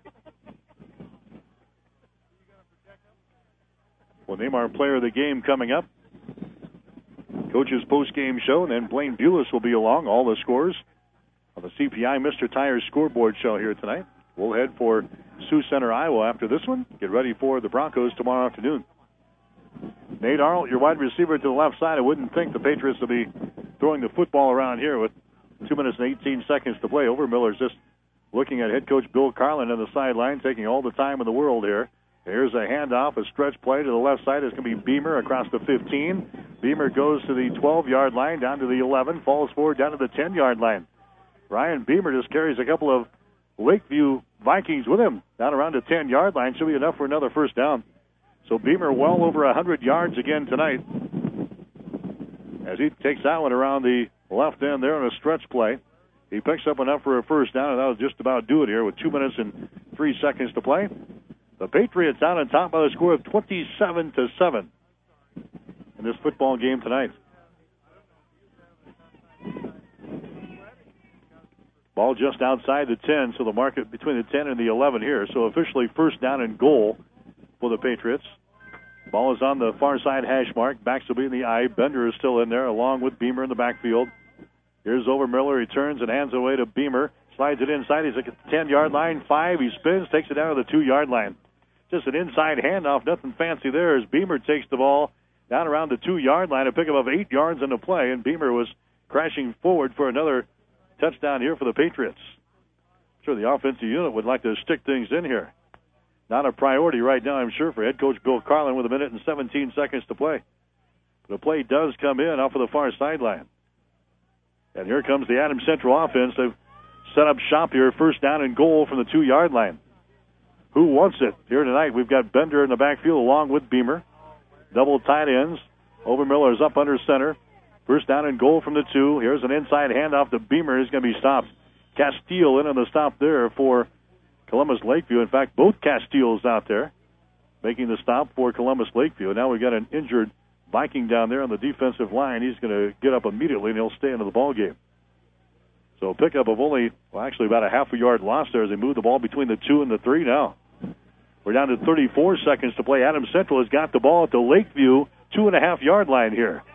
We'll name our player of the game coming up. Coach's post-game show, and then Blaine Bulis will be along. All the scores on the C P I Mister Tires scoreboard show here tonight. We'll head for Sioux Center, Iowa after this one. Get ready for the Broncos tomorrow afternoon. Nate Arlt, your wide receiver to the left side. I wouldn't think the Patriots will be throwing the football around here with two minutes and eighteen seconds to play. Overmiller's just looking at head coach Bill Carlin on the sideline, taking all the time in the world here. Here's a handoff, a stretch play to the left side. It's going to be Beamer across the fifteen. Beamer goes to the twelve-yard line, down to the eleven, falls forward down to the ten-yard line. Ryan Beamer just carries a couple of Lakeview Vikings with him down around the ten-yard line. Should be enough for another first down. So Beamer well over one hundred yards again tonight as he takes that one around the left end there on a stretch play. He picks up enough for a first down, and that'll just about do it here with two minutes and three seconds to play. The Patriots out on top by the score of twenty-seven to seven in this football game tonight. Ball just outside the ten, so the market between the ten and the eleven here. So officially first down and goal for the Patriots. Ball is on the far side hash mark. Backs will be in the eye. Bender is still in there along with Beamer in the backfield. Here's Overmiller. He turns and hands it away to Beamer. Slides it inside. He's at the ten-yard line. Five. He spins. Takes it down to the two-yard line. Just an inside handoff. Nothing fancy there as Beamer takes the ball down around the two-yard line. A pickup of eight yards in the play, and Beamer was crashing forward for another touchdown here for the Patriots. I'm sure the offensive unit would like to stick things in here. Not a priority right now, I'm sure, for head coach Bill Carlin with a minute and seventeen seconds to play. The play does come in off of the far sideline. And here comes the Adams Central offense. They've set up shop here, first down and goal from the two-yard line. Who wants it? Here tonight, we've got Bender in the backfield along with Beamer. Double tight ends. Overmiller is up under center. First down and goal from the two. Here's an inside handoff to Beamer. He's going to be stopped. Castile in on the stop there for Columbus Lakeview. In fact, both Castiles out there making the stop for Columbus Lakeview. Now we've got an injured Viking down there on the defensive line. He's going to get up immediately, and he'll stay into the ball game. So a pickup of only, well, actually about a half a yard loss there as they move the ball between the two and the three now. We're down to thirty-four seconds to play. Adams Central has got the ball at the Lakeview two and a half yard line here.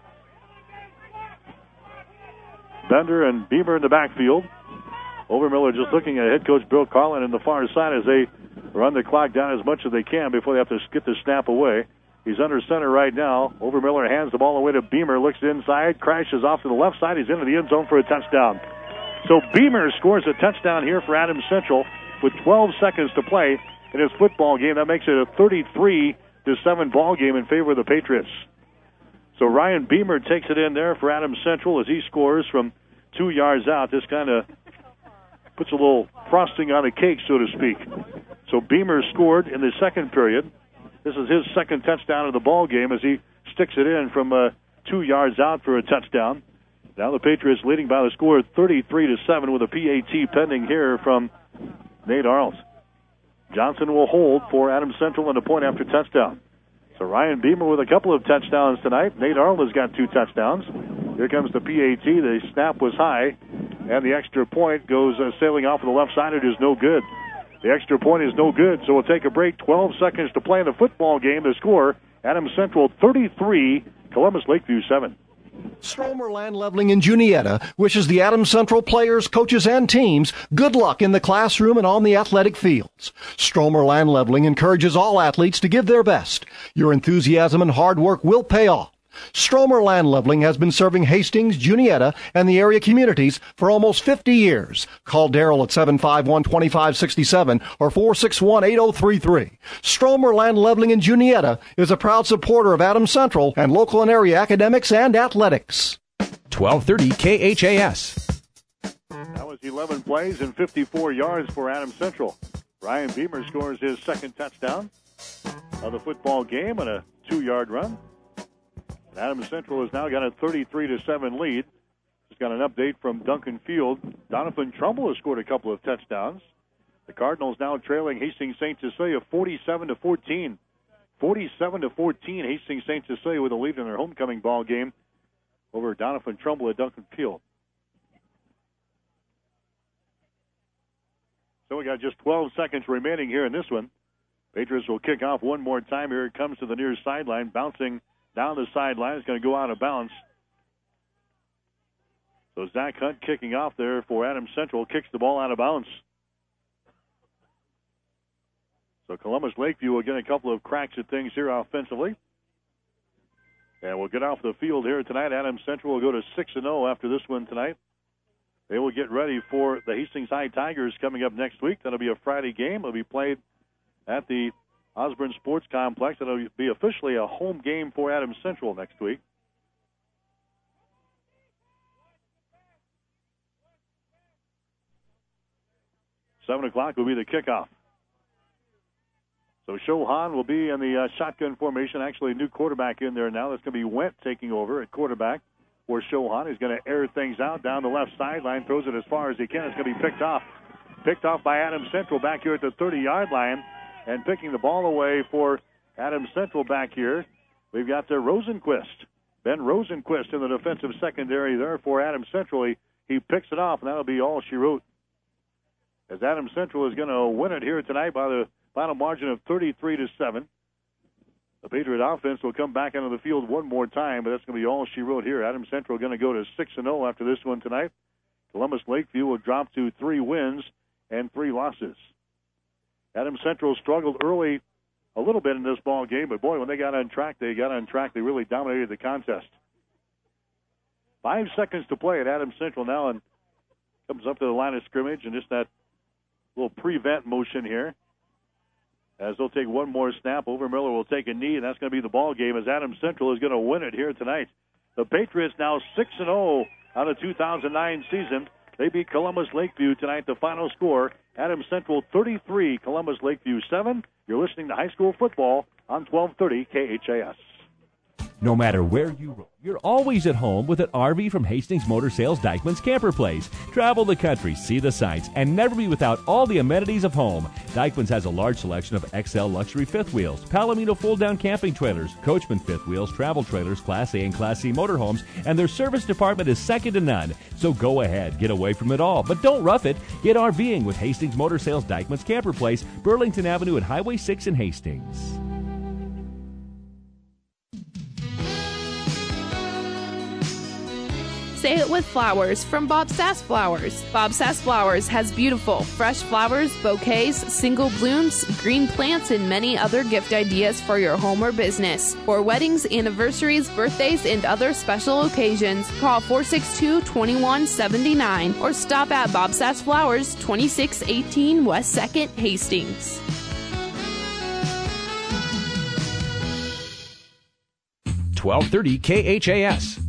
Bender and Beamer in the backfield. Overmiller just looking at head coach Bill Carlin in the far side as they run the clock down as much as they can before they have to get the snap away. He's under center right now. Overmiller hands the ball away to Beamer, looks inside, crashes off to the left side. He's into the end zone for a touchdown. So Beamer scores a touchdown here for Adams Central with twelve seconds to play in his football game. That makes it a thirty-three to seven ball game in favor of the Patriots. So Ryan Beamer takes it in there for Adams Central as he scores from two yards out. This kind of puts a little frosting on the cake, so to speak. So Beamer scored in the second period. This is his second touchdown of the ball game as he sticks it in from uh, two yards out for a touchdown. Now the Patriots leading by the score of thirty-three to seven with a P A T pending here from Nate Arles. Johnson will hold for Adams Central and a point after touchdown. So Ryan Beamer with a couple of touchdowns tonight. Nate Arles has got two touchdowns. Here comes the P A T. The snap was high, and the extra point goes uh, sailing off of the left side. It is no good. The extra point is no good, so we'll take a break. twelve seconds to play in the football game. The score, Adams Central thirty-three, Columbus Lakeview seven. Stromer Land Leveling in Juniata wishes the Adams Central players, coaches, and teams good luck in the classroom and on the athletic fields. Stromer Land Leveling encourages all athletes to give their best. Your enthusiasm and hard work will pay off. Stromer Land Leveling has been serving Hastings, Juniata, and the area communities for almost fifty years. Call Darrell at seven five one, two five six seven or four six one, eight zero three three. Stromer Land Leveling in Juniata is a proud supporter of Adams Central and local and area academics and athletics. twelve thirty K H A S. That was eleven plays and fifty-four yards for Adams Central. Ryan Beamer scores his second touchdown of the football game and a two-yard run. Adams Central has now got a thirty-three to seven lead. Just got an update from Duncan Field. Donovan Trumbull has scored a couple of touchdowns. The Cardinals now trailing Hastings Saint Cecilia forty-seven to fourteen. forty-seven to fourteen, Hastings Saint Cecilia with a lead in their homecoming ball game over Donovan Trumbull at Duncan Field. So we got just twelve seconds remaining here in this one. Patriots will kick off one more time. Here it comes to the near sideline, bouncing down the sideline. It's going to go out of bounds. So Zach Hunt kicking off there for Adams Central, kicks the ball out of bounds. So Columbus Lakeview will get a couple of cracks at things here offensively. And we'll get off the field here tonight. Adams Central will go to six and oh after this one tonight. They will get ready for the Hastings High Tigers coming up next week. That'll be a Friday game. It'll be played at the Osborne Sports Complex. It'll be officially a home game for Adams Central next week. Seven o'clock will be the kickoff. So Shohan will be in the uh, shotgun formation. Actually, a new quarterback in there now. That's going to be Went taking over at quarterback for Shohan. He's going to air things out down the left sideline, throws it as far as he can. It's going to be picked off. Picked off by Adams Central back here at the thirty-yard line. And picking the ball away for Adams Central back here, we've got the Rosenquist. Ben Rosenquist in the defensive secondary there for Adams Central. He, he picks it off, and that'll be all she wrote. As Adams Central is going to win it here tonight by the final margin of thirty-three to seven. The Patriot offense will come back onto the field one more time, but that's going to be all she wrote here. Adams Central going to go to six and oh after this one tonight. Columbus Lakeview will drop to three wins and three losses. Adams Central struggled early a little bit in this ball game, but boy, when they got on track, they got on track. They really dominated the contest. Five seconds to play at Adams Central now, and comes up to the line of scrimmage, and just that little prevent motion here. as they'll take one more snap. Overmiller will take a knee, and that's going to be the ball game as Adams Central is going to win it here tonight. The Patriots now six and oh on the two thousand nine season. They beat Columbus Lakeview tonight. The final score, Adams Central thirty-three, Columbus Lakeview seven. You're listening to high school football on twelve thirty K H A S. No matter where you roam, you're always at home with an R V from Hastings Motor Sales Dykeman's Camper Place. Travel the country, see the sights, and never be without all the amenities of home. Dykeman's has a large selection of X L luxury fifth wheels, Palomino fold-down camping trailers, Coachman fifth wheels, travel trailers, Class A and Class C motorhomes, and their service department is second to none. So go ahead, get away from it all, but don't rough it. Get RVing with Hastings Motor Sales Dykeman's Camper Place, Burlington Avenue and Highway six in Hastings. Say it with flowers from Bob Sass Flowers. Bob Sass Flowers has beautiful, fresh flowers, bouquets, single blooms, green plants, and many other gift ideas for your home or business. For weddings, anniversaries, birthdays, and other special occasions, call four six two, two one seven nine or stop at Bob Sass Flowers, twenty-six eighteen West second, Hastings. twelve thirty K H A S.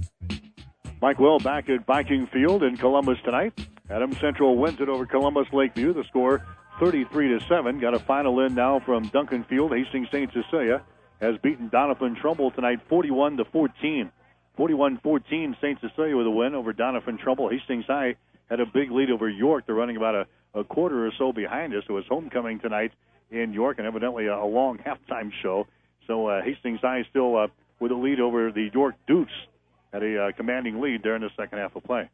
Mike Will back at Viking Field in Columbus tonight. Adams Central wins it over Columbus Lakeview. The score thirty-three to seven. Got a final in now from Duncan Field. Hastings Saint Cecilia has beaten Doniphan Trumbull tonight forty-one to fourteen. forty-one fourteen Saint Cecilia with a win over Doniphan Trumbull. Hastings High had a big lead over York. They're running about a, a quarter or so behind us. It was homecoming tonight in York and evidently a, a long halftime show. So uh, Hastings High still uh, with a lead over the York Dukes. Had a uh, commanding lead there in the second half of play.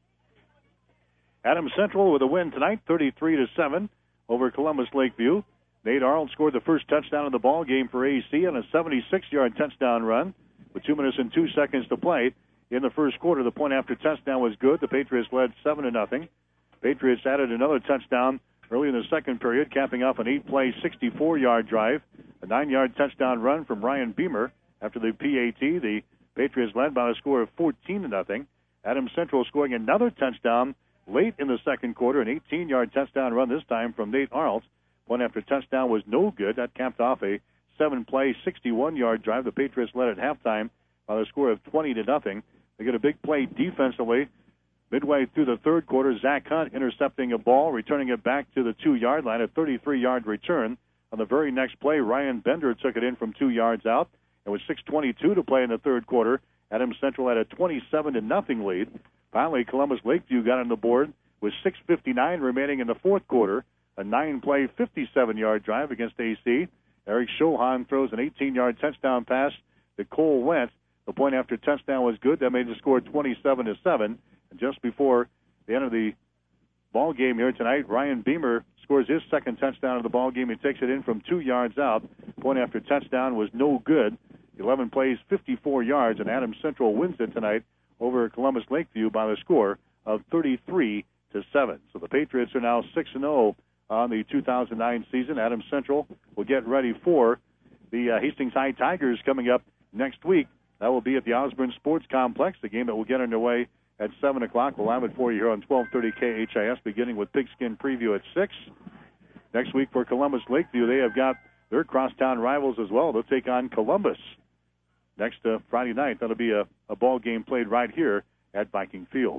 Adams Central with a win tonight, thirty-three to seven over Columbus Lakeview. Nate Arnold scored the first touchdown of the ball game for A C on a seventy-six-yard touchdown run with two minutes and two seconds to play. In the first quarter, the point after touchdown was good. The Patriots led seven to nothing. Patriots added another touchdown early in the second period, capping off an eight-play, sixty-four-yard drive. A nine-yard touchdown run from Ryan Beamer after the P A T. The Patriots led by a score of fourteen to nothing. Adams Central scoring another touchdown late in the second quarter, an eighteen-yard touchdown run this time from Nate Arnold. Point after touchdown was no good. That capped off a seven-play, sixty-one-yard drive. The Patriots led at halftime by a score of twenty to nothing. They get a big play defensively. Midway through the third quarter, Zach Hunt intercepting a ball, returning it back to the two-yard line, a thirty-three-yard return. On the very next play, Ryan Bender took it in from two yards out. And with six twenty-two to play in the third quarter, Adams Central had a twenty-seven to nothing lead. Finally, Columbus Lakeview got on the board with six fifty-nine remaining in the fourth quarter. A nine-play, fifty-seven-yard drive against A C. Eric Schohan throws an eighteen-yard touchdown pass to Cole Wentz. The point after touchdown was good. That made the score twenty-seven to seven. And just before the end of the ball game here tonight, Ryan Beamer scores his second touchdown of the ball game. He takes it in from two yards out. Point after touchdown was no good. eleven plays, fifty-four yards, and Adams Central wins it tonight over Columbus Lakeview by the score of thirty-three to seven. So the Patriots are now six and oh on the two thousand nine season. Adams Central will get ready for the uh, Hastings High Tigers coming up next week. That will be at the Osborne Sports Complex, the game that will get underway at seven o'clock. We'll have it for you here on twelve thirty K H A S, beginning with Pigskin Preview at six. Next week for Columbus Lakeview, they have got their crosstown rivals as well. They'll take on Columbus next uh, Friday night. That'll be a, a ball game played right here at Viking Field.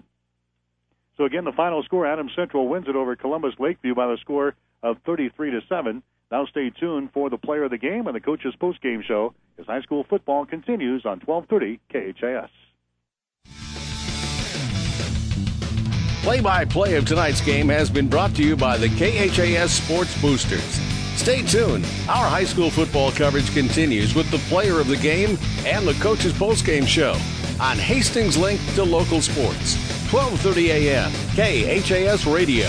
So again, the final score, Adams Central wins it over Columbus Lakeview by the score of thirty-three to seven. Now stay tuned for the player of the game and the coach's postgame show as high school football continues on twelve thirty K H A S. Play-by-play of tonight's game has been brought to you by the K H A S Sports Boosters. Stay tuned. Our high school football coverage continues with the player of the game and the coach's postgame show on Hastings Link to Local Sports. twelve thirty A M, K H A S Radio.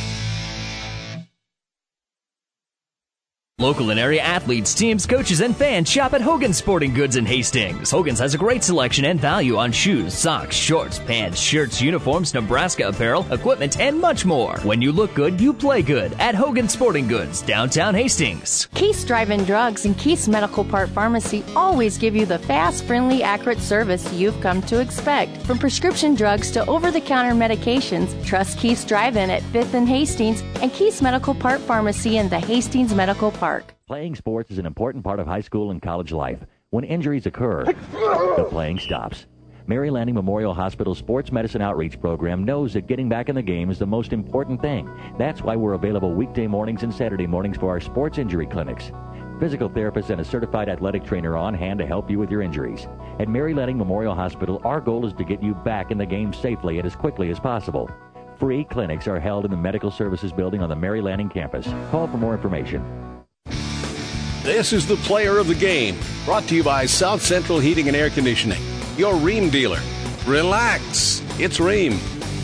Local and area athletes, teams, coaches, and fans shop at Hogan's Sporting Goods in Hastings. Hogan's has a great selection and value on shoes, socks, shorts, pants, shirts, uniforms, Nebraska apparel, equipment, and much more. When you look good, you play good at Hogan's Sporting Goods, downtown Hastings. Keith's Drive-In Drugs and Keith's Medical Part Pharmacy always give you the fast, friendly, accurate service you've come to expect. From prescription drugs to over-the-counter medications, trust Keith's Drive-In at fifth and Hastings and Keith's Medical Part Pharmacy in the Hastings Medical Park. Playing sports is an important part of high school and college life. When injuries occur, the playing stops. Mary Lanning Memorial Hospital Sports Medicine Outreach Program knows that getting back in the game is the most important thing. That's why we're available weekday mornings and Saturday mornings for our sports injury clinics. Physical therapists and a certified athletic trainer are on hand to help you with your injuries. At Mary Lanning Memorial Hospital, our goal is to get you back in the game safely and as quickly as possible. Free clinics are held in the Medical Services Building on the Mary Lanning campus. Call for more information. This is the Player of the Game, brought to you by South Central Heating and Air Conditioning, your Rheem dealer. Relax, it's Rheem.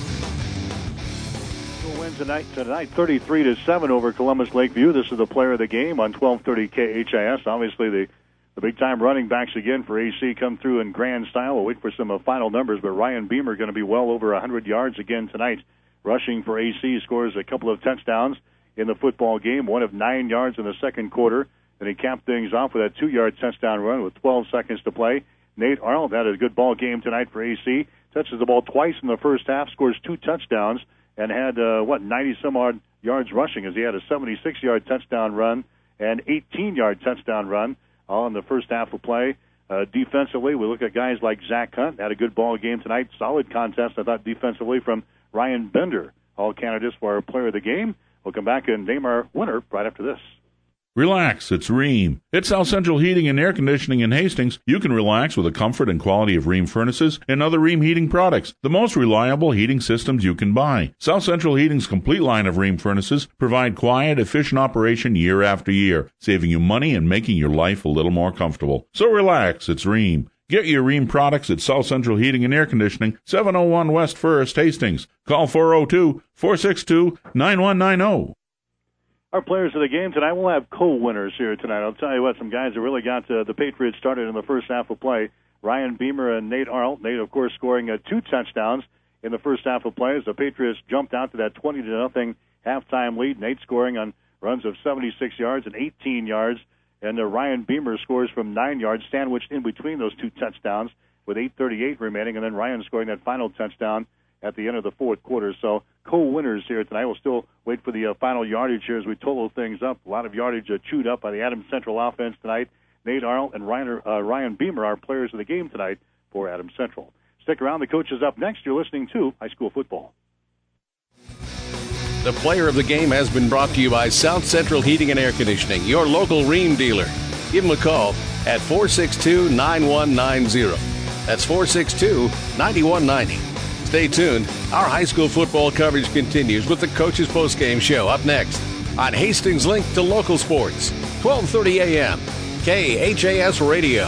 We'll win tonight, tonight thirty-three to seven over Columbus Lakeview. This is the Player of the Game on twelve thirty K H I S. Obviously, the, the big-time running backs again for A C come through in grand style. We'll wait for some uh, final numbers, but Ryan Beamer going to be well over one hundred yards again tonight. Rushing for A C, scores a couple of touchdowns in the football game, one of nine yards in the second quarter. And he capped things off with a two-yard touchdown run with twelve seconds to play. Nate Arnold had a good ball game tonight for A C. Touches the ball twice in the first half, scores two touchdowns, and had, uh, what, ninety-some-odd yards rushing as he had a seventy-six-yard touchdown run and eighteen-yard touchdown run all in the first half of play. Uh, defensively, we look at guys like Zach Hunt, had a good ball game tonight. Solid contest, I thought, defensively from Ryan Bender. All candidates for our Player of the Game. We'll come back and name our winner right after this. Relax, it's Rheem. At South Central Heating and Air Conditioning in Hastings, you can relax with the comfort and quality of Rheem furnaces and other Rheem heating products, the most reliable heating systems you can buy. South Central Heating's complete line of Rheem furnaces provide quiet, efficient operation year after year, saving you money and making your life a little more comfortable. So relax, it's Rheem. Get your Rheem products at South Central Heating and Air Conditioning, seven oh one West First, Hastings. Call four oh two, four six two, nine one nine oh. Our players of the game tonight, we'll have co-winners here tonight. I'll tell you what, some guys that really got uh, the Patriots started in the first half of play. Ryan Beamer and Nate Arnold. Nate, of course, scoring uh, two touchdowns in the first half of play as the Patriots jumped out to that twenty to nothing halftime lead. Nate scoring on runs of seventy-six yards and eighteen yards. And uh, Ryan Beamer scores from nine yards, sandwiched in between those two touchdowns with eight thirty-eight remaining. And then Ryan scoring that final touchdown at the end of the fourth quarter. So co-winners here tonight. We'll still wait for the uh, final yardage here as we total things up. A lot of yardage uh, chewed up by the Adams Central offense tonight. Nate Arnold and Ryan, uh, Ryan Beamer are players of the game tonight for Adams Central. Stick around. The coach is up next. You're listening to High School Football. The Player of the Game has been brought to you by South Central Heating and Air Conditioning, your local Rheem dealer. Give them a call at four six two, nine one nine zero. That's four six two, nine one nine zero. Stay tuned. Our high school football coverage continues with the Coach's Postgame Show up next on Hastings Link to Local Sports, twelve thirty a.m. K H A S Radio.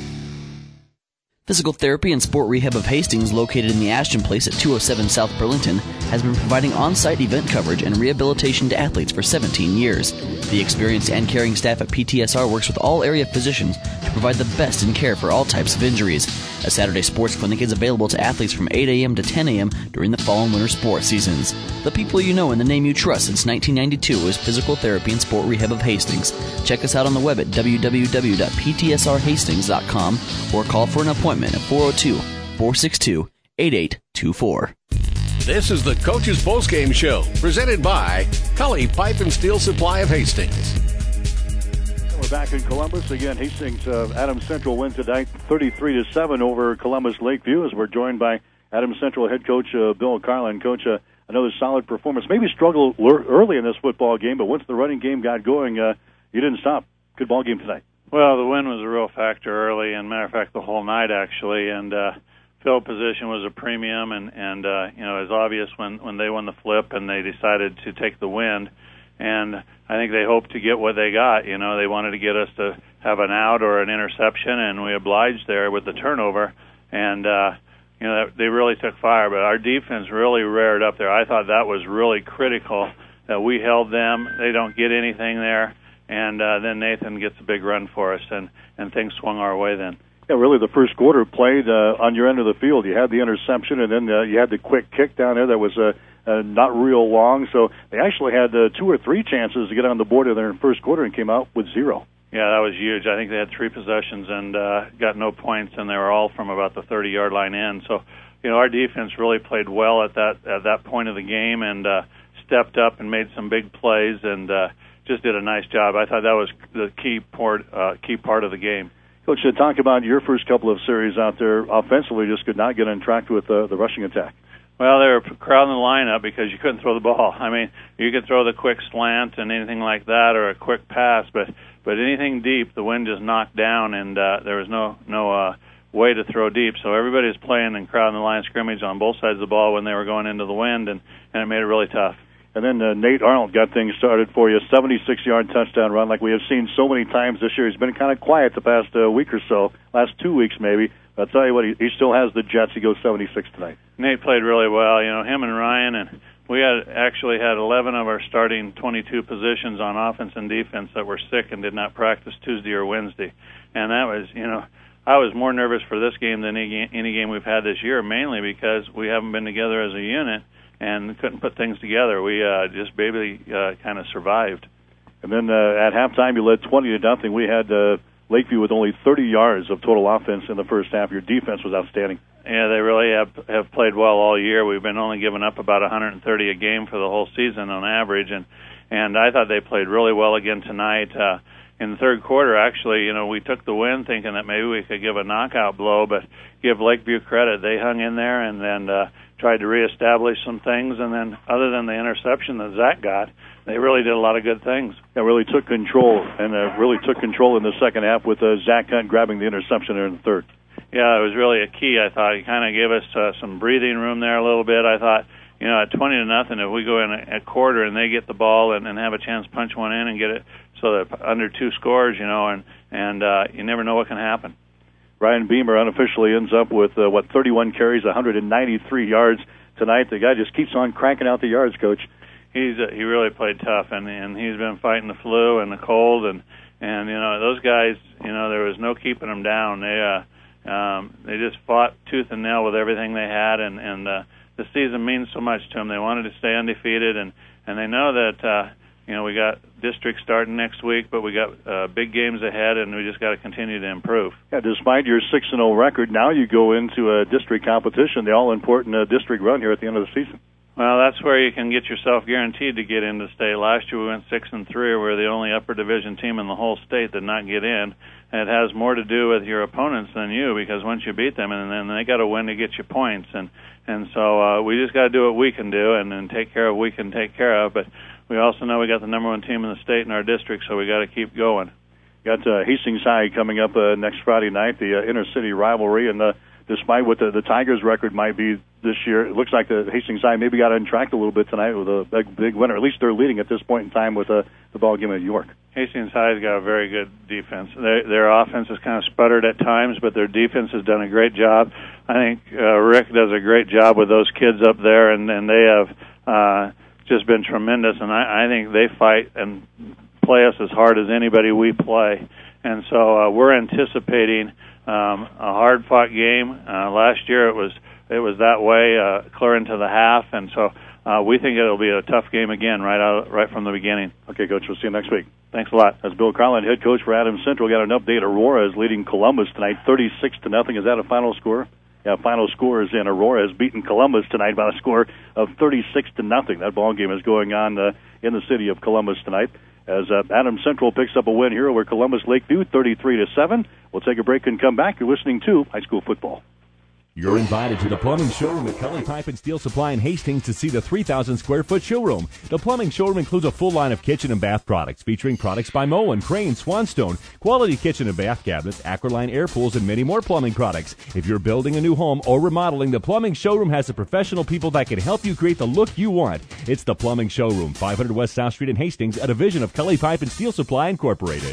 Physical Therapy and Sport Rehab of Hastings, located in the Ashton Place at two oh seven South Burlington, has been providing on-site event coverage and rehabilitation to athletes for seventeen years. The experienced and caring staff at P T S R works with all area physicians to provide the best in care for all types of injuries. A Saturday sports clinic is available to athletes from eight a.m. to ten a.m. during the fall and winter sports seasons. The people you know and the name you trust since nineteen ninety-two is Physical Therapy and Sport Rehab of Hastings. Check us out on the web at w w w dot p t s r hastings dot com or call for an appointment at four oh two, four six two, eight eight two four. This is the Coach's Postgame Show, presented by Cully Pipe and Steel Supply of Hastings. We're back in Columbus again. Hastings, uh, Adams Central wins tonight, thirty-three to seven over Columbus Lakeview. As we're joined by Adams Central head coach uh, Bill Carlin. Coach, uh, another solid performance. Maybe struggled early in this football game, but once the running game got going, uh, you didn't stop. Good ball game tonight. Well, the wind was a real factor early, and matter of fact, the whole night actually. And uh, field position was a premium, and and uh, you know, it was obvious when when they won the flip and they decided to take the wind. And I think they hoped to get what they got. You know, they wanted to get us to have an out or an interception, and we obliged there with the turnover. And, uh, you know, they really took fire. But our defense really reared up there. I thought that was really critical, that we held them. They don't get anything there. And uh, then Nathan gets a big run for us, and, and things swung our way then. Yeah, really the first quarter played uh, on your end of the field. You had the interception, and then uh, you had the quick kick down there that was uh, uh, not real long. So they actually had uh, two or three chances to get on the board in their first quarter and came out with zero. Yeah, that was huge. I think they had three possessions and uh, got no points, and they were all from about the thirty-yard line in. So, you know, our defense really played well at that at that point of the game and uh, stepped up and made some big plays and uh, just did a nice job. I thought that was the key part, uh, key part of the game. Coach, uh, talk about your first couple of series out there offensively, just could not get on track with uh, the rushing attack. Well, they were crowding the lineup because you couldn't throw the ball. I mean, you could throw the quick slant and anything like that, or a quick pass, but but anything deep, the wind just knocked down, and uh, there was no no uh, way to throw deep. So everybody was playing and crowding the line of scrimmage on both sides of the ball when they were going into the wind, and, and it made it really tough. And then uh, Nate Arnold got things started for you, seventy-six yard touchdown run like we have seen so many times this year. He's been kind of quiet the past uh, week or so, last two weeks maybe. I'll tell you what, he, he still has the Jets. He goes seventy-six tonight. Nate played really well. You know, him and Ryan, and we had actually had eleven of our starting twenty-two positions on offense and defense that were sick and did not practice Tuesday or Wednesday. And that was, you know, I was more nervous for this game than any, any game we've had this year, mainly because we haven't been together as a unit and couldn't put things together. We uh, just barely uh, kind of survived. And then uh, at halftime, you led twenty to nothing. We had uh, Lakeview with only thirty yards of total offense in the first half. Your defense was outstanding. Yeah, they really have have played well all year. We've been only giving up about one hundred thirty a game for the whole season on average, and and I thought they played really well again tonight. Uh, in the third quarter, actually, you know, we took the win thinking that maybe we could give a knockout blow, but give Lakeview credit. They hung in there and then uh, tried to reestablish some things, and then other than the interception that Zach got, they really did a lot of good things. Yeah, really took control, and uh, really took control in the second half with uh, Zach Hunt grabbing the interception there in the third. Yeah, it was really a key, I thought. He kind of gave us uh, some breathing room there a little bit. I thought, you know, at twenty to nothing, if we go in a, a quarter and they get the ball and, and have a chance to punch one in and get it so that under two scores, you know, and, and uh, you never know what can happen. Ryan Beamer unofficially ends up with, uh, what, thirty-one carries, one hundred ninety-three yards tonight. The guy just keeps on cranking out the yards, Coach. He's uh, he really played tough, and and he's been fighting the flu and the cold, and and you know those guys, you know, there was no keeping them down. They uh um they just fought tooth and nail with everything they had, and and uh, the season means so much to them. They wanted to stay undefeated, and and they know that uh, you know we got district starting next week, but we got uh, big games ahead, and we just got to continue to improve. Yeah, despite your six and zero record, now you go into a district competition, the all important uh, district run here at the end of the season. Well, that's where you can get yourself guaranteed to get into state. Last year we went six and three. We were the only upper division team in the whole state that not get in. And it has more to do with your opponents than you, because once you beat them, and then they got to win to get you points. And and so uh, we just got to do what we can do, and, and take care of what we can take care of. But we also know we got the number one team in the state in our district, so we got to keep going. Got uh, Hastings High coming up uh, next Friday night, the uh, inter-city rivalry, and uh, despite what the, the Tigers' record might be this year, it looks like the Hastings High maybe got on track a little bit tonight with a big, big winner. At least they're leading at this point in time with uh, the ball game at York. Hastings High's got a very good defense. They, their offense has kind of sputtered at times, but their defense has done a great job. I think uh, Rick does a great job with those kids up there, and, and they have uh, just been tremendous. And I, I think they fight and play us as hard as anybody we play. And so uh, we're anticipating um, a hard-fought game. Uh, last year it was it was that way, uh, clear into the half, and so uh, we think it'll be a tough game again right out right from the beginning. Okay, Coach, we'll see you next week. Thanks a lot. That's Bill Carlin, head coach for Adams Central. Got an update. Aurora is leading Columbus tonight, thirty-six to nothing. Is that a final score? Yeah, final score is in. Aurora has beaten Columbus tonight by a score of thirty-six to nothing. That ball game is going on uh, in the city of Columbus tonight, as uh, Adams Central picks up a win here over Columbus Lakeview, thirty-three to seven. We'll take a break and come back. You're listening to High School Football. You're invited to the plumbing showroom at Kelly Pipe and Steel Supply in Hastings to see the three thousand square foot showroom. The plumbing showroom includes a full line of kitchen and bath products featuring products by Moen, Crane, Swanstone, quality kitchen and bath cabinets, Aqualine air pools, and many more plumbing products. If you're building a new home or remodeling, the plumbing showroom has the professional people that can help you create the look you want. It's the plumbing showroom, five hundred West South Street in Hastings, a division of Kelly Pipe and Steel Supply Incorporated.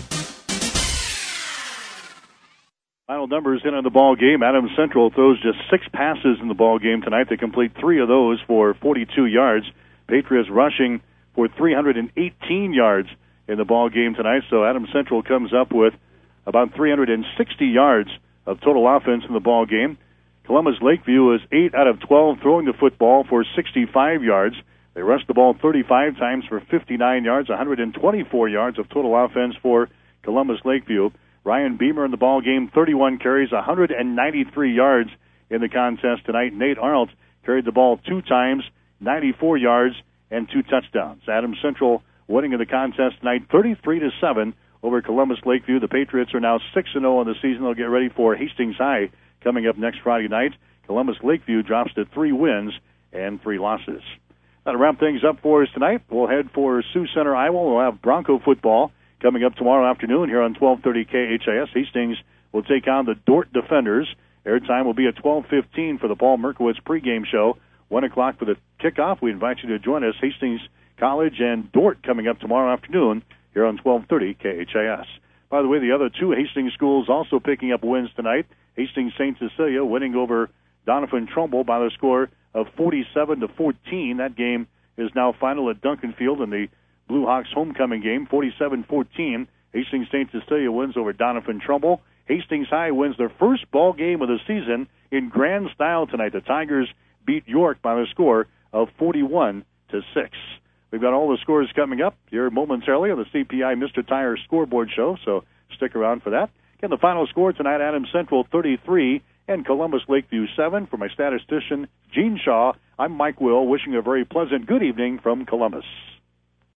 Final numbers in on the ball game. Adams Central throws just six passes in the ball game tonight. They complete three of those for forty-two yards. Patriots rushing for three hundred eighteen yards in the ball game tonight. So Adams Central comes up with about three hundred sixty yards of total offense in the ball game. Columbus Lakeview is eight out of twelve throwing the football for sixty-five yards. They rushed the ball thirty-five times for fifty-nine yards, one hundred twenty-four yards of total offense for Columbus Lakeview. Ryan Beamer in the ball game, thirty-one carries, one hundred ninety-three yards in the contest tonight. Nate Arnold carried the ball two times, ninety-four yards, and two touchdowns. Adams Central winning in the contest tonight thirty-three to seven over Columbus Lakeview. The Patriots are now six and oh in the season. They'll get ready for Hastings High coming up next Friday night. Columbus Lakeview drops to three wins and three losses. That'll wrap things up for us tonight. We'll head for Sioux Center, Iowa. We'll have Bronco football coming up tomorrow afternoon here on twelve thirty K H A S. Hastings will take on the Dordt Defenders. Airtime will be at twelve fifteen for the Paul Merkowitz pregame show. one o'clock for the kickoff. We invite you to join us. Hastings College and Dordt coming up tomorrow afternoon here on twelve thirty K H A S. By the way, the other two Hastings schools also picking up wins tonight. Hastings Saint Cecilia winning over Doniphan Trumbull by the score of forty-seven to fourteen. That game is now final at Duncan Field in the Blue Hawks homecoming game, forty-seven fourteen. Hastings Saint Cecilia wins over Doniphan Trumbull. Hastings High wins their first ball game of the season in grand style tonight. The Tigers beat York by the score of forty-one to six. We've got all the scores coming up here momentarily on the C P I Mister Tire scoreboard show, so stick around for that. Again, the final score tonight, Adams Central thirty-three and Columbus Lakeview seven. For my statistician, Gene Shaw, I'm Mike Will, wishing a very pleasant good evening from Columbus.